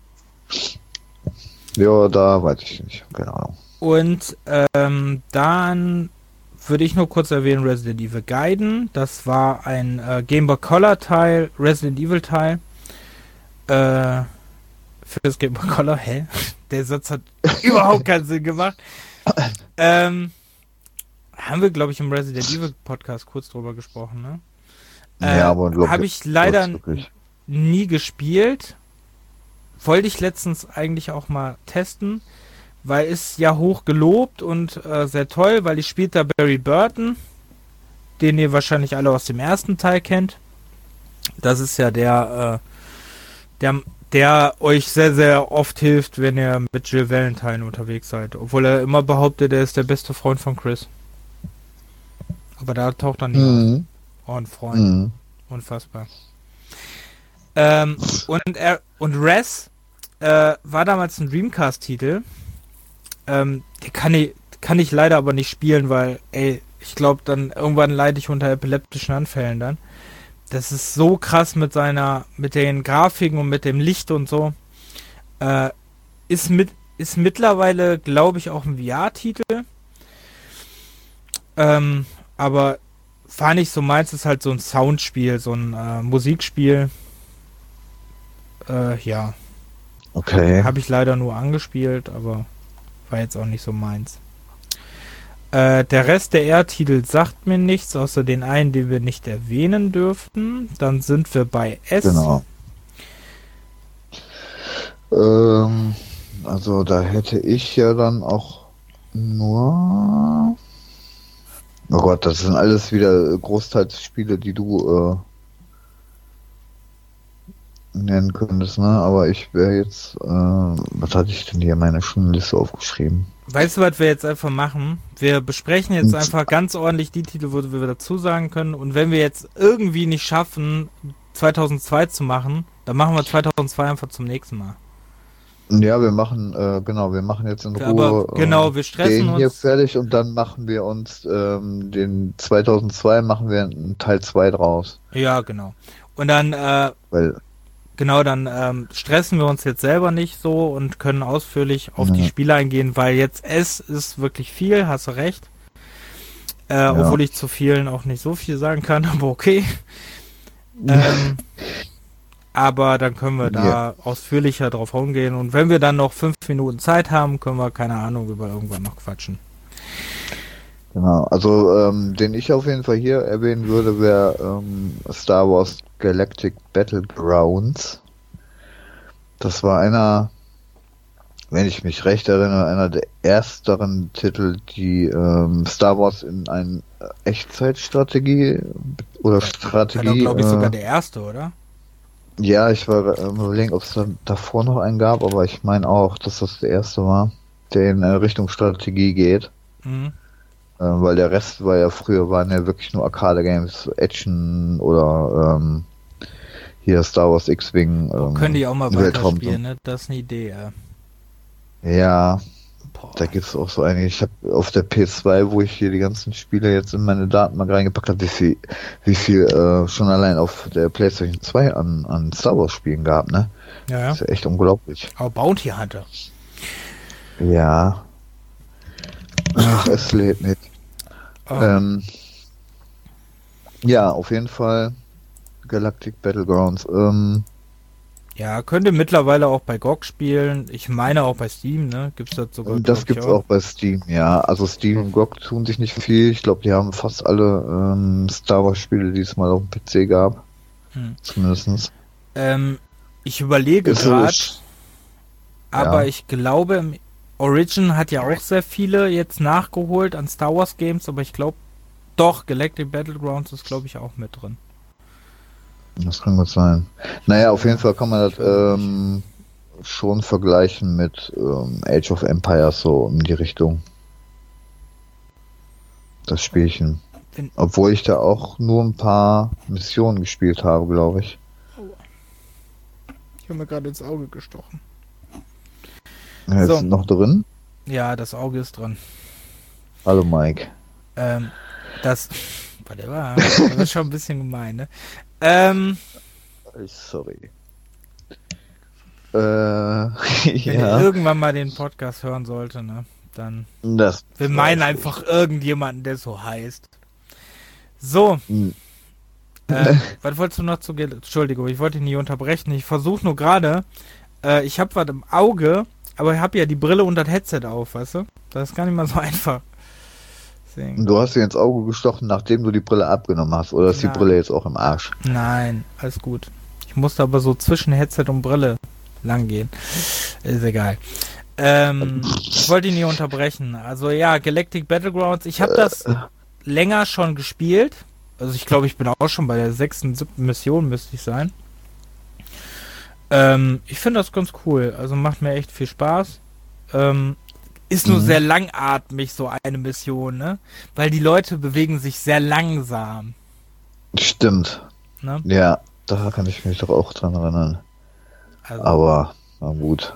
Ja, da weiß ich nicht. Keine Ahnung. Und ähm, dann würde ich nur kurz erwähnen Resident Evil Gaiden. Das war ein äh, Game Boy Color Teil, Resident Evil Teil. Äh, für das Game Boy Color, hä? Der Satz hat überhaupt keinen Sinn gemacht. Ähm, haben wir, glaube ich, im Resident Evil Podcast kurz drüber gesprochen, ne? Äh, Ja, aber glaub, habe ich leider das wirklich. nie gespielt. Wollte ich letztens eigentlich auch mal testen, weil ist ja hoch gelobt und äh, sehr toll, weil ich spielt da Barry Burton, den ihr wahrscheinlich alle aus dem ersten Teil kennt. Das ist ja der, äh, der der euch sehr, sehr oft hilft, wenn ihr mit Jill Valentine unterwegs seid. Obwohl er immer behauptet, er ist der beste Freund von Chris. Aber da taucht er nicht Mhm. auf. Oh, ein Freund. Mhm. Unfassbar. Ähm, und er und Res äh, war damals ein Dreamcast-Titel. Ähm, den kann ich, kann ich leider aber nicht spielen, weil, ey, ich glaube, dann irgendwann leide ich unter epileptischen Anfällen dann. Das ist so krass mit seiner, mit den Grafiken und mit dem Licht und so. Äh, ist mit, ist mittlerweile, glaube ich, auch ein V R-Titel. Ähm, aber war nicht so meins, ist halt so ein Soundspiel, so ein äh, Musikspiel. Äh, ja. Okay. Habe ich leider nur angespielt, aber war jetzt auch nicht so meins. Äh, der Rest der R-Titel sagt mir nichts, außer den einen, den wir nicht erwähnen dürften. Dann sind wir bei S. Genau. Ähm, also da hätte ich ja dann auch nur... Oh Gott, das sind alles wieder großteils Spiele, die du äh, nennen könntest, ne? Aber ich wäre jetzt... Äh, was hatte ich denn hier in meiner Stundenliste aufgeschrieben? Weißt du, was wir jetzt einfach machen? Wir besprechen jetzt einfach ganz ordentlich die Titel, wo wir dazu sagen können. Und wenn wir jetzt irgendwie nicht schaffen, zweitausendzwei zu machen, dann machen wir zweitausendzwei einfach zum nächsten Mal. Ja, wir machen, äh, genau, wir machen jetzt in Aber Ruhe genau, äh, wir stressen den hier uns. fertig und dann machen wir uns ähm, den zweitausendzwei machen wir einen Teil zwei draus. Ja, genau. Und dann, äh, Weil, genau, dann ähm, stressen wir uns jetzt selber nicht so und können ausführlich auf die Ja. Spiele eingehen, weil jetzt S ist wirklich viel, hast du recht. Äh, Ja. Obwohl ich zu vielen auch nicht so viel sagen kann, aber okay. Ähm, aber dann können wir da Ja. ausführlicher drauf rumgehen und wenn wir dann noch fünf Minuten Zeit haben, können wir, keine Ahnung, über irgendwann noch quatschen. genau, also ähm, den ich auf jeden Fall hier erwähnen würde, wäre ähm, Star Wars Galactic Battlegrounds. Das war einer, wenn ich mich recht erinnere, einer der ersteren Titel, die ähm, Star Wars in eine Echtzeitstrategie oder War Strategie. glaube ich, äh, sogar der erste, oder? Ja, ich war ähm, überlegen, ob es dann davor noch einen gab, aber ich meine auch, dass das der erste war, der in äh, Richtung Strategie geht. Mhm. Äh, weil der Rest war ja früher, waren ja wirklich nur Arcade-Games, Action oder ähm, hier Star Wars X-Wing. Ähm, Können die auch mal Weltraum- weiterspielen, ne? Das ist eine Idee, ja. Ja, Boah. da gibt's auch so einige. Ich habe auf der P zwei, wo ich hier die ganzen Spiele jetzt in meine Datenbank reingepackt habe, wie viel, wie viel äh, schon allein auf der PlayStation zwei an, an Star Wars Spielen gab, ne? Ja, ja. Das ist ja echt unglaublich. Aber Bounty Hunter. Ja. Ach, es lädt nicht. Oh. Ähm, ja, auf jeden Fall Galactic Battlegrounds. Ähm, Ja, könnt ihr mittlerweile auch bei G O G spielen. Ich meine auch bei Steam, ne? Gibt's das sogar? das glaub ich, gibt's auch bei Steam, ja. Also Steam und G O G tun sich nicht viel. Ich glaube, die haben fast alle ähm, Star Wars Spiele, die es mal auf dem P C gab. Hm. Zumindestens. Ähm, ich überlege Ist so- gerade, ist- aber ja. ich glaube, im Origin hat ja auch sehr viele jetzt nachgeholt an Star Wars Games, aber ich glaube, doch, Galactic Battlegrounds ist, glaube ich, auch mit drin. Das kann gut sein. Naja, auf jeden Fall kann man das ähm, schon vergleichen mit ähm, Age of Empires, so in die Richtung. Das Spielchen. Wenn- Obwohl ich da auch nur ein paar Missionen gespielt habe, glaube ich. Ich habe mir gerade ins Auge gestochen. Ja, Jetzt So. noch drin? Ja, das Auge ist drin. Hallo Mike. Ähm, das, warte mal, das ist schon ein bisschen gemein, ne? Ähm, Sorry. Äh, wenn ihr ja. irgendwann mal den Podcast hören sollte, ne, dann, Das wir meinen einfach irgendjemanden, der so heißt. So, Hm. äh, was wolltest du noch zu, Ge- Entschuldigung, ich wollte dich nie unterbrechen, ich versuche nur gerade, äh, ich habe was im Auge, aber ich habe ja die Brille und das Headset auf, weißt du? Das ist gar nicht mal so einfach. Deswegen. Du hast dir ins Auge gestochen, nachdem du die Brille abgenommen hast. Oder ist die Nein. Brille jetzt auch im Arsch? Nein, alles gut. Ich musste aber so zwischen Headset und Brille lang gehen. Ist egal. Ähm, ich wollte ihn nie unterbrechen. Also ja, Galactic Battlegrounds. Ich habe das länger schon gespielt. Also ich glaube, ich bin auch schon bei der sechsten, siebten Mission, müsste ich sein. Ähm, ich finde das ganz cool. Also macht mir echt viel Spaß. Ähm, ist nur Mhm. sehr langatmig, so eine Mission, ne? Weil die Leute bewegen sich sehr langsam. Stimmt. Ne? Ja, da kann ich mich doch auch dran erinnern. Also, Aber, na gut.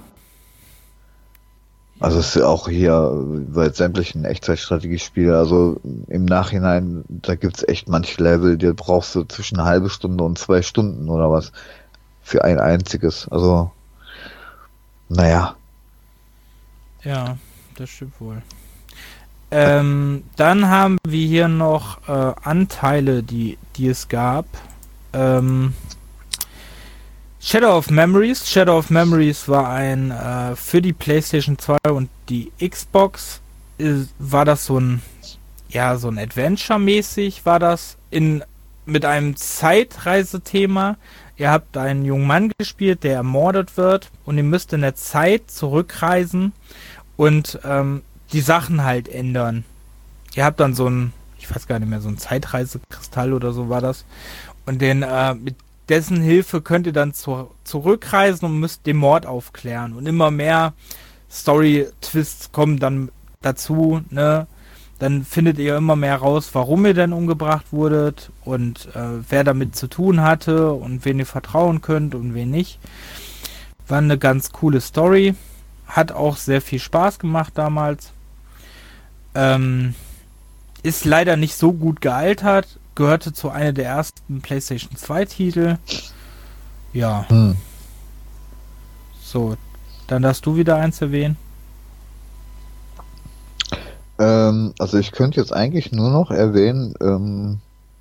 Also es ist ja auch hier bei sämtlichen Echtzeitstrategiespielen, also im Nachhinein, da gibt's echt manche Level, die brauchst du zwischen eine halbe Stunde und zwei Stunden oder was für ein einziges. Also, naja. ja, das stimmt wohl. Ähm, dann haben wir hier noch äh, Anteile, die, die es gab. Ähm, Shadow of Memories. Shadow of Memories war ein äh, für die PlayStation zwei und die Xbox ist, war das so ein ja so ein Adventure-mäßig war das in mit einem Zeitreisethema. Ihr habt einen jungen Mann gespielt, der ermordet wird und ihr müsst in der Zeit zurückreisen und ähm, die Sachen halt ändern. Ihr habt dann so ein, ich weiß gar nicht mehr, so ein Zeitreisekristall oder so war das. Und den, äh, mit dessen Hilfe könnt ihr dann zu, zurückreisen und müsst den Mord aufklären. Und immer mehr Story-Twists kommen dann dazu, ne? Dann findet ihr immer mehr raus, warum ihr denn umgebracht wurdet und äh, wer damit zu tun hatte und wen ihr vertrauen könnt und wen nicht. War eine ganz coole Story. Hat auch sehr viel Spaß gemacht damals. Ähm, ist leider nicht so gut gealtert. Gehörte zu einer der ersten PlayStation zwei Titel. Ja. Hm. So, dann darfst du wieder eins erwähnen. Ähm, also ich könnte jetzt eigentlich nur noch erwähnen, ähm,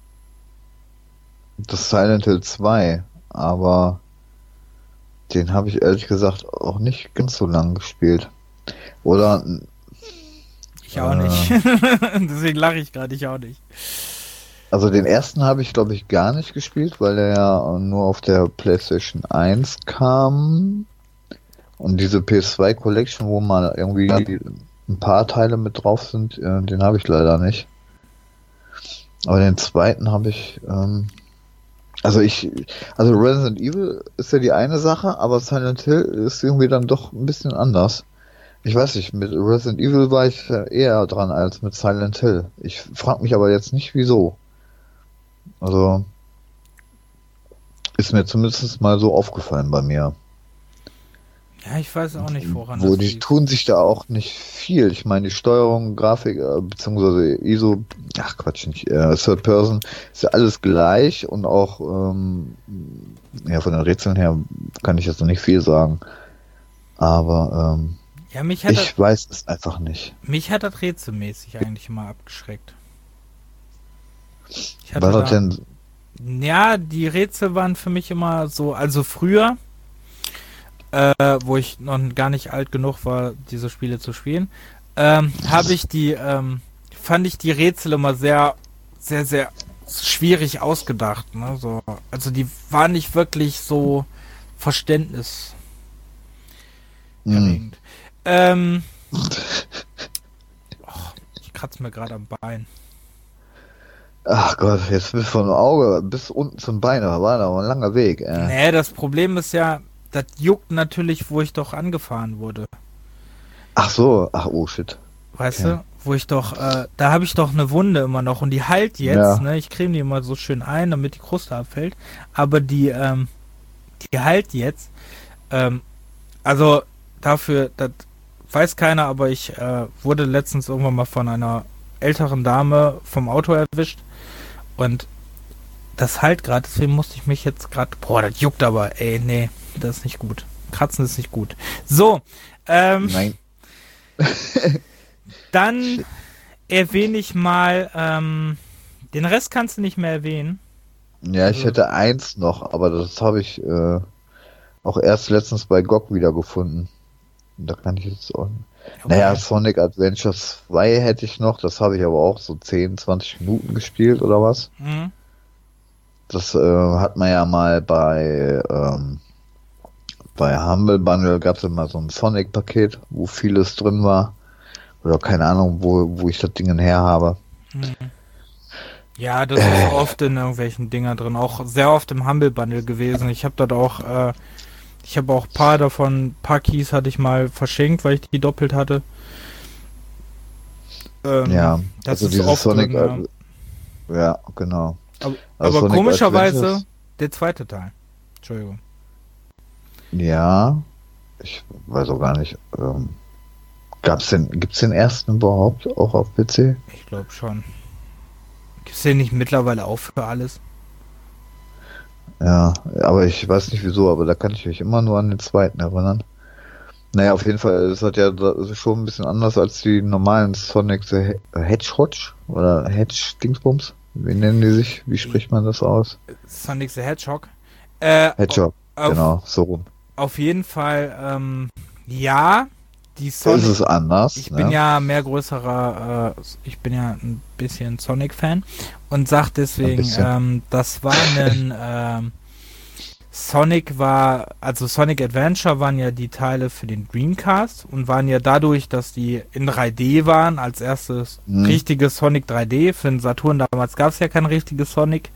das Silent Hill zwei, aber den habe ich ehrlich gesagt auch nicht ganz so lang gespielt. Oder Ich auch äh, nicht. Deswegen lache ich gerade, ich auch nicht. also den ersten habe ich glaube ich gar nicht gespielt, weil der ja nur auf der PlayStation eins kam. Und diese P S zwei Collection, wo mal irgendwie ein paar Teile mit drauf sind, äh, den habe ich leider nicht. Aber den zweiten habe ich, ähm, also ich, also Resident Evil ist ja die eine Sache, aber Silent Hill ist irgendwie dann doch ein bisschen anders. Ich weiß nicht, mit Resident Evil war ich eher dran als mit Silent Hill. Ich frage mich aber jetzt nicht, wieso. Also ist mir zumindest mal so aufgefallen bei mir. Ja, ich weiß auch nicht, woran Wo das die liegt. tun sich da auch nicht viel. Ich meine, die Steuerung, Grafik, äh, beziehungsweise I S O, ach Quatsch, nicht, äh, Third Person, ist ja alles gleich und auch, ähm, ja, von den Rätseln her kann ich jetzt noch nicht viel sagen. Aber, ähm, Ja, mich hat, ich weiß es einfach nicht. das, mich hat das rätselmäßig eigentlich immer abgeschreckt. Ich hatte War das da, denn, ja, die Rätsel waren für mich immer so, also früher, äh, wo ich noch gar nicht alt genug war, diese Spiele zu spielen, ähm, habe ich die, ähm, fand ich die Rätsel immer sehr, sehr, sehr schwierig ausgedacht. Ne? So, also die waren nicht wirklich so verständniserregend. hm, Ähm, och, ich kratze mir gerade am Bein. ach Gott, jetzt bis vom Auge bis unten zum Bein, da war da ein langer Weg, äh. Nee, das Problem ist ja, das juckt natürlich, wo ich doch angefahren wurde. Ach so, ach oh shit. Weißt Okay. du? Wo ich doch, äh, da habe ich doch eine Wunde immer noch und die heilt jetzt, Ja. ne? Ich creme die immer so schön ein, damit die Kruste abfällt. Aber die, ähm, die heilt jetzt. Ähm, also dafür, das weiß keiner, aber ich äh, wurde letztens irgendwann mal von einer älteren Dame vom Auto erwischt und das halt gerade, deswegen musste ich mich jetzt gerade, boah, das juckt aber, ey, nee, das ist nicht gut. Kratzen ist nicht gut. So, ähm, Nein. dann erwähne ich mal, ähm, den Rest kannst du nicht mehr erwähnen. Ja, ich Also- hätte eins noch, aber das habe ich äh, auch erst letztens bei G O G wiedergefunden. Da kann ich jetzt auch. Okay. Naja, Sonic Adventure zwei hätte ich noch, das habe ich aber auch so zehn, zwanzig Minuten gespielt oder was. Mhm. Das äh, hat man ja mal bei ähm, bei Humble Bundle gab es immer so ein Sonic-Paket, wo vieles drin war. Oder keine Ahnung, wo, wo ich das Ding her habe. Mhm. Ja, das ist oft in irgendwelchen Dinger drin, auch sehr oft im Humble Bundle gewesen. Ich habe dort auch, äh, Ich habe auch ein paar davon, ein paar Keys hatte ich mal verschenkt, weil ich die doppelt hatte. Ähm, Ja, das also ist dieses oft Sonic, drin, ja. äh, ja, genau. Aber, Also aber Sonic komischerweise Adventures, der zweite Teil. Entschuldigung. ja, ich weiß auch gar nicht, ähm, gab's den, gibt's den ersten überhaupt auch auf P C? Ich glaube schon. Gibt's den nicht mittlerweile auch für alles? Ja, aber ich weiß nicht wieso, aber da kann ich mich immer nur an den zweiten erinnern. Naja, auf jeden Fall, es hat ja das ist schon ein bisschen anders als die normalen Sonic the He- Hedgehog oder Hedge-Dingsbums. Wie nennen die sich? Wie spricht man das aus? Sonic the Hedgehog. Äh, Hedgehog, auf, genau, so rum. auf jeden Fall, ähm, ja, die Ist Sonic. es anders, Ich bin ne? ja mehr größerer, äh, ich bin ja ein bisschen Sonic-Fan und sag Ein deswegen, bisschen. ähm, das war ein, ähm, Sonic war, also Sonic Adventure waren ja die Teile für den Dreamcast und waren ja dadurch, dass die in drei D waren, als erstes Hm. richtiges Sonic drei D. Für den Saturn damals gab es ja kein richtiges Sonic.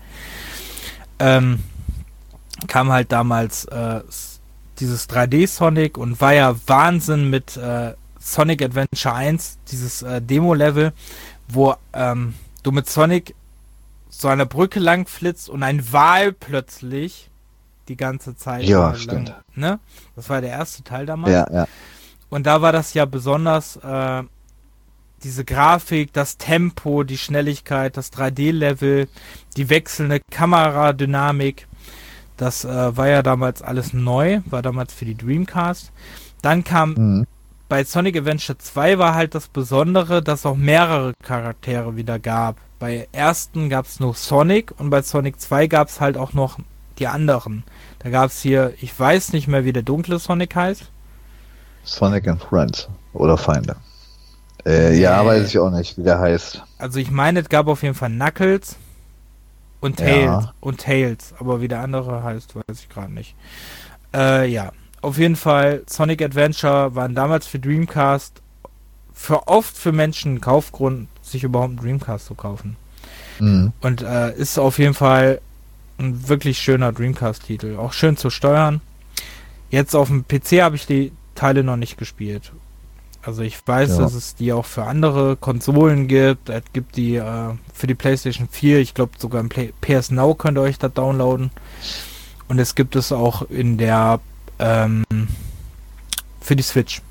Ähm, kam halt damals äh, s- dieses drei D Sonic und war ja Wahnsinn mit äh, Sonic Adventure eins, dieses äh, Demo-Level, wo ähm, du mit Sonic so einer Brücke lang flitzt und ein Wal plötzlich die ganze Zeit Ja, lang, stimmt. ne? Das war der erste Teil damals. Ja, ja. Und da war das ja besonders äh, diese Grafik, das Tempo, die Schnelligkeit, das drei D-Level, die wechselnde Kameradynamik. Das äh, war ja damals alles neu, war damals für die Dreamcast. Dann kam Hm. bei Sonic Adventure zwei war halt das Besondere, dass es auch mehrere Charaktere wieder gab. Bei ersten gab es nur Sonic und bei Sonic zwei gab es halt auch noch die anderen. Da gab es hier, ich weiß nicht mehr, wie der dunkle Sonic heißt. Sonic and Friends oder Feinde. Äh, ja, Nee. weiß ich auch nicht, wie der heißt. Also ich meine, es gab auf jeden Fall Knuckles und Tails. Ja. Und Tails. Aber wie der andere heißt, weiß ich gerade nicht. Äh, ja. Auf jeden Fall, Sonic Adventure waren damals für Dreamcast für oft für Menschen ein Kaufgrund, sich überhaupt einen Dreamcast zu kaufen. Hm. Und äh, ist auf jeden Fall ein wirklich schöner Dreamcast-Titel. Auch schön zu steuern. Jetzt auf dem P C habe ich die Teile noch nicht gespielt. Also ich weiß, Ja. dass es die auch für andere Konsolen gibt. Es gibt die äh, für die PlayStation vier. Ich glaube sogar im Play P S Now könnt ihr euch das downloaden. Und es gibt es auch in der ähm, für die Switch.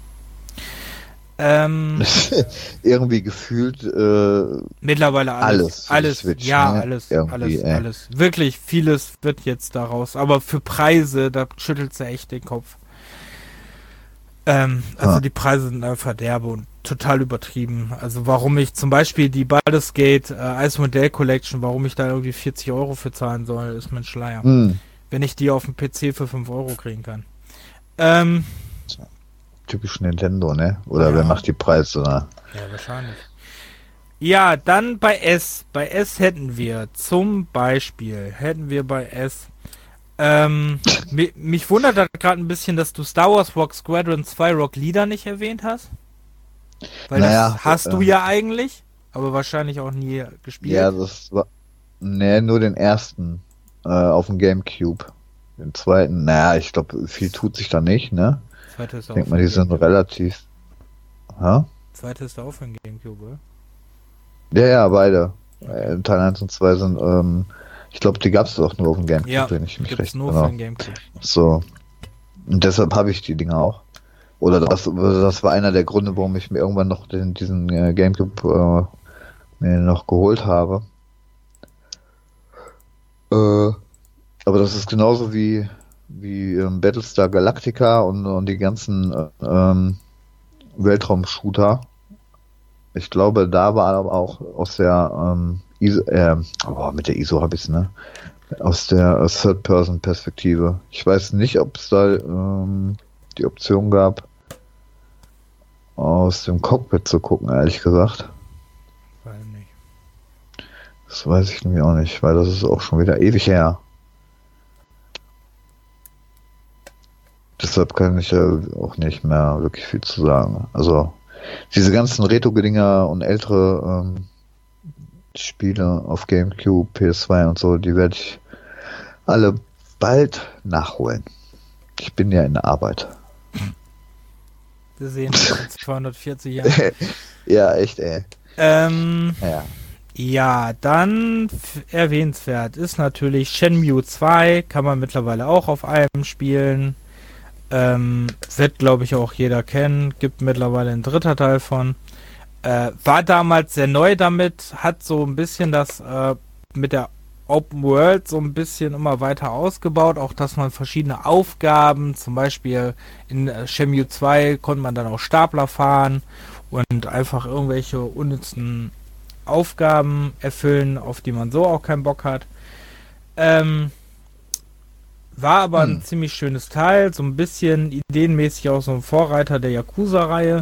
Ähm, Irgendwie gefühlt äh, mittlerweile alles. Alles für die Alles. Switch, ja, ne? alles. Irgendwie, alles. ey. Alles. Wirklich vieles wird jetzt daraus. Aber für Preise, da schüttelt sie echt den Kopf. Ähm, also Ah. die Preise sind einfach derbe und total übertrieben. Also warum ich zum Beispiel die Baldur's Gate äh, Eismodell Collection, warum ich da irgendwie vierzig Euro für zahlen soll, ist mein Schleier. hm, Wenn ich die auf dem P C für fünf Euro kriegen kann. Ähm, typisch Nintendo, ne? Oder Ja. wer macht die Preise? Ne? ja, wahrscheinlich. Ja, dann bei S. Bei S hätten wir zum Beispiel, hätten wir bei S, ähm, mi mich wundert da gerade ein bisschen, dass du Star Wars Rogue Squadron zwei Rock Leader nicht erwähnt hast. Weil Naja, das hast äh, du ja eigentlich, aber wahrscheinlich auch nie gespielt. Ja, das war. Ne, nur den ersten äh, auf dem GameCube. Den zweiten, naja, ich glaube, viel tut sich da nicht, ne? Zweite ist Ich auch denke für mal, die den sind Gamecube. relativ. Hä? Zweite ist auch für den Gamecube, oder? Ja, ja, beide. Äh, Teil eins und zwei sind, ähm, ich glaube, die gab es auch nur auf dem GameCube, Ja, wenn ich mich gibt's recht nur genau. für den Gamecube. So. Und deshalb habe ich die Dinger auch. Oder das, das war einer der Gründe, warum ich mir irgendwann noch den, diesen äh, GameCube äh, mir noch geholt habe. Äh, aber das ist genauso wie, wie ähm, Battlestar Galactica und, und die ganzen äh, ähm, Weltraum-Shooter. Ich glaube, da war aber auch aus der ähm, I S O, äh, oh, mit der I S O habe ich es, ne? Aus der äh, Third-Person-Perspektive. Ich weiß nicht, ob es da ähm, die Option gab, aus dem Cockpit zu gucken, ehrlich gesagt. Weiß nicht. Das weiß ich nämlich auch nicht, weil das ist auch schon wieder ewig her. Deshalb kann ich ja auch nicht mehr wirklich viel zu sagen. Also diese ganzen Retro-Dinger und ältere ähm, Spiele auf GameCube, P S zwei und so, die werde ich alle bald nachholen. Ich bin ja in der Arbeit. Wir sehen uns in zweihundertvierzig Jahren. Ja, echt, ey. Ähm, Ja. ja, dann f- erwähnenswert ist natürlich Shenmue zwei, kann man mittlerweile auch auf einem spielen. Ähm, wird, glaube ich, auch jeder kennen. Gibt mittlerweile ein dritter Teil von. Äh, war damals sehr neu damit, hat so ein bisschen das äh, mit der Open World so ein bisschen immer weiter ausgebaut, auch dass man verschiedene Aufgaben, zum Beispiel in äh, Shenmue zwei konnte man dann auch Stapler fahren und einfach irgendwelche unnützen Aufgaben erfüllen, auf die man so auch keinen Bock hat. Ähm, war aber ein Hm. ziemlich schönes Teil, so ein bisschen ideenmäßig auch so ein Vorreiter der Yakuza-Reihe.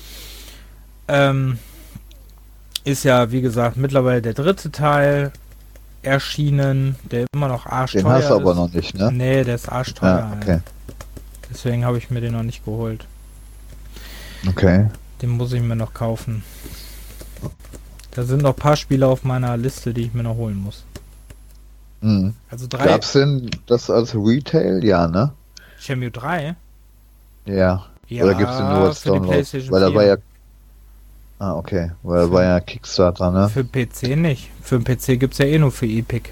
Ähm, ist ja, wie gesagt, mittlerweile der dritte Teil erschienen, der immer noch arschteuer Den hast du aber ist. noch nicht, ne? Nee, der ist arschteuer. Ja, okay. Deswegen habe ich mir den noch nicht geholt. Okay. Den muss ich mir noch kaufen. Da sind noch ein paar Spiele auf meiner Liste, die ich mir noch holen muss. Hm. Also drei. Gab's denn das als Retail? Ja, ne? Shenmue drei? Ja. Ja, Oder gibt's den nur als für die Download? PlayStation Weil da war vier. ja. Ah, okay. Weil da war ja Kickstarter, ne? Für P C nicht. Für den P C gibt es ja eh nur für Epic.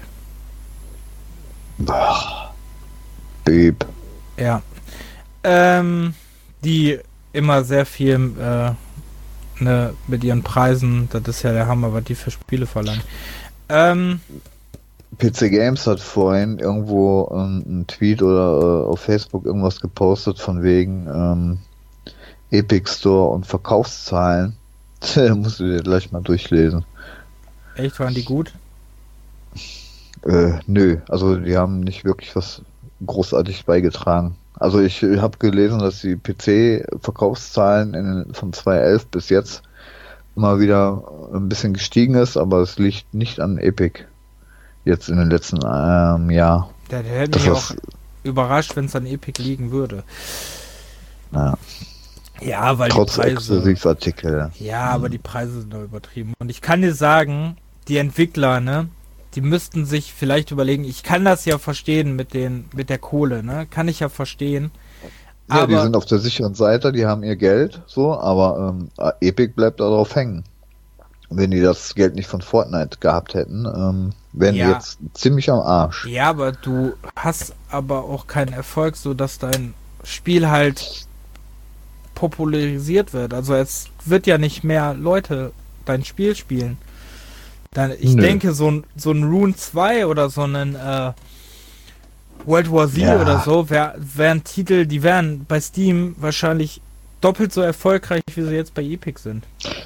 Boah. Beep. Ja. Ähm, die immer sehr viel äh, ne, mit ihren Preisen, das ist ja der Hammer, was die für Spiele verlangen. Ähm, P C Games hat vorhin irgendwo ähm, einen Tweet oder äh, auf Facebook irgendwas gepostet von wegen ähm, Epic Store und Verkaufszahlen. Da musst du dir gleich mal durchlesen. echt, waren die gut? Äh, nö, also die haben nicht wirklich was großartig beigetragen. Also ich habe gelesen, dass die P C-Verkaufszahlen in, von zweitausendelf bis jetzt immer wieder ein bisschen gestiegen ist, aber es liegt nicht an Epic. Jetzt in den letzten ähm, Jahr. Der, der hätte Das mich was- auch überrascht, wenn es an Epic liegen würde. Ja, Ja, weil trotz die Preise... Exklusivartikel. Ja, aber die Preise sind doch übertrieben. Und ich kann dir sagen, die Entwickler, ne, die müssten sich vielleicht überlegen, ich kann das ja verstehen mit den, mit der Kohle, ne, kann ich ja verstehen. Ja, die Aber- sind auf der sicheren Seite, die haben ihr Geld, so, aber ähm, Epic bleibt darauf hängen. Wenn die das Geld nicht von Fortnite gehabt hätten, ähm, wären Ja. die jetzt ziemlich am Arsch. Ja, aber du hast aber auch keinen Erfolg, so dass dein Spiel halt popularisiert wird. Also es wird ja nicht mehr Leute dein Spiel spielen. Dann, ich Nö. denke, so ein, so ein Rune zwei oder so ein äh, World War Z Ja. oder so, wär, wären Titel, die wären bei Steam wahrscheinlich doppelt so erfolgreich, wie sie jetzt bei Epic sind.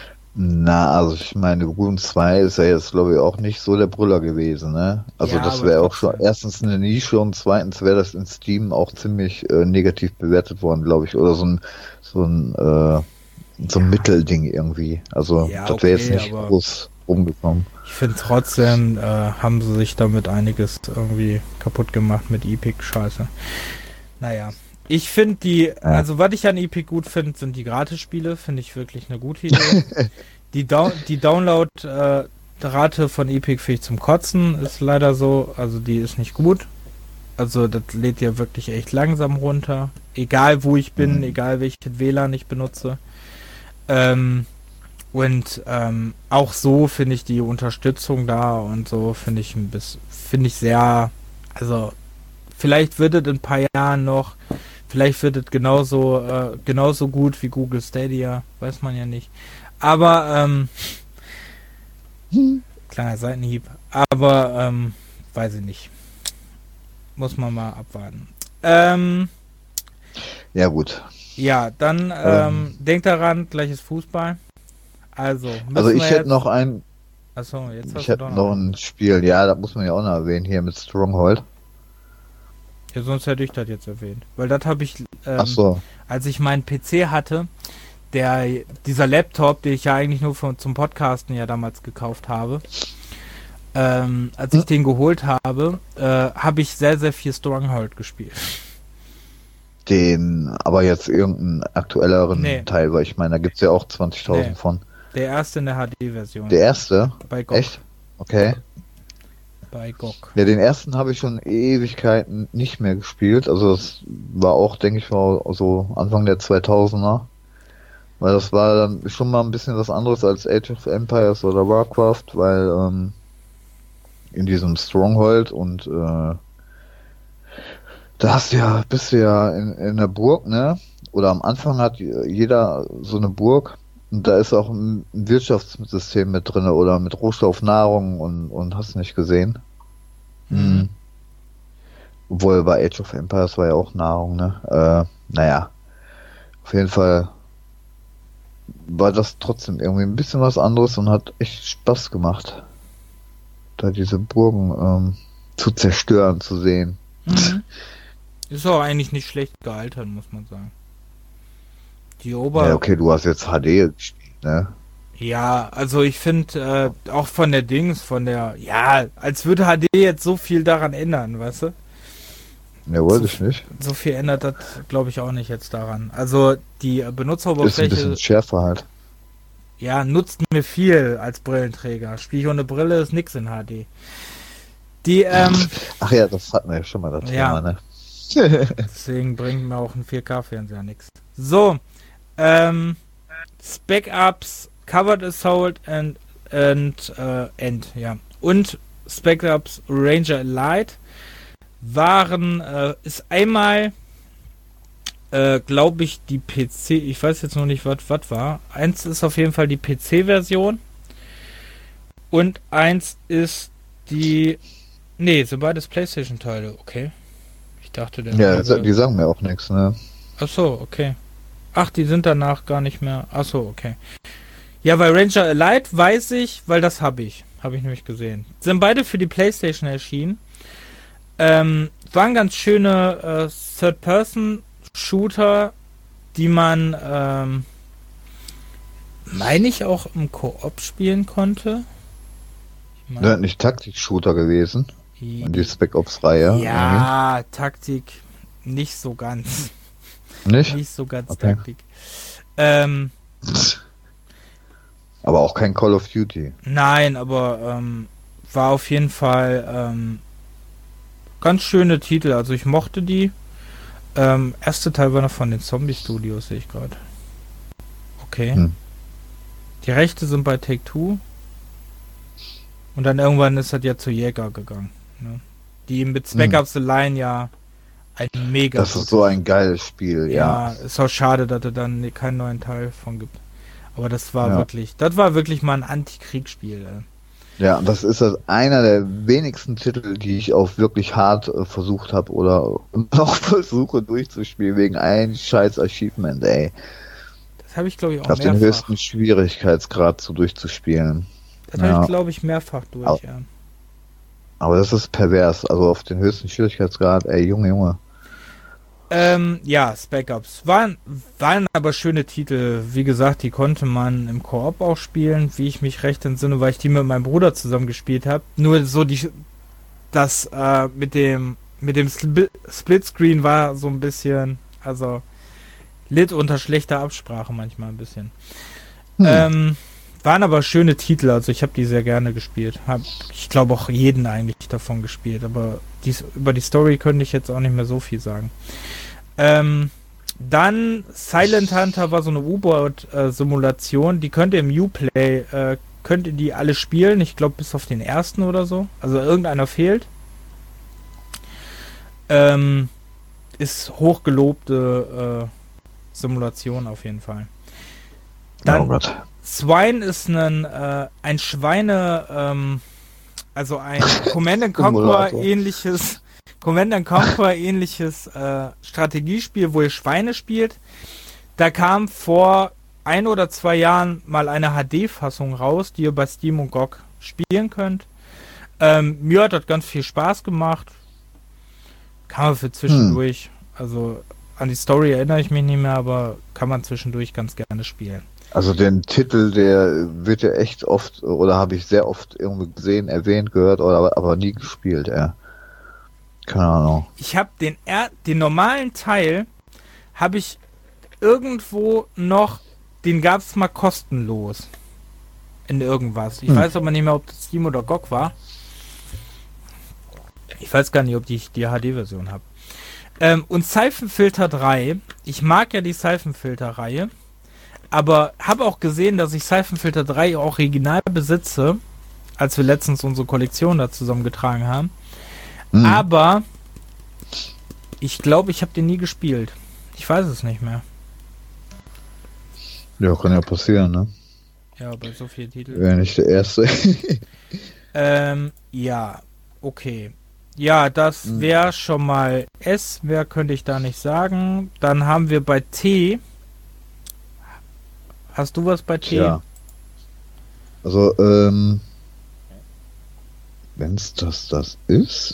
Na, also ich meine, Rune zwei ist ja jetzt, glaube ich, auch nicht so der Brüller gewesen, ne? Also Ja, das aber wäre auch schon trotzdem. erstens eine Nische und zweitens wäre das in Steam auch ziemlich äh, negativ bewertet worden, glaube ich. Oder so ein so ein äh, so ein Mittelding irgendwie. Also Ja, das wäre okay, jetzt nicht aber- groß rumgekommen. Ich finde trotzdem, äh, haben sie sich damit einiges irgendwie kaputt gemacht mit Epic-Scheiße. Naja. Ich finde die, also was ich an Epic gut finde, sind die Gratis-Spiele, finde ich wirklich eine gute Idee. die Down die Download-Rate von Epic finde ich zum Kotzen, ist leider so, also die ist nicht gut. Also das lädt ja wirklich echt langsam runter. Egal wo ich bin, Mhm. egal welches W L A N ich benutze. Ähm, und ähm, auch so finde ich die Unterstützung da und so finde ich ein bisschen, finde ich sehr, also vielleicht wird es in ein paar Jahren noch, vielleicht wird es genauso, äh, genauso gut wie Google Stadia, weiß man ja nicht. Aber, ähm, kleiner Seitenhieb, aber, ähm, weiß ich nicht. Muss man mal abwarten. Ähm, Ja gut. ja, dann, ähm, denkt daran, gleiches Fußball. Also, müssen Also ich wir hätte jetzt- noch ein, Achso, jetzt hast ich du hätte doch noch noch. ein Spiel, ja, das muss man ja auch noch erwähnen, hier mit Stronghold. Ja, sonst hätte ich das jetzt erwähnt. Weil das habe ich, ähm, Ach so. als ich meinen P C hatte, der, dieser Laptop, den ich ja eigentlich nur von, zum Podcasten ja damals gekauft habe, ähm, als ich Hm. den geholt habe, äh, habe ich sehr, sehr viel Stronghold gespielt. Den, aber jetzt irgendeinen aktuelleren Nee. Teil, weil ich meine, da gibt's ja auch zwanzigtausend Nee. von. Der erste in der H D-Version. Der erste? Bei G O G. Echt? Okay. bei G O G. Ja, den ersten habe ich schon Ewigkeiten nicht mehr gespielt. Also das war auch, denke ich mal, so Anfang der zweitausender. Weil das war dann schon mal ein bisschen was anderes als Age of Empires oder Warcraft, weil ähm, in diesem Stronghold und äh, da hast du ja, bist du ja in, in der Burg, ne? Oder am Anfang hat jeder so eine Burg und da ist auch ein, ein Wirtschaftssystem mit drin oder mit Rohstoff, Nahrung und, und hast nicht gesehen. Mhm. Obwohl bei Age of Empires war ja auch Nahrung, ne? Äh, naja. Auf jeden Fall war das trotzdem irgendwie ein bisschen was anderes und hat echt Spaß gemacht, da diese Burgen ähm, zu zerstören, zu sehen. Mhm. Ist auch eigentlich nicht schlecht gealtert, muss man sagen. Die Ober... Ja, okay, du hast jetzt H D gespielt, ne? Ja, also ich finde äh, auch von der Dings, von der... Ja, als würde H D jetzt so viel daran ändern, weißt du? Ja, wollte so, ich nicht. So viel ändert das, glaube ich, auch nicht jetzt daran. Also die Benutzeroberfläche... Ist ein bisschen schärfer halt. Ja, nutzt mir viel als Brillenträger. Spiel ich ohne Brille, ist nix in H D. Die, ähm... Ach ja, das hatten wir ja schon mal, das ja. Thema, ne? Deswegen bringt mir auch ein vier K-Fernseher nichts. So, ähm, Spec Ups, Covered Assault and, and äh, End, ja. Und Spec Ups Ranger Elite waren, äh, ist einmal, äh, glaube ich, die P C, ich weiß jetzt noch nicht, was was war. Eins ist auf jeden Fall die P C-Version und eins ist die, nee, sind beides PlayStation-Teile, okay. Ich dachte, der ja, würde... die sagen mir auch nichts, ne? Ach so, okay. Ach, die sind danach gar nicht mehr. Ach so, okay. Ja, bei Ranger Elite weiß ich, weil das habe ich. Habe ich nämlich gesehen. Sind beide für die PlayStation erschienen. Ähm, waren ganz schöne äh, Third-Person-Shooter, die man, ähm, meine ich, auch im Koop spielen konnte. Ich mein, ja, nicht Taktik-Shooter gewesen. Und die Spec Ops-Reihe. Ja, irgendwie. Taktik nicht so ganz. Nicht? Nicht so ganz okay. Taktik. Ähm, aber auch kein Call of Duty. Nein, aber ähm, war auf jeden Fall ähm, ganz schöne Titel. Also ich mochte die. Ähm, erste Teil war noch von den Zombie Studios, sehe ich gerade. Okay. Hm. Die Rechte sind bei Take-Two. Und dann irgendwann ist das ja zu Jäger gegangen. Ne? Die mit Spec Ups The Line ja ein mega... Das ist so ein geiles Spiel, ja. Ja, ist auch schade, dass es dann keinen neuen Teil von gibt. Aber das war ja. wirklich, das war wirklich mal ein Antikriegsspiel. Ey. Ja, das ist das einer der wenigsten Titel, die ich auch wirklich hart äh, versucht habe oder noch versuche durchzuspielen, wegen einem scheiß Achievement, ey. Das habe ich, glaube ich, auch auf mehrfach. den höchsten Schwierigkeitsgrad so durchzuspielen. Das ja. habe ich, glaube ich, mehrfach durch, aber, ja. Aber das ist pervers, also auf den höchsten Schwierigkeitsgrad, ey, Junge, Junge. Ähm, ja, Spec Ups. Waren, waren aber schöne Titel. Wie gesagt, die konnte man im Koop auch spielen, wie ich mich recht entsinne, weil ich die mit meinem Bruder zusammen gespielt habe. Nur so die, das äh, mit dem mit dem Splitscreen war so ein bisschen, also litt unter schlechter Absprache manchmal ein bisschen. Hm. Ähm, waren aber schöne Titel, also ich habe die sehr gerne gespielt. Hab, ich glaube auch jeden eigentlich davon gespielt, aber dies, über die Story könnte ich jetzt auch nicht mehr so viel sagen. Ähm, dann Silent Hunter war so eine U-Boot-Simulation, die könnt ihr im Uplay, äh, könnt ihr die alle spielen, ich glaube bis auf den ersten oder so, also irgendeiner fehlt. Ähm, ist hochgelobte äh, Simulation auf jeden Fall. Dann oh Gott. Swine ist ein, äh, ein Schweine, ähm, also ein Command and Conquer ähnliches, Command and Conquer ähnliches äh, Strategiespiel, wo ihr Schweine spielt. Da kam vor ein oder zwei Jahren mal eine H D-Fassung raus, die ihr bei Steam und G O G spielen könnt. Ähm, mir hat das ganz viel Spaß gemacht. Kann man für zwischendurch, hm. also an die Story erinnere ich mich nicht mehr, aber kann man zwischendurch ganz gerne spielen. Also den Titel, der wird ja echt oft, oder habe ich sehr oft irgendwie gesehen, erwähnt, gehört, oder aber, aber nie gespielt, ja. Keine Ahnung. Ich habe den er den normalen Teil habe ich irgendwo noch, den gab es mal kostenlos in irgendwas. Ich hm. weiß aber nicht mehr, ob das Steam oder G O G war. Ich weiß gar nicht, ob ich die H D-Version habe. Ähm, und Seifenfilter drei. Ich mag ja die Seifenfilter-Reihe. Aber habe auch gesehen, dass ich Seifenfilter drei original besitze. Als wir letztens unsere Kollektion da zusammengetragen haben. Mhm. Aber ich glaube, ich habe den nie gespielt. Ich weiß es nicht mehr. Ja, kann ja passieren, ne? Ja, bei so vielen Titeln. Wäre nicht der erste. ähm, ja, okay. Ja, das wäre schon mal S, mehr könnte ich da nicht sagen. Dann haben wir bei T. Hast du was bei T? Ja. Also, ähm, wenn es das das ist,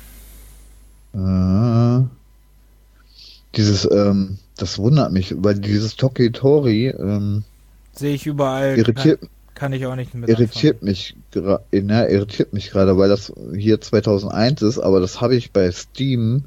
äh, dieses, ähm, das wundert mich, weil dieses Tokitori, ähm, sehe ich überall. Irritiert, kann, kann ich auch nicht mit irritiert anfangen. mich gerade, ja, irritiert mich gerade, weil das hier zweitausendeins ist, aber das habe ich bei Steam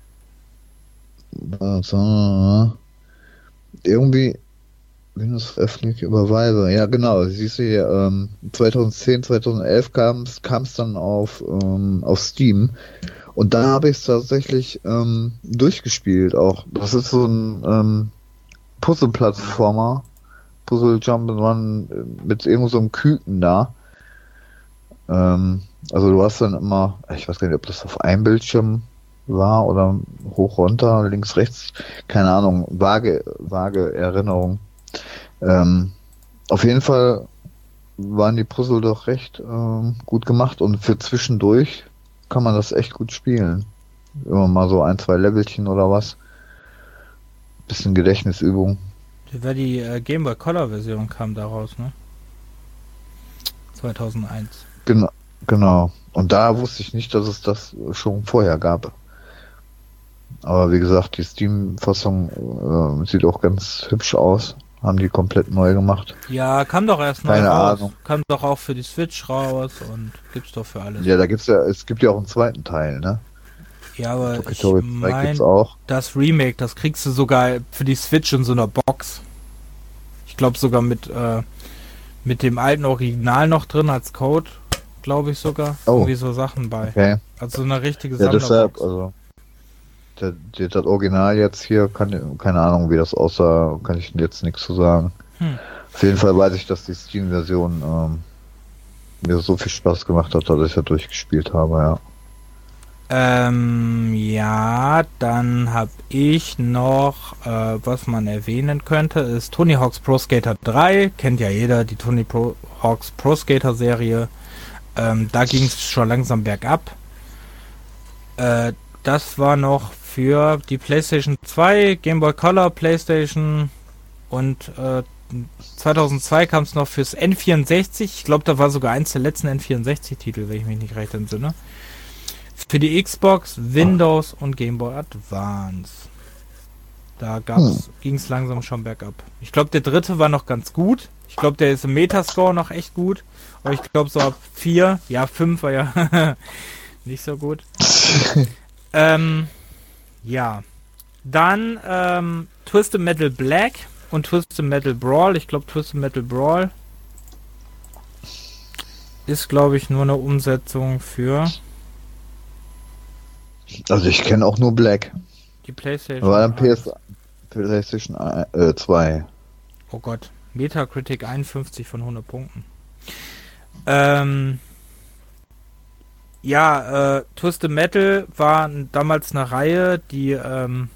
also, irgendwie Windows öffentlich überweise. Ja, genau. Siehst du hier, ähm, zweitausendzehn, zweitausendelf kam es dann auf, ähm, auf Steam. Und da habe ich es tatsächlich ähm, durchgespielt auch. Das ist so ein ähm, Puzzle-Plattformer. Puzzle Jump and Run mit irgend so einem Küken da. Ähm, also du hast dann immer, ich weiß gar nicht, ob das auf einem Bildschirm war oder hoch, runter, links, rechts. Keine Ahnung. Vage, vage Erinnerung. Ähm, auf jeden Fall waren die Puzzle doch recht ähm, gut gemacht und für zwischendurch kann man das echt gut spielen. Immer mal so ein, zwei Levelchen oder was. Bisschen Gedächtnisübung. Die äh, Game Boy Color Version kam daraus, ne? zweitausendeins. Genau, genau. Und da wusste ich nicht, dass es das schon vorher gab. Aber wie gesagt, die Steam-Fassung äh, sieht auch ganz hübsch aus. Haben die komplett neu gemacht. Ja, kam doch erst neu Keine raus. Ahnung. Kam doch auch für die Switch raus und gibt's doch für alles. Ja, da gibt's ja, es gibt ja auch einen zweiten Teil, ne? Ja, aber Tokitori ich mein, auch. Das Remake, das kriegst du sogar für die Switch in so einer Box. Ich glaube sogar mit äh, mit dem alten Original noch drin als Code, glaube ich sogar. Oh. Irgendwie so Sachen bei. Okay. Also eine richtige Ja, Sammlerbox. deshalb, also der, der, das Original jetzt hier, kann, keine Ahnung, wie das aussah, kann ich jetzt nichts zu sagen. Hm. Auf jeden Fall weiß ich, dass die Steam-Version ähm, mir so viel Spaß gemacht hat, dass ich ja durchgespielt habe, ja. Ähm, ja, dann habe ich noch, äh, was man erwähnen könnte, ist Tony Hawk's Pro Skater drei. Kennt ja jeder, die Tony Pro Hawk's Pro Skater Serie. Ähm, da ging es schon langsam bergab. Äh, das war noch für die PlayStation zwei, Game Boy Color, PlayStation und äh, zweitausendzwei kam es noch fürs N vierundsechzig. Ich glaube, da war sogar eins der letzten N vierundsechzig-Titel, wenn ich mich nicht recht entsinne. Für die Xbox, Windows und Game Boy Advance. Da hm. ging es langsam schon bergab. Ich glaube, der dritte war noch ganz gut. Ich glaube, der ist im Metascore noch echt gut. Aber ich glaube, so ab vier, ja, fünf war ja nicht so gut. ähm, ja. Dann ähm, Twisted Metal Black und Twisted Metal Brawl. Ich glaube, Twisted Metal Brawl ist, glaube ich, nur eine Umsetzung für... Also ich kenne auch nur Black. Die PlayStation. War dann P S PlayStation zwei. Oh Gott. Metacritic einundfünfzig von hundert Punkten. Ähm, ja, äh, Twisted Metal war damals eine Reihe, die ähm,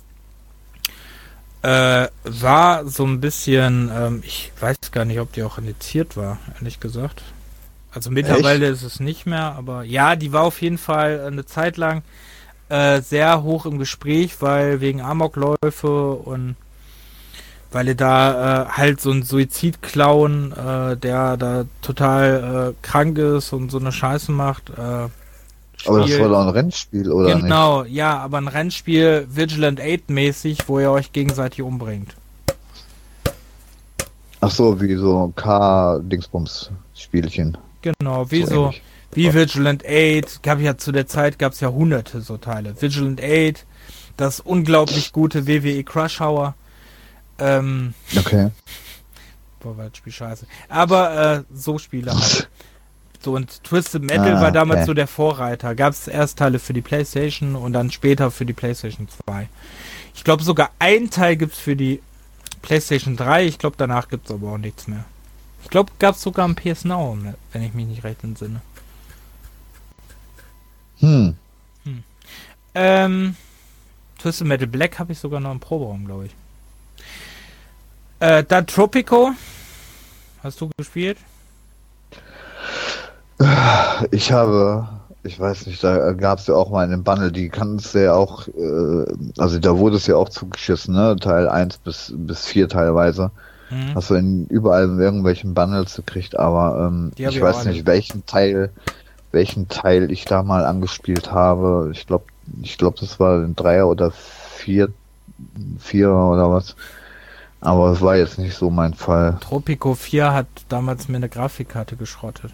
äh, war so ein bisschen, ähm, ich weiß gar nicht, ob die auch indiziert war, ehrlich gesagt. Also mittlerweile Echt? Ist es nicht mehr, aber ja, die war auf jeden Fall eine Zeit lang äh, sehr hoch im Gespräch, weil wegen Amokläufe und weil er da äh, halt so ein Suizidclown, äh, der da total äh, krank ist und so eine Scheiße macht. Äh, aber das war doch ein Rennspiel, oder nicht? Genau, ja, aber ein Rennspiel Vigilant acht mäßig, wo ihr euch gegenseitig umbringt. Ach so, wie so K-Dingsbums-Spielchen. Genau, wie so, so wie Vigilant acht, gab ja zu der Zeit, gab es ja hunderte so Teile. Vigilant acht, das unglaublich gute W W E Crush Hour. Ähm, okay. Boah, war das Spiel scheiße. Aber äh, so Spiele halt. So, und Twisted Metal Ah, war damals okay. so der Vorreiter. Gab es erst Teile für die PlayStation und dann später für die PlayStation zwei. Ich glaube sogar ein Teil gibt es für die PlayStation drei. Ich glaube danach gibt es aber auch nichts mehr. Ich glaube gab es sogar am P S Now, wenn ich mich nicht recht entsinne. Hm. Ähm, Twisted Metal Black habe ich sogar noch im Proberaum, glaube ich. Äh, dann Tropico. Hast du gespielt? Ich habe, ich weiß nicht, da gab es ja auch mal einen Bundle, die kannst du ja auch, äh, also da wurde es ja auch zugeschissen, ne? Teil eins bis, bis vier teilweise. Mhm. Hast du in überall in irgendwelchen Bundles gekriegt, aber ähm, Die hab ich ich auch weiß alle. nicht, welchen Teil, welchen Teil ich da mal angespielt habe. Ich glaube, ich glaube, das war ein Dreier oder vier, Vierer oder was. Aber es war jetzt nicht so mein Fall. Tropico vier hat damals mir eine Grafikkarte geschrottet.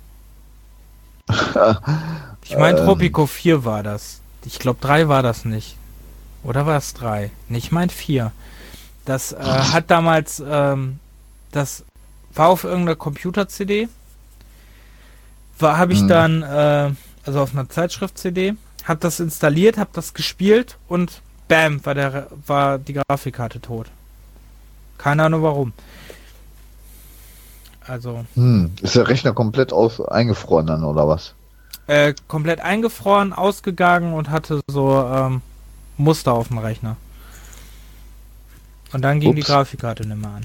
Ich meine, Ähm. Tropico vier war das. Ich glaube, drei war das nicht. Oder war es drei? Nee, ich meine vier. Das äh, hat damals, ähm, das war auf irgendeiner Computer-C D. War, habe ich Hm. dann, äh, also auf einer Zeitschrift-C D, hab das installiert, hab das gespielt und bam, war der, war die Grafikkarte tot. Keine Ahnung warum. Also, Hm. Ist der Rechner komplett aus eingefroren dann, oder was? äh, komplett eingefroren, ausgegangen und hatte so ähm, Muster auf dem Rechner. Und dann ging die Ups. Grafikkarte nicht mehr an.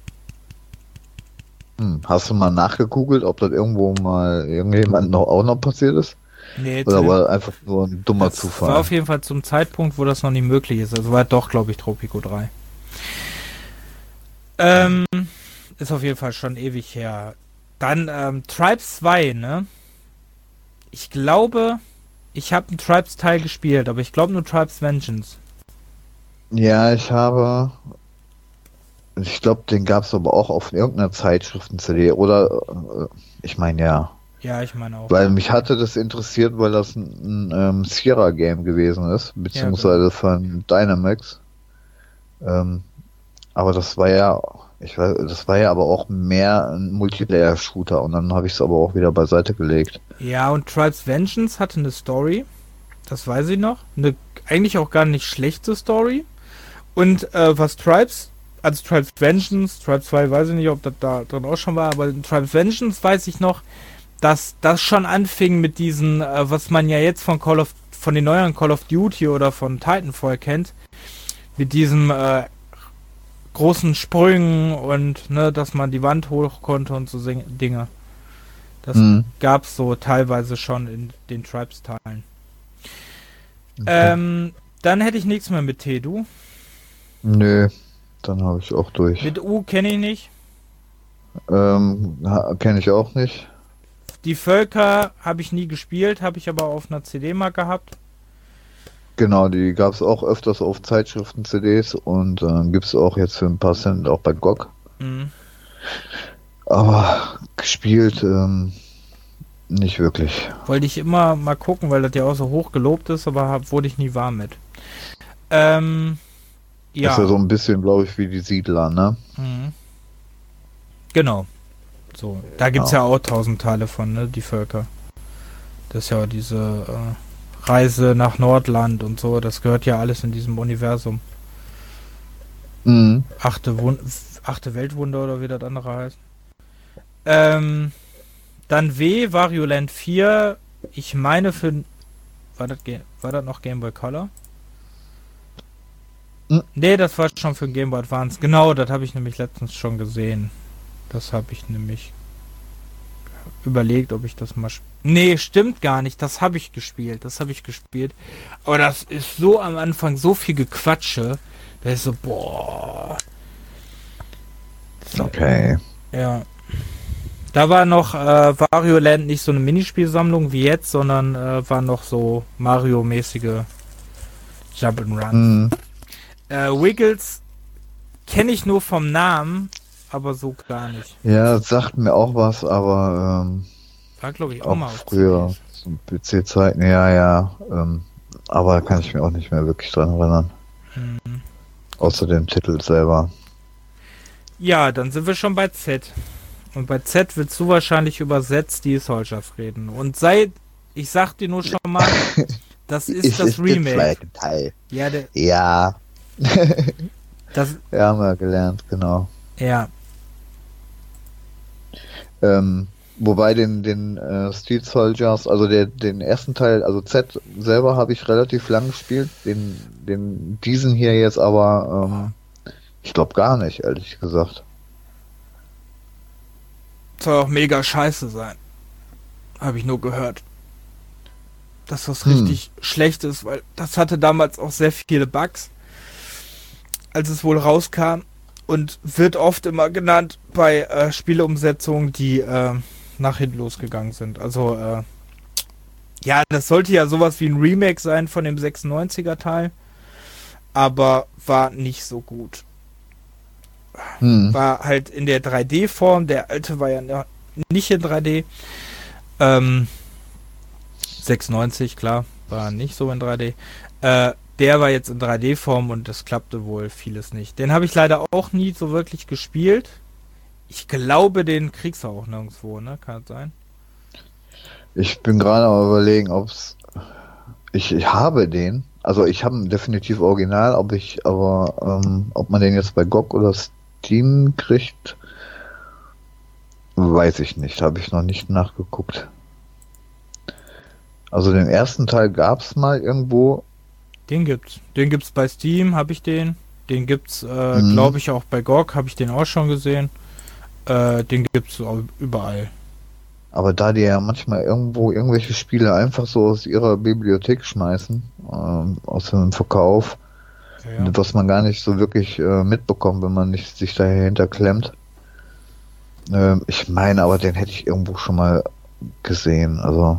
Hm. Hast du mal nachgegoogelt, ob das irgendwo mal irgendjemand noch auch noch passiert ist? Nee, zu Oder dem- war das einfach nur ein dummer das Zufall? war auf jeden Fall zum Zeitpunkt, wo das noch nicht möglich ist. Also war doch, glaube ich, Tropico drei. Ähm, ist auf jeden Fall schon ewig her. Dann ähm, Tribes zwei, ne? Ich glaube, ich habe einen Tribes-Teil gespielt, aber ich glaube nur Tribes Vengeance. Ja, ich habe, ich glaube, den gab es aber auch auf irgendeiner Zeitschriften-C D oder, äh, ich meine ja, Ja, ich meine auch. weil mich hatte das interessiert, weil das ein, ein ähm, Sierra-Game gewesen ist, beziehungsweise von Dynamax. Ähm, aber das war ja, ich weiß, das war ja aber auch mehr ein Multiplayer-Shooter und dann habe ich es aber auch wieder beiseite gelegt. Ja, und Tribes Vengeance hatte eine Story. Das weiß ich noch. Eine eigentlich auch gar nicht schlechte Story. Und äh, was Tribes, also Tribes Vengeance, Tribes zwei weiß ich nicht, ob das da drin auch schon war, aber in Tribes Vengeance weiß ich noch, dass das schon anfing mit diesen, äh, was man ja jetzt von Call of, von den neueren Call of Duty oder von Titanfall kennt, mit diesem äh, großen Sprüngen und ne, dass man die Wand hoch konnte und so Sing Dinge. Das Hm. gab's so teilweise schon in den Tribes-Teilen. Okay. Ähm, dann hätte ich nichts mehr mit T, du. Nö, dann habe ich auch durch. Mit U kenne ich nicht. Ähm, kenne ich auch nicht. Die Völker habe ich nie gespielt, habe ich aber auf einer C D mal gehabt. Genau, die gab es auch öfters auf Zeitschriften-C Ds und äh, gibt es auch jetzt für ein paar Cent auch bei G O G. Mhm. Aber gespielt ähm, nicht wirklich. Wollte ich immer mal gucken, weil das ja auch so hoch gelobt ist, aber hab, wurde ich nie warm mit. Ähm, ja. Ist ja so ein bisschen, glaube ich, wie die Siedler, ne? Mhm. Genau. So, da gibt's ja auch tausend Teile von, ne, die Völker. Das ist ja diese äh, Reise nach Nordland und so, das gehört ja alles in diesem Universum. Mhm. Achte, Wun achte Weltwunder oder wie das andere heißt. Ähm, dann W, Wario Land vier, ich meine für, war das, Ga- war das noch Game Boy Color? Hm. Nee, das war schon für Game Boy Advance. Genau, das habe ich nämlich letztens schon gesehen. Das habe ich nämlich überlegt, ob ich das mal... sp- Nee, stimmt gar nicht. Das habe ich gespielt. Das habe ich gespielt. Aber das ist so am Anfang so viel Gequatsche. Da ist so, boah. So, Okay. ja. Da war noch äh, Wario Land nicht so eine Minispielsammlung wie jetzt, sondern äh, war noch so Mario-mäßige Jump'n'Run. Mhm. Äh, Wiggles kenne ich nur vom Namen, aber so gar nicht. Ja, das sagt mir auch was, aber ähm, War, glaube ich, auch, mal auch auf früher, C Ds. so P C-Zeiten, ja, ja. Ähm, aber kann ich mir auch nicht mehr wirklich dran erinnern. Mhm. Außer dem Titel selber. Ja, dann sind wir schon bei Z. Und bei Z willst du wahrscheinlich über Z Steel Soldiers reden. Und sei, ich sag dir nur schon mal, das ist, ist das ist Remake. Teil. Ja, der, ja. das, ja, haben wir gelernt, genau. Ja. Ähm, wobei den, den äh, Steel Soldiers, also der, den ersten Teil, also Z selber habe ich relativ lang gespielt, den, den diesen hier jetzt aber, ähm, ich glaube gar nicht, ehrlich gesagt. Soll auch mega scheiße sein. Habe ich nur gehört. Dass das richtig hm. schlecht ist, weil das hatte damals auch sehr viele Bugs, als es wohl rauskam. Und wird oft immer genannt bei äh, Spieleumsetzungen, die äh, nach hinten losgegangen sind. Also, äh, ja, das sollte ja sowas wie ein Remake sein von dem sechsundneunziger Teil, aber war nicht so gut. Hm. War halt in der drei D-Form, der alte war ja nicht in drei D. Ähm, sechsundneunzig, klar, war nicht so in drei D. Äh, Der war jetzt in drei D-Form und das klappte wohl vieles nicht. Den habe ich leider auch nie so wirklich gespielt. Ich glaube, den kriegst du auch nirgendwo, ne? Kann das sein? Ich bin gerade am Überlegen, ob's... Ich, ich habe den. Also ich habe ihn definitiv original, ob ich, aber ähm, ob man den jetzt bei G O G oder Steam kriegt, weiß ich nicht. Habe ich noch nicht nachgeguckt. Also den ersten Teil gab es mal irgendwo. Den gibt's. Den gibt's bei Steam, habe ich den. Den gibt's, äh, Mhm. glaube ich, auch bei G O G, habe ich den auch schon gesehen. Äh, den gibt's auch überall. Aber da die ja manchmal irgendwo irgendwelche Spiele einfach so aus ihrer Bibliothek schmeißen, ähm, aus dem Verkauf, Ja. was man gar nicht so wirklich äh, mitbekommt, wenn man nicht sich dahinter klemmt. Ähm, ich meine, aber den hätte ich irgendwo schon mal gesehen. Also,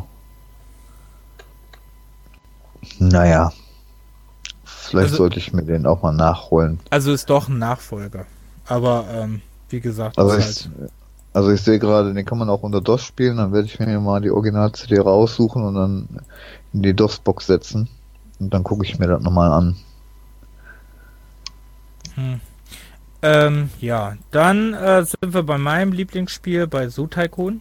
naja. Vielleicht Also- sollte ich mir den auch mal nachholen. Also ist doch ein Nachfolger. Aber, ähm, wie gesagt, Also ist ich, halt, also ich sehe gerade, den kann man auch unter DOS spielen, dann werde ich mir mal die Original-C D raussuchen und dann in die DOS-Box setzen. Und dann gucke ich mir das nochmal an. hm. ähm, ja, dann äh, sind wir bei meinem Lieblingsspiel, bei Zoo Tycoon.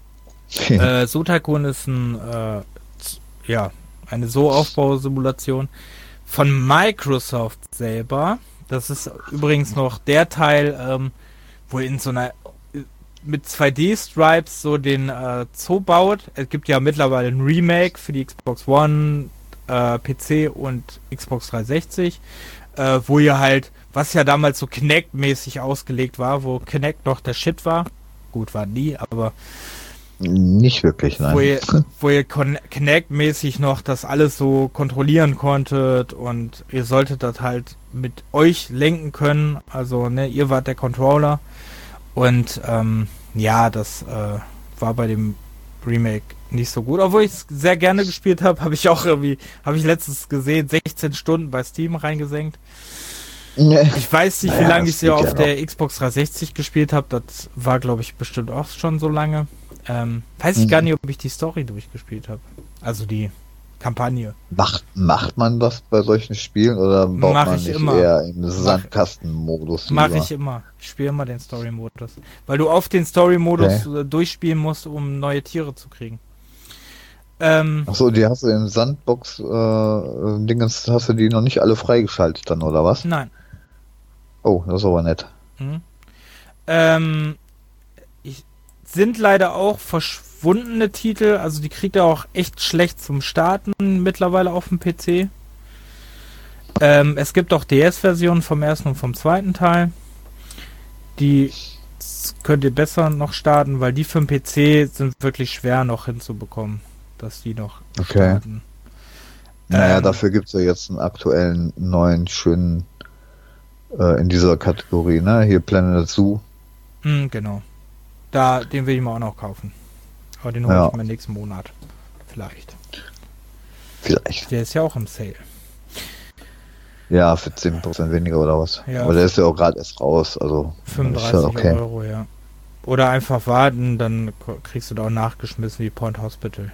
Äh, Zoo Tycoon ist ein, äh, z- ja, eine So-Aufbausimulation von Microsoft selber. Das ist übrigens noch der Teil, ähm, wo in so einer mit zwei D-Stripes so den äh, Zoo baut. Es gibt ja mittlerweile ein Remake für die Xbox One, äh, P C und Xbox dreihundertsechzig, äh, wo ihr halt, was ja damals so Kinect-mäßig ausgelegt war, wo Kinect noch der Shit war. Gut, war nie, aber Nicht wirklich, nein. wo ihr, wo ihr Con- Kinect-mäßig noch das alles so kontrollieren konntet und ihr solltet das halt mit euch lenken können. Also, ne, ihr wart der Controller. Und ähm, ja, das äh, war bei dem Remake nicht so gut. Obwohl ich es sehr gerne gespielt habe, habe ich auch irgendwie, habe ich letztens gesehen, sechzehn Stunden bei Steam reingesenkt. Ich weiß nicht, wie Naja, lange das ich sie geht auf ja der Xbox dreihundertsechzig gespielt habe. Das war, glaube ich, bestimmt auch schon so lange. Ähm, weiß ich Mhm. gar nicht, ob ich die Story durchgespielt habe. Also die Kampagne. Macht, macht man das bei solchen Spielen oder baut Mach man ich nicht immer. eher in Sandkastenmodus? Mache lieber? ich immer. Ich spiele immer den Story-Modus. Weil du auf den Story-Modus Okay. äh, durchspielen musst, um neue Tiere zu kriegen. Ähm, Achso, die hast du im Sandbox äh, Dingens, hast du die noch nicht alle freigeschaltet dann, oder was? nein. Oh, das ist aber nett. Mhm. Ähm, ich, sind leider auch verschwundene Titel, also die kriegt er auch echt schlecht zum Starten mittlerweile auf dem P C. Ähm, es gibt auch D S-Versionen vom ersten und vom zweiten Teil. Die s- könnt ihr besser noch starten, weil die für den P C sind wirklich schwer noch hinzubekommen, dass die noch Okay. starten. Naja, Ähm, dafür gibt's ja jetzt einen aktuellen, neuen, schönen äh, in dieser Kategorie, ne? Hier Planet Zoo. mh, genau. Da, den will ich mir auch noch kaufen. Aber den hole Ja. ich mir nächsten Monat. Vielleicht. Vielleicht. Der ist ja auch im Sale. Ja, für zehn Prozent weniger oder was. Ja. Aber der ist ja auch gerade erst raus, also fünfunddreißig ist ja okay. Euro, ja. Oder einfach warten, dann ko- kriegst du da auch nachgeschmissen wie Point Hospital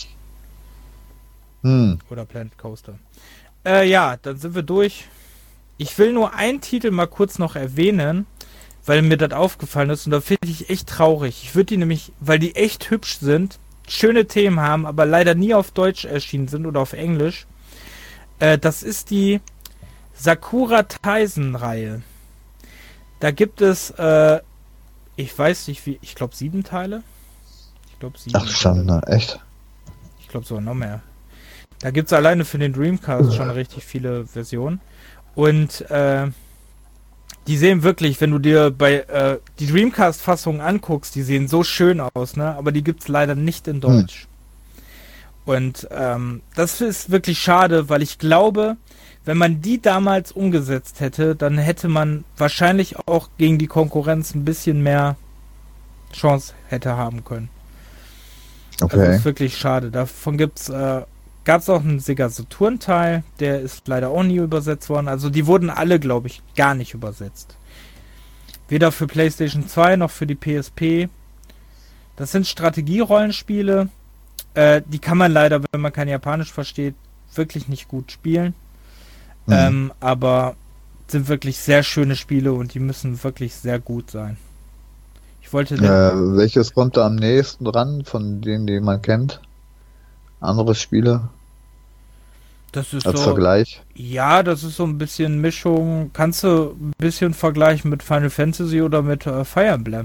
Hm. oder Planet Coaster. Äh, ja, dann sind wir durch. Ich will nur einen Titel mal kurz noch erwähnen, weil mir das aufgefallen ist und da finde ich echt traurig. Ich würde die nämlich, weil die echt hübsch sind, schöne Themen haben, aber leider nie auf Deutsch erschienen sind oder auf Englisch. Äh, das ist die Sakura Taisen-Reihe. Da gibt es, äh, ich weiß nicht wie, ich glaube sieben Teile. Ich glaube sieben. Ach, schon, ne? Echt? Ich glaube sogar noch mehr. Da gibt es alleine für den Dreamcast schon richtig viele Versionen. Und äh, die sehen wirklich, wenn du dir bei äh, die Dreamcast-Fassungen anguckst, die sehen so schön aus, ne? Aber die gibt es leider nicht in Deutsch. Hm. Und ähm, das ist wirklich schade, weil ich glaube, wenn man die damals umgesetzt hätte, dann hätte man wahrscheinlich auch gegen die Konkurrenz ein bisschen mehr Chance hätte haben können. Okay. Also das ist wirklich schade. Davon gibt's, äh, gab es auch einen Sega Saturn-Teil, der ist leider auch nie übersetzt worden. Also die wurden alle, glaube ich, gar nicht übersetzt. Weder für PlayStation zwei noch für die P S P. Das sind Strategierollenspiele. Äh, die kann man leider, wenn man kein Japanisch versteht, wirklich nicht gut spielen. Mhm. Ähm, aber sind wirklich sehr schöne Spiele und die müssen wirklich sehr gut sein. Ich wollte... Äh, welches kommt da am nächsten dran von denen, die man kennt? Andere Spiele? Das ist Als so, Vergleich? Ja, das ist so ein bisschen Mischung. Kannst du ein bisschen vergleichen mit Final Fantasy oder mit äh, Fire Emblem?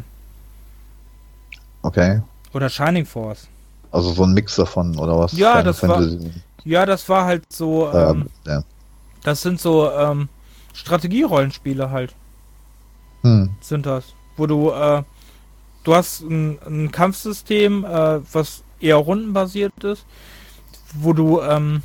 Okay. Oder Shining Force. Also so ein Mix davon, oder was? Ja, Final das Fantasy. war... Ja, das war halt so... Ähm, äh, ja. Das sind so ähm, Strategierollenspiele halt. Hm. Sind das. Wo du... Äh, du hast ein, ein Kampfsystem, äh, was eher rundenbasiert ist. Wo du... Ähm,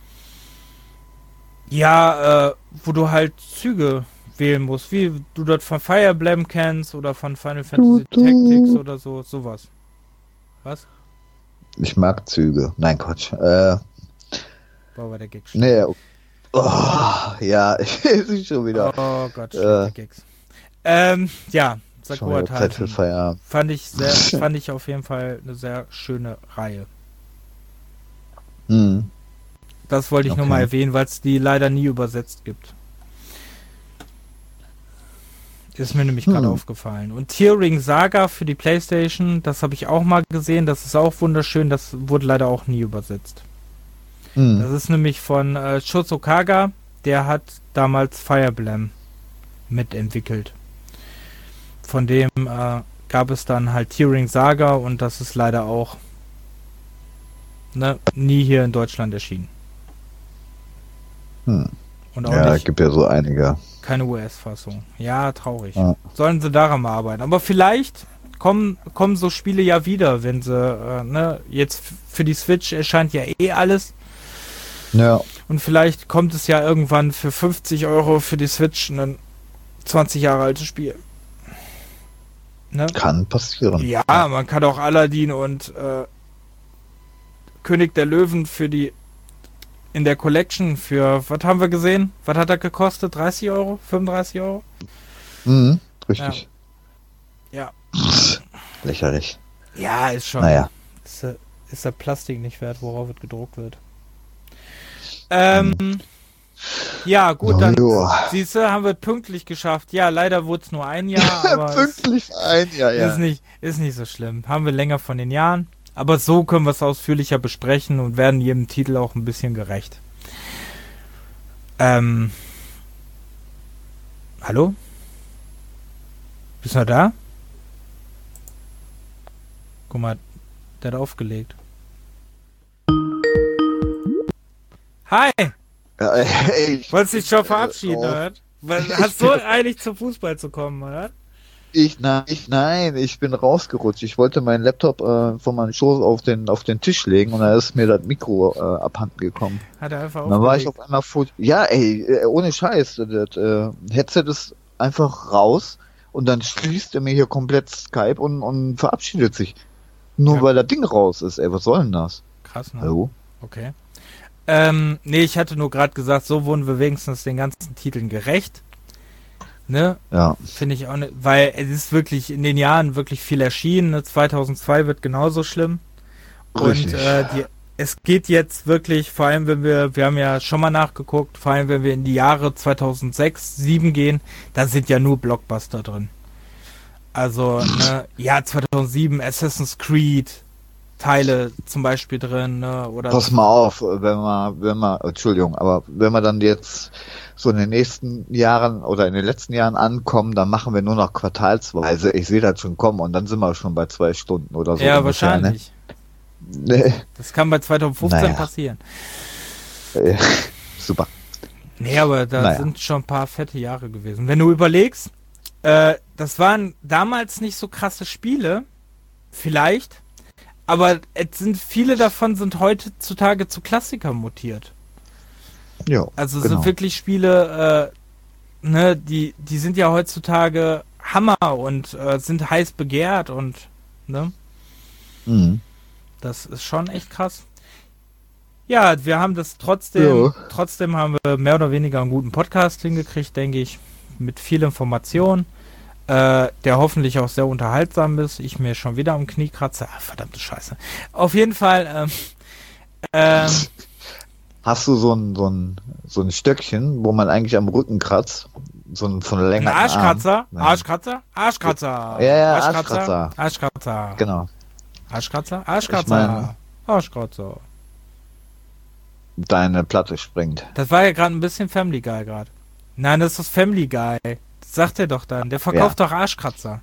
Ja, äh, wo du halt Züge wählen musst, wie du dort von Fire Emblem kennst oder von Final Fantasy du, du. Tactics oder so, sowas. Was? Ich mag Züge. Nein, Quatsch. Äh, Boah, war der Gag. nee, oh, ja, ich sehe schon wieder. Oh Gott, äh, Gags. Ähm, ja, Schon Sakura wieder Zeit für Taisen. Feierabend. Fand ich sehr, fand ich auf jeden Fall eine sehr schöne Reihe. Hm. Das wollte ich Okay. nur mal erwähnen, weil es die leider nie übersetzt gibt. Ist mir nämlich gerade Hm. aufgefallen. Und Tearing Saga für die PlayStation, das habe ich auch mal gesehen. Das ist auch wunderschön. Das wurde leider auch nie übersetzt. Hm. Das ist nämlich von äh, Shozo Kaga. Der hat damals Fire Emblem mitentwickelt. Von dem äh, gab es dann halt Tearing Saga und das ist leider auch ne, nie hier in Deutschland erschienen. Hm. Und auch Ja, nicht gibt ja so einige. keine U S-Fassung. Ja, traurig. Ja. Sollen sie daran mal arbeiten. Aber vielleicht kommen, kommen so Spiele ja wieder, wenn sie, äh, ne, jetzt f- für die Switch erscheint ja eh alles. Ja, Und vielleicht kommt es ja irgendwann für fünfzig Euro für die Switch ein zwanzig Jahre altes Spiel. Ne? kann passieren. Ja, man kann auch Aladdin und äh, König der Löwen für die in der Collection für, was haben wir gesehen? Was hat er gekostet? dreißig Euro? fünfunddreißig Euro? Mhm, richtig. Ja. Lächerlich. Ja, ist schon. Naja. Ist, der- ist der Plastik nicht wert, worauf es gedruckt wird. Ähm, ja, gut, dann Joa. siehst du, haben wir es pünktlich geschafft. Ja, leider wurde es nur ein Jahr, aber es Pünktlich ein, ja, ja. ist nicht, ist nicht so schlimm. Haben wir länger von den Jahren. Aber so können wir es ausführlicher besprechen und werden jedem Titel auch ein bisschen gerecht. Ähm. Hallo? Bist du noch da? Guck mal, der hat aufgelegt. Hi! Ja, ey, ich, Wolltest dich schon verabschieden, Oh. oder? Was? Hast du eilig zum Fußball zu kommen, oder? ich, nein, ich, nein, ich bin rausgerutscht. Ich wollte meinen Laptop äh, von meinem Schoß auf den auf den Tisch legen und da ist mir das Mikro äh, abhanden gekommen. Hat er einfach Und dann war ich aufgelegt. auf einmal vor. Ja, ey, äh, ohne Scheiß. Das äh, Headset ist einfach raus und dann schließt er mir hier komplett Skype und, und verabschiedet sich. Nur Ja. weil das Ding raus ist, ey, was soll denn das? Krass, ne? Hallo? Okay. Ähm, nee, ich hatte nur gerade gesagt, so wurden wir wenigstens den ganzen Titeln gerecht. Ne? Ja. Finde ich auch nicht, weil es ist wirklich in den Jahren wirklich viel erschienen. Ne? zweitausendzwei wird genauso schlimm. Richtig. Und äh, die, es geht jetzt wirklich, vor allem wenn wir, wir haben ja schon mal nachgeguckt, vor allem wenn wir in die Jahre zweitausendsechs, zweitausendsieben gehen, da sind ja nur Blockbuster drin. Also, ne, ja, zweitausendsieben Assassin's Creed Teile zum Beispiel drin, ne, oder... Pass mal auf, wenn man, wenn man, Entschuldigung, aber wenn wir dann jetzt so in den nächsten Jahren oder in den letzten Jahren ankommen, dann machen wir nur noch quartalsweise. Ich sehe das schon kommen und dann sind wir schon bei zwei Stunden oder so. Ja, ungefähr, wahrscheinlich. Ne? Nee. Das kann bei zweitausendfünfzehn Naja. passieren. Äh, Super. Nee, aber da Naja. sind schon ein paar fette Jahre gewesen. Wenn du überlegst, äh, das waren damals nicht so krasse Spiele, vielleicht, aber es sind viele davon sind heutzutage zu Klassikern mutiert. Ja, Also genau. sind wirklich Spiele, äh, ne, die, die sind ja heutzutage Hammer und äh, sind heiß begehrt und, ne, Mhm. das ist schon echt krass. Ja, wir haben das trotzdem, Ja. trotzdem haben wir mehr oder weniger einen guten Podcast hingekriegt, denke ich, mit viel Information, äh, der hoffentlich auch sehr unterhaltsam ist. Ich mir schon wieder am Knie kratze. Ah, verdammte Scheiße. Auf jeden Fall, ähm, ähm, Hast du so ein, so ein, so ein Stöckchen, wo man eigentlich am Rücken kratzt? So ein von ein länger. Arschkratzer, Nein. Arschkratzer, Arschkratzer, Ja, ja, Arschkratzer, Arschkratzer, Genau. Arschkratzer, Ich Arschkratzer, meine- Arschkratzer. Deine Platte springt. Das war ja gerade ein bisschen Family Guy gerade. Nein, das ist das Family Guy. Das sagt er doch dann. Der verkauft doch Arschkratzer.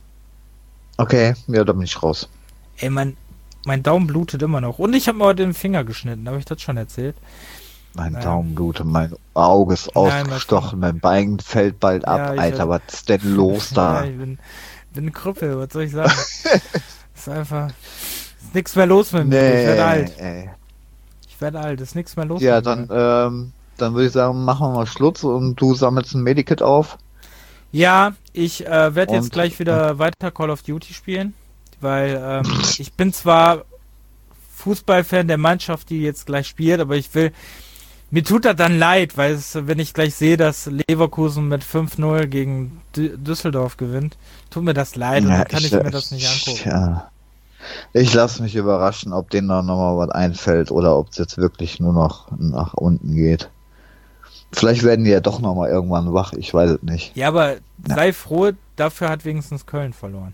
Okay, ja, da bin ich raus. Ey, mein, mein Daumen blutet immer noch. Und ich habe mir heute den Finger geschnitten. Habe ich das schon erzählt? Mein Ja. Daumen blutet, mein Auge ist Nein, ausgestochen, mein Bein fällt bald ab. Ja, ich Alter, werd- was ist denn los da? Ja, ich bin, bin ein Krüppel, was soll ich sagen? Ist einfach... Ist nichts mehr los mit mir. Ich werde alt. ey. Ich werde alt. Ist nichts mehr los Ja, mit dann, mir. ähm, dann würde ich sagen, machen wir mal Schluss und du sammelst ein Medikit auf. Ja, ich äh, werde jetzt Und- gleich wieder weiter Call of Duty spielen. Weil ähm, ich bin zwar Fußballfan der Mannschaft, die jetzt gleich spielt, aber ich will... Mir tut das dann leid, weil es, wenn ich gleich sehe, dass Leverkusen mit fünf null gegen D Düsseldorf gewinnt, tut mir das leid und Ja, dann kann ich, mir das nicht angucken. Ja. Ich lasse mich überraschen, ob denen da nochmal was einfällt oder ob es jetzt wirklich nur noch nach unten geht. Vielleicht werden die ja doch nochmal irgendwann wach, ich weiß es nicht. Ja, aber Ja. sei froh, dafür hat wenigstens Köln verloren.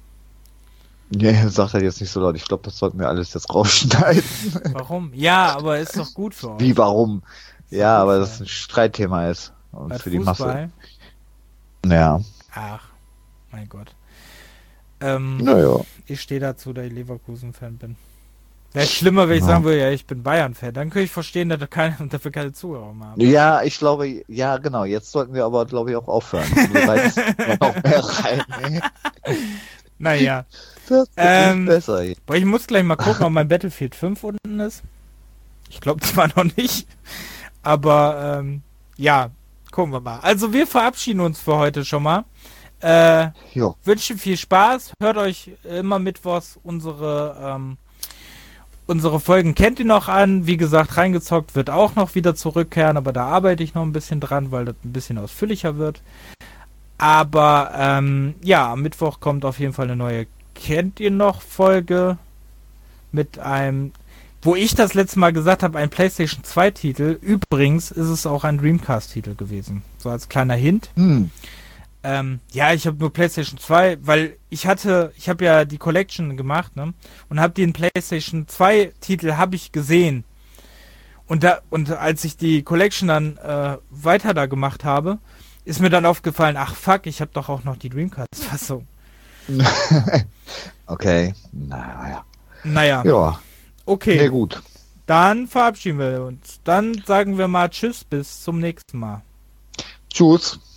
Ja, sagt er jetzt nicht so laut. Ich glaube, das sollten wir alles jetzt rausschneiden. Warum? Ja, aber ist doch gut für euch. Wie, warum? Ist doch Ja, gut aber für das euch. ein Streitthema ist. Und Bei für die Masse. Fußball? Ja. Ach, mein Gott. Ähm, Naja. Ich stehe dazu, da ich Leverkusen-Fan bin. Wäre schlimmer, wenn ich Ja. sagen würde, ja, ich bin Bayern-Fan. Dann könnte ich verstehen, dass wir keine, dafür keine Zuhörer mehr haben. Ja, ich glaube, ja, genau. Jetzt sollten wir aber, glaube ich, auch aufhören. Wir reißen noch mehr rein. ey. Naja. Das ist Ähm, besser. hier. Boah, ich muss gleich mal gucken, ob mein Battlefield fünf unten ist. Ich glaube zwar noch nicht, aber ähm, ja, gucken wir mal. Also wir verabschieden uns für heute schon mal. Äh, Jo. wünschen viel Spaß. Hört euch immer mittwochs unsere ähm, unsere Folgen kennt ihr noch an. Wie gesagt, reingezockt wird auch noch wieder zurückkehren, aber da arbeite ich noch ein bisschen dran, weil das ein bisschen ausführlicher wird. Aber ähm, ja, am Mittwoch kommt auf jeden Fall eine neue Kennt ihr noch Folge mit einem, wo ich das letzte Mal gesagt habe, ein PlayStation zwei Titel. Übrigens ist es auch ein Dreamcast Titel gewesen. So als kleiner Hint. Hm. Ähm, ja, ich habe nur PlayStation zwei, weil ich hatte, ich habe ja die Collection gemacht, ne? Und habe den PlayStation zwei Titel habe ich gesehen. Und da und als ich die Collection dann äh, weiter da gemacht habe, ist mir dann aufgefallen, ach fuck, ich habe doch auch noch die Dreamcast Fassung. Okay. Naja. Naja, Ja. okay. Nee, gut. Dann verabschieden wir uns. Dann sagen wir mal Tschüss, bis zum nächsten Mal. Tschüss.